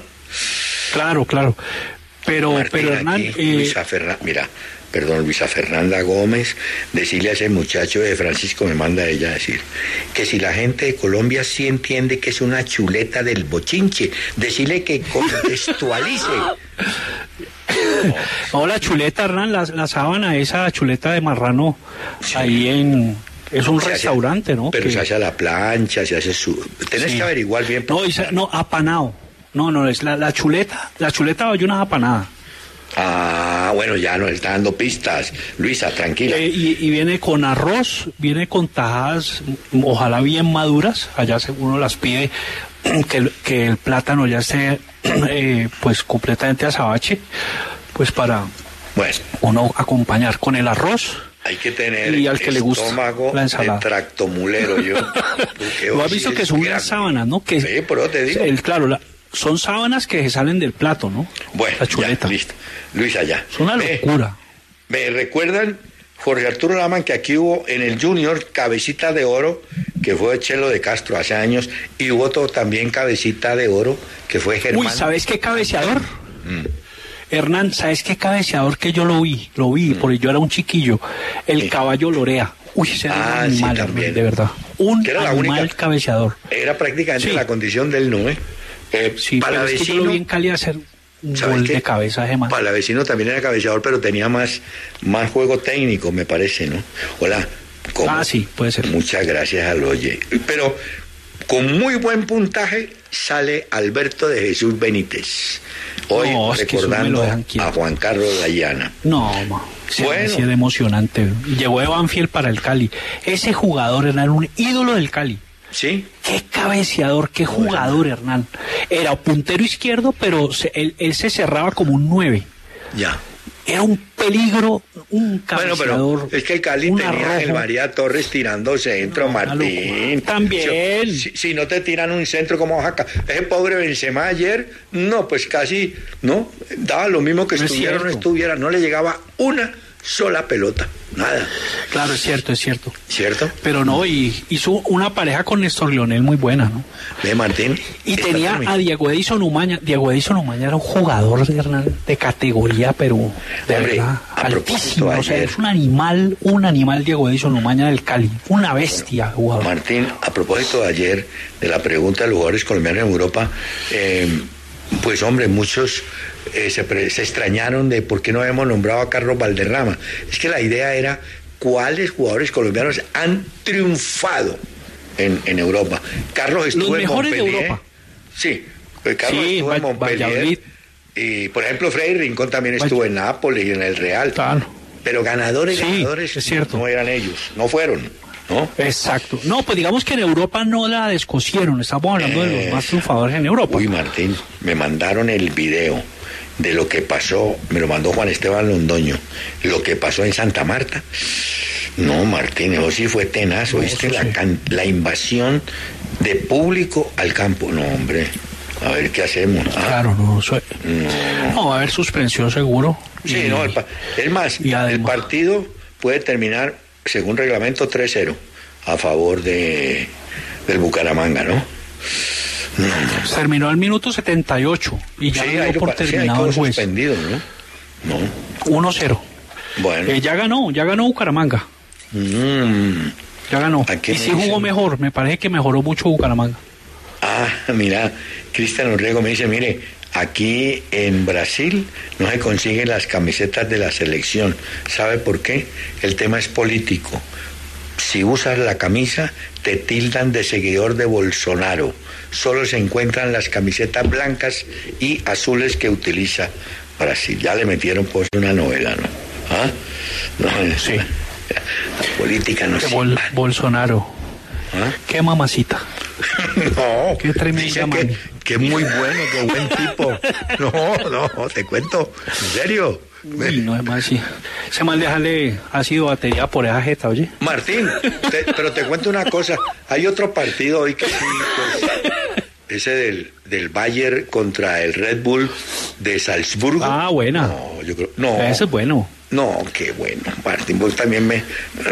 Claro, claro. Pero, Martín, pero Hernán... Aquí, eh... Luisa Ferran, mira, perdón, Luisa Fernanda Gómez, decirle a ese muchacho de Francisco, me manda ella a decir, que si la gente de Colombia sí entiende que es una chuleta del bochinche, decirle que contextualice. No, la chuleta, Hernán, la, la sábana, esa chuleta de marrano, sí. ahí en... Es un se restaurante, hace, ¿no? Pero que... se hace a la plancha, se hace su... Tenés sí. que averiguar bien. No, esa, no, apanado. No, no, es la, la chuleta, la chuleta hay una apanada. Ah, bueno, ya nos está dando pistas. Luisa, tranquila. Eh, y, y viene con arroz, viene con tajadas, ojalá bien maduras. Allá uno las pide, que el, que el plátano ya esté eh, pues completamente azabache, pues para bueno. uno acompañar con el arroz. Hay que tener y al que le gusta estómago la ensalada. de tractomulero, yo. Lo has visto que son unas sábanas, ¿no? Que, sí, pero te digo. El, claro, la, son sábanas que se salen del plato, ¿no? Bueno, la chuleta. Ya, listo. Luis, allá. Es una locura. Me, me recuerdan, Jorge Arturo Laman, que aquí hubo en el Junior Cabecita de Oro, que fue Chelo de Castro hace años, y hubo otro también Cabecita de Oro, que fue Germán. Uy, ¿sabes qué cabeceador? Mm. Hernán, ¿sabes qué cabeceador que yo lo vi? Lo vi, mm. porque yo era un chiquillo. El sí. caballo Lorea. Uy, ese era ah, un animal, sí, también. de verdad. Un era animal la única, cabeceador. Era prácticamente sí. la condición del nube. Eh, sí, para pero es que yo lo vi en Cali hacer un gol qué? de cabeza, Gemma. Palavecino también era cabeceador, pero tenía más, más juego técnico, me parece, ¿no? Hola. ¿Cómo? Ah, sí, puede ser. Muchas gracias al Oye. Pero con muy buen puntaje sale Alberto de Jesús Benítez. Hoy no, recordando a Juan Carlos Dayana. No, ma, sí, bueno. sí era emocionante. Llegó de Banfield para el Cali. Ese jugador era un ídolo del Cali. Sí. Qué cabeceador, qué jugador, bueno. Hernán. Era puntero izquierdo, pero se, él, él se cerraba como un nueve. Ya. Era un peligro, un cabeceador. Bueno, pero es que el Cali tenía el María Torres tirando centro, no, Martín. También. Si, si no te tiran un centro como Oaxaca, ese pobre Benzema ayer, no, pues casi, no, daba lo mismo que no estuviera o no estuviera, no le llegaba una sola pelota, nada. Claro, es cierto, es cierto. ¿Cierto? Pero no, y hizo una pareja con Néstor Leonel muy buena, ¿no? De Martín. Y tenía a Diego Edison Umaña. Diego Edison Umaña era un jugador de, de categoría, pero de Hombre, verdad, altísimo. O sea, es un animal, un animal Diego Edison Umaña del Cali. Una bestia, bueno, jugador. Martín, a propósito de ayer, de la pregunta de los jugadores colombianos en Europa, eh, pues hombre, muchos eh, se, pre, se extrañaron de por qué no habíamos nombrado a Carlos Valderrama. Es que la idea era cuáles jugadores colombianos han triunfado en, en Europa. Carlos estuvo en Montpellier. De Europa. Sí, Carlos sí, estuvo en Montpellier. Valladolid. Y por ejemplo, Freddy Rincón también estuvo en Nápoles y en el Real. Claro. Pero ganadores, sí, ganadores es cierto. No eran ellos, no fueron. ¿No? Exacto. No, pues digamos que en Europa no la descosieron. Estamos hablando eh, de los más triunfadores en Europa. Uy, Martín, me mandaron el video de lo que pasó, me lo mandó Juan Esteban Londoño, lo que pasó en Santa Marta. No, Martín, eso sí fue tenaz, ¿oíste? No, la, sí. la invasión de público al campo. No, hombre, a ver qué hacemos. ¿Ah? Claro, no, soy... no, no, va a haber suspensión seguro. Sí, y... no, el pa... es más, además... el partido puede terminar según reglamento tres cero a favor de del Bucaramanga, ¿no? no. Terminó al minuto setenta y ocho y ya sí, dio por sí, terminado el juez. Suspendido, ¿no? No. uno cero. Bueno. Eh, ya ganó, ya ganó Bucaramanga. Mm. Ya ganó. Y sí jugó mejor, me parece que mejoró mucho Bucaramanga. Ah, mira, Cristian Orrego me dice, mire, aquí en Brasil no se consiguen las camisetas de la selección. ¿Sabe por qué? El tema es político. Si usas la camisa, te tildan de seguidor de Bolsonaro. Solo se encuentran las camisetas blancas y azules que utiliza Brasil. Ya le metieron pues una novela, ¿no? ¿Ah? No, sí. La política no se Bol Bolsonaro. ¿Ah? Qué mamacita. No, qué tremenda que, que muy bueno, qué buen tipo. No, no, te cuento, en serio. Uy, no es más, sí. Ese mal dejarle ácido batería por esa jeta, oye. Martín, te, pero te cuento una cosa, hay otro partido hoy que sí, pues, ese del, del Bayern contra el Red Bull de Salzburgo. Ah, buena. No, yo creo, no. Ese es bueno. No, qué bueno, Martín, vos también me...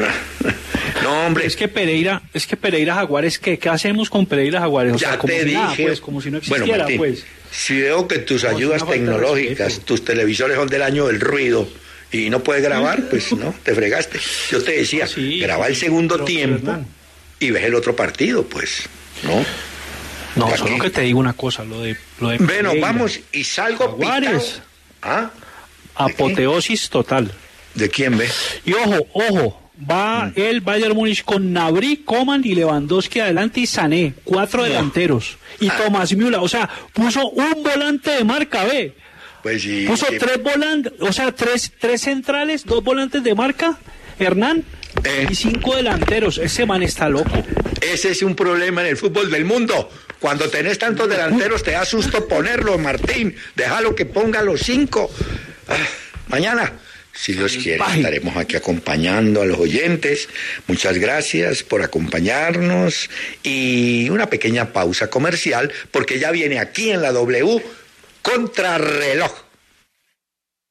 No, hombre. Es que Pereira, es que Pereira Jaguares, ¿qué, qué hacemos con Pereira Jaguares? O ya sea, como te si dije. Nada, pues, como si no existiera, bueno, Martín, pues. Si veo que tus ayudas tecnológicas, tus televisores son del año del ruido y no puedes grabar, pues no, te fregaste. Yo te decía, sí, graba el segundo pero, tiempo pero, y ves el otro partido, pues, ¿no? No, solo que te digo una cosa, lo de... Lo de bueno, Pereira. Vamos, y salgo Jaguares. ¿Ah? Apoteosis ¿De total. ¿De quién ves? Y ojo, ojo, va mm. el Bayern Múnich con Gnabry, Coman y Lewandowski adelante y Sané, cuatro no. delanteros. Y ah. Thomas Müller, o sea, puso un volante de marca, ve. Pues sí. Puso sí. tres volantes, o sea, tres, tres centrales, dos volantes de marca, Hernán, eh. y cinco delanteros. Ese man está loco. Ese es un problema en el fútbol del mundo. Cuando tenés tantos delanteros te da susto ponerlo, Martín. Déjalo que ponga los cinco. Ah, mañana Si Dios quiere, estaremos aquí acompañando a los oyentes. Muchas gracias por acompañarnos. Y una pequeña pausa comercial, porque ya viene aquí en la W Contrarreloj.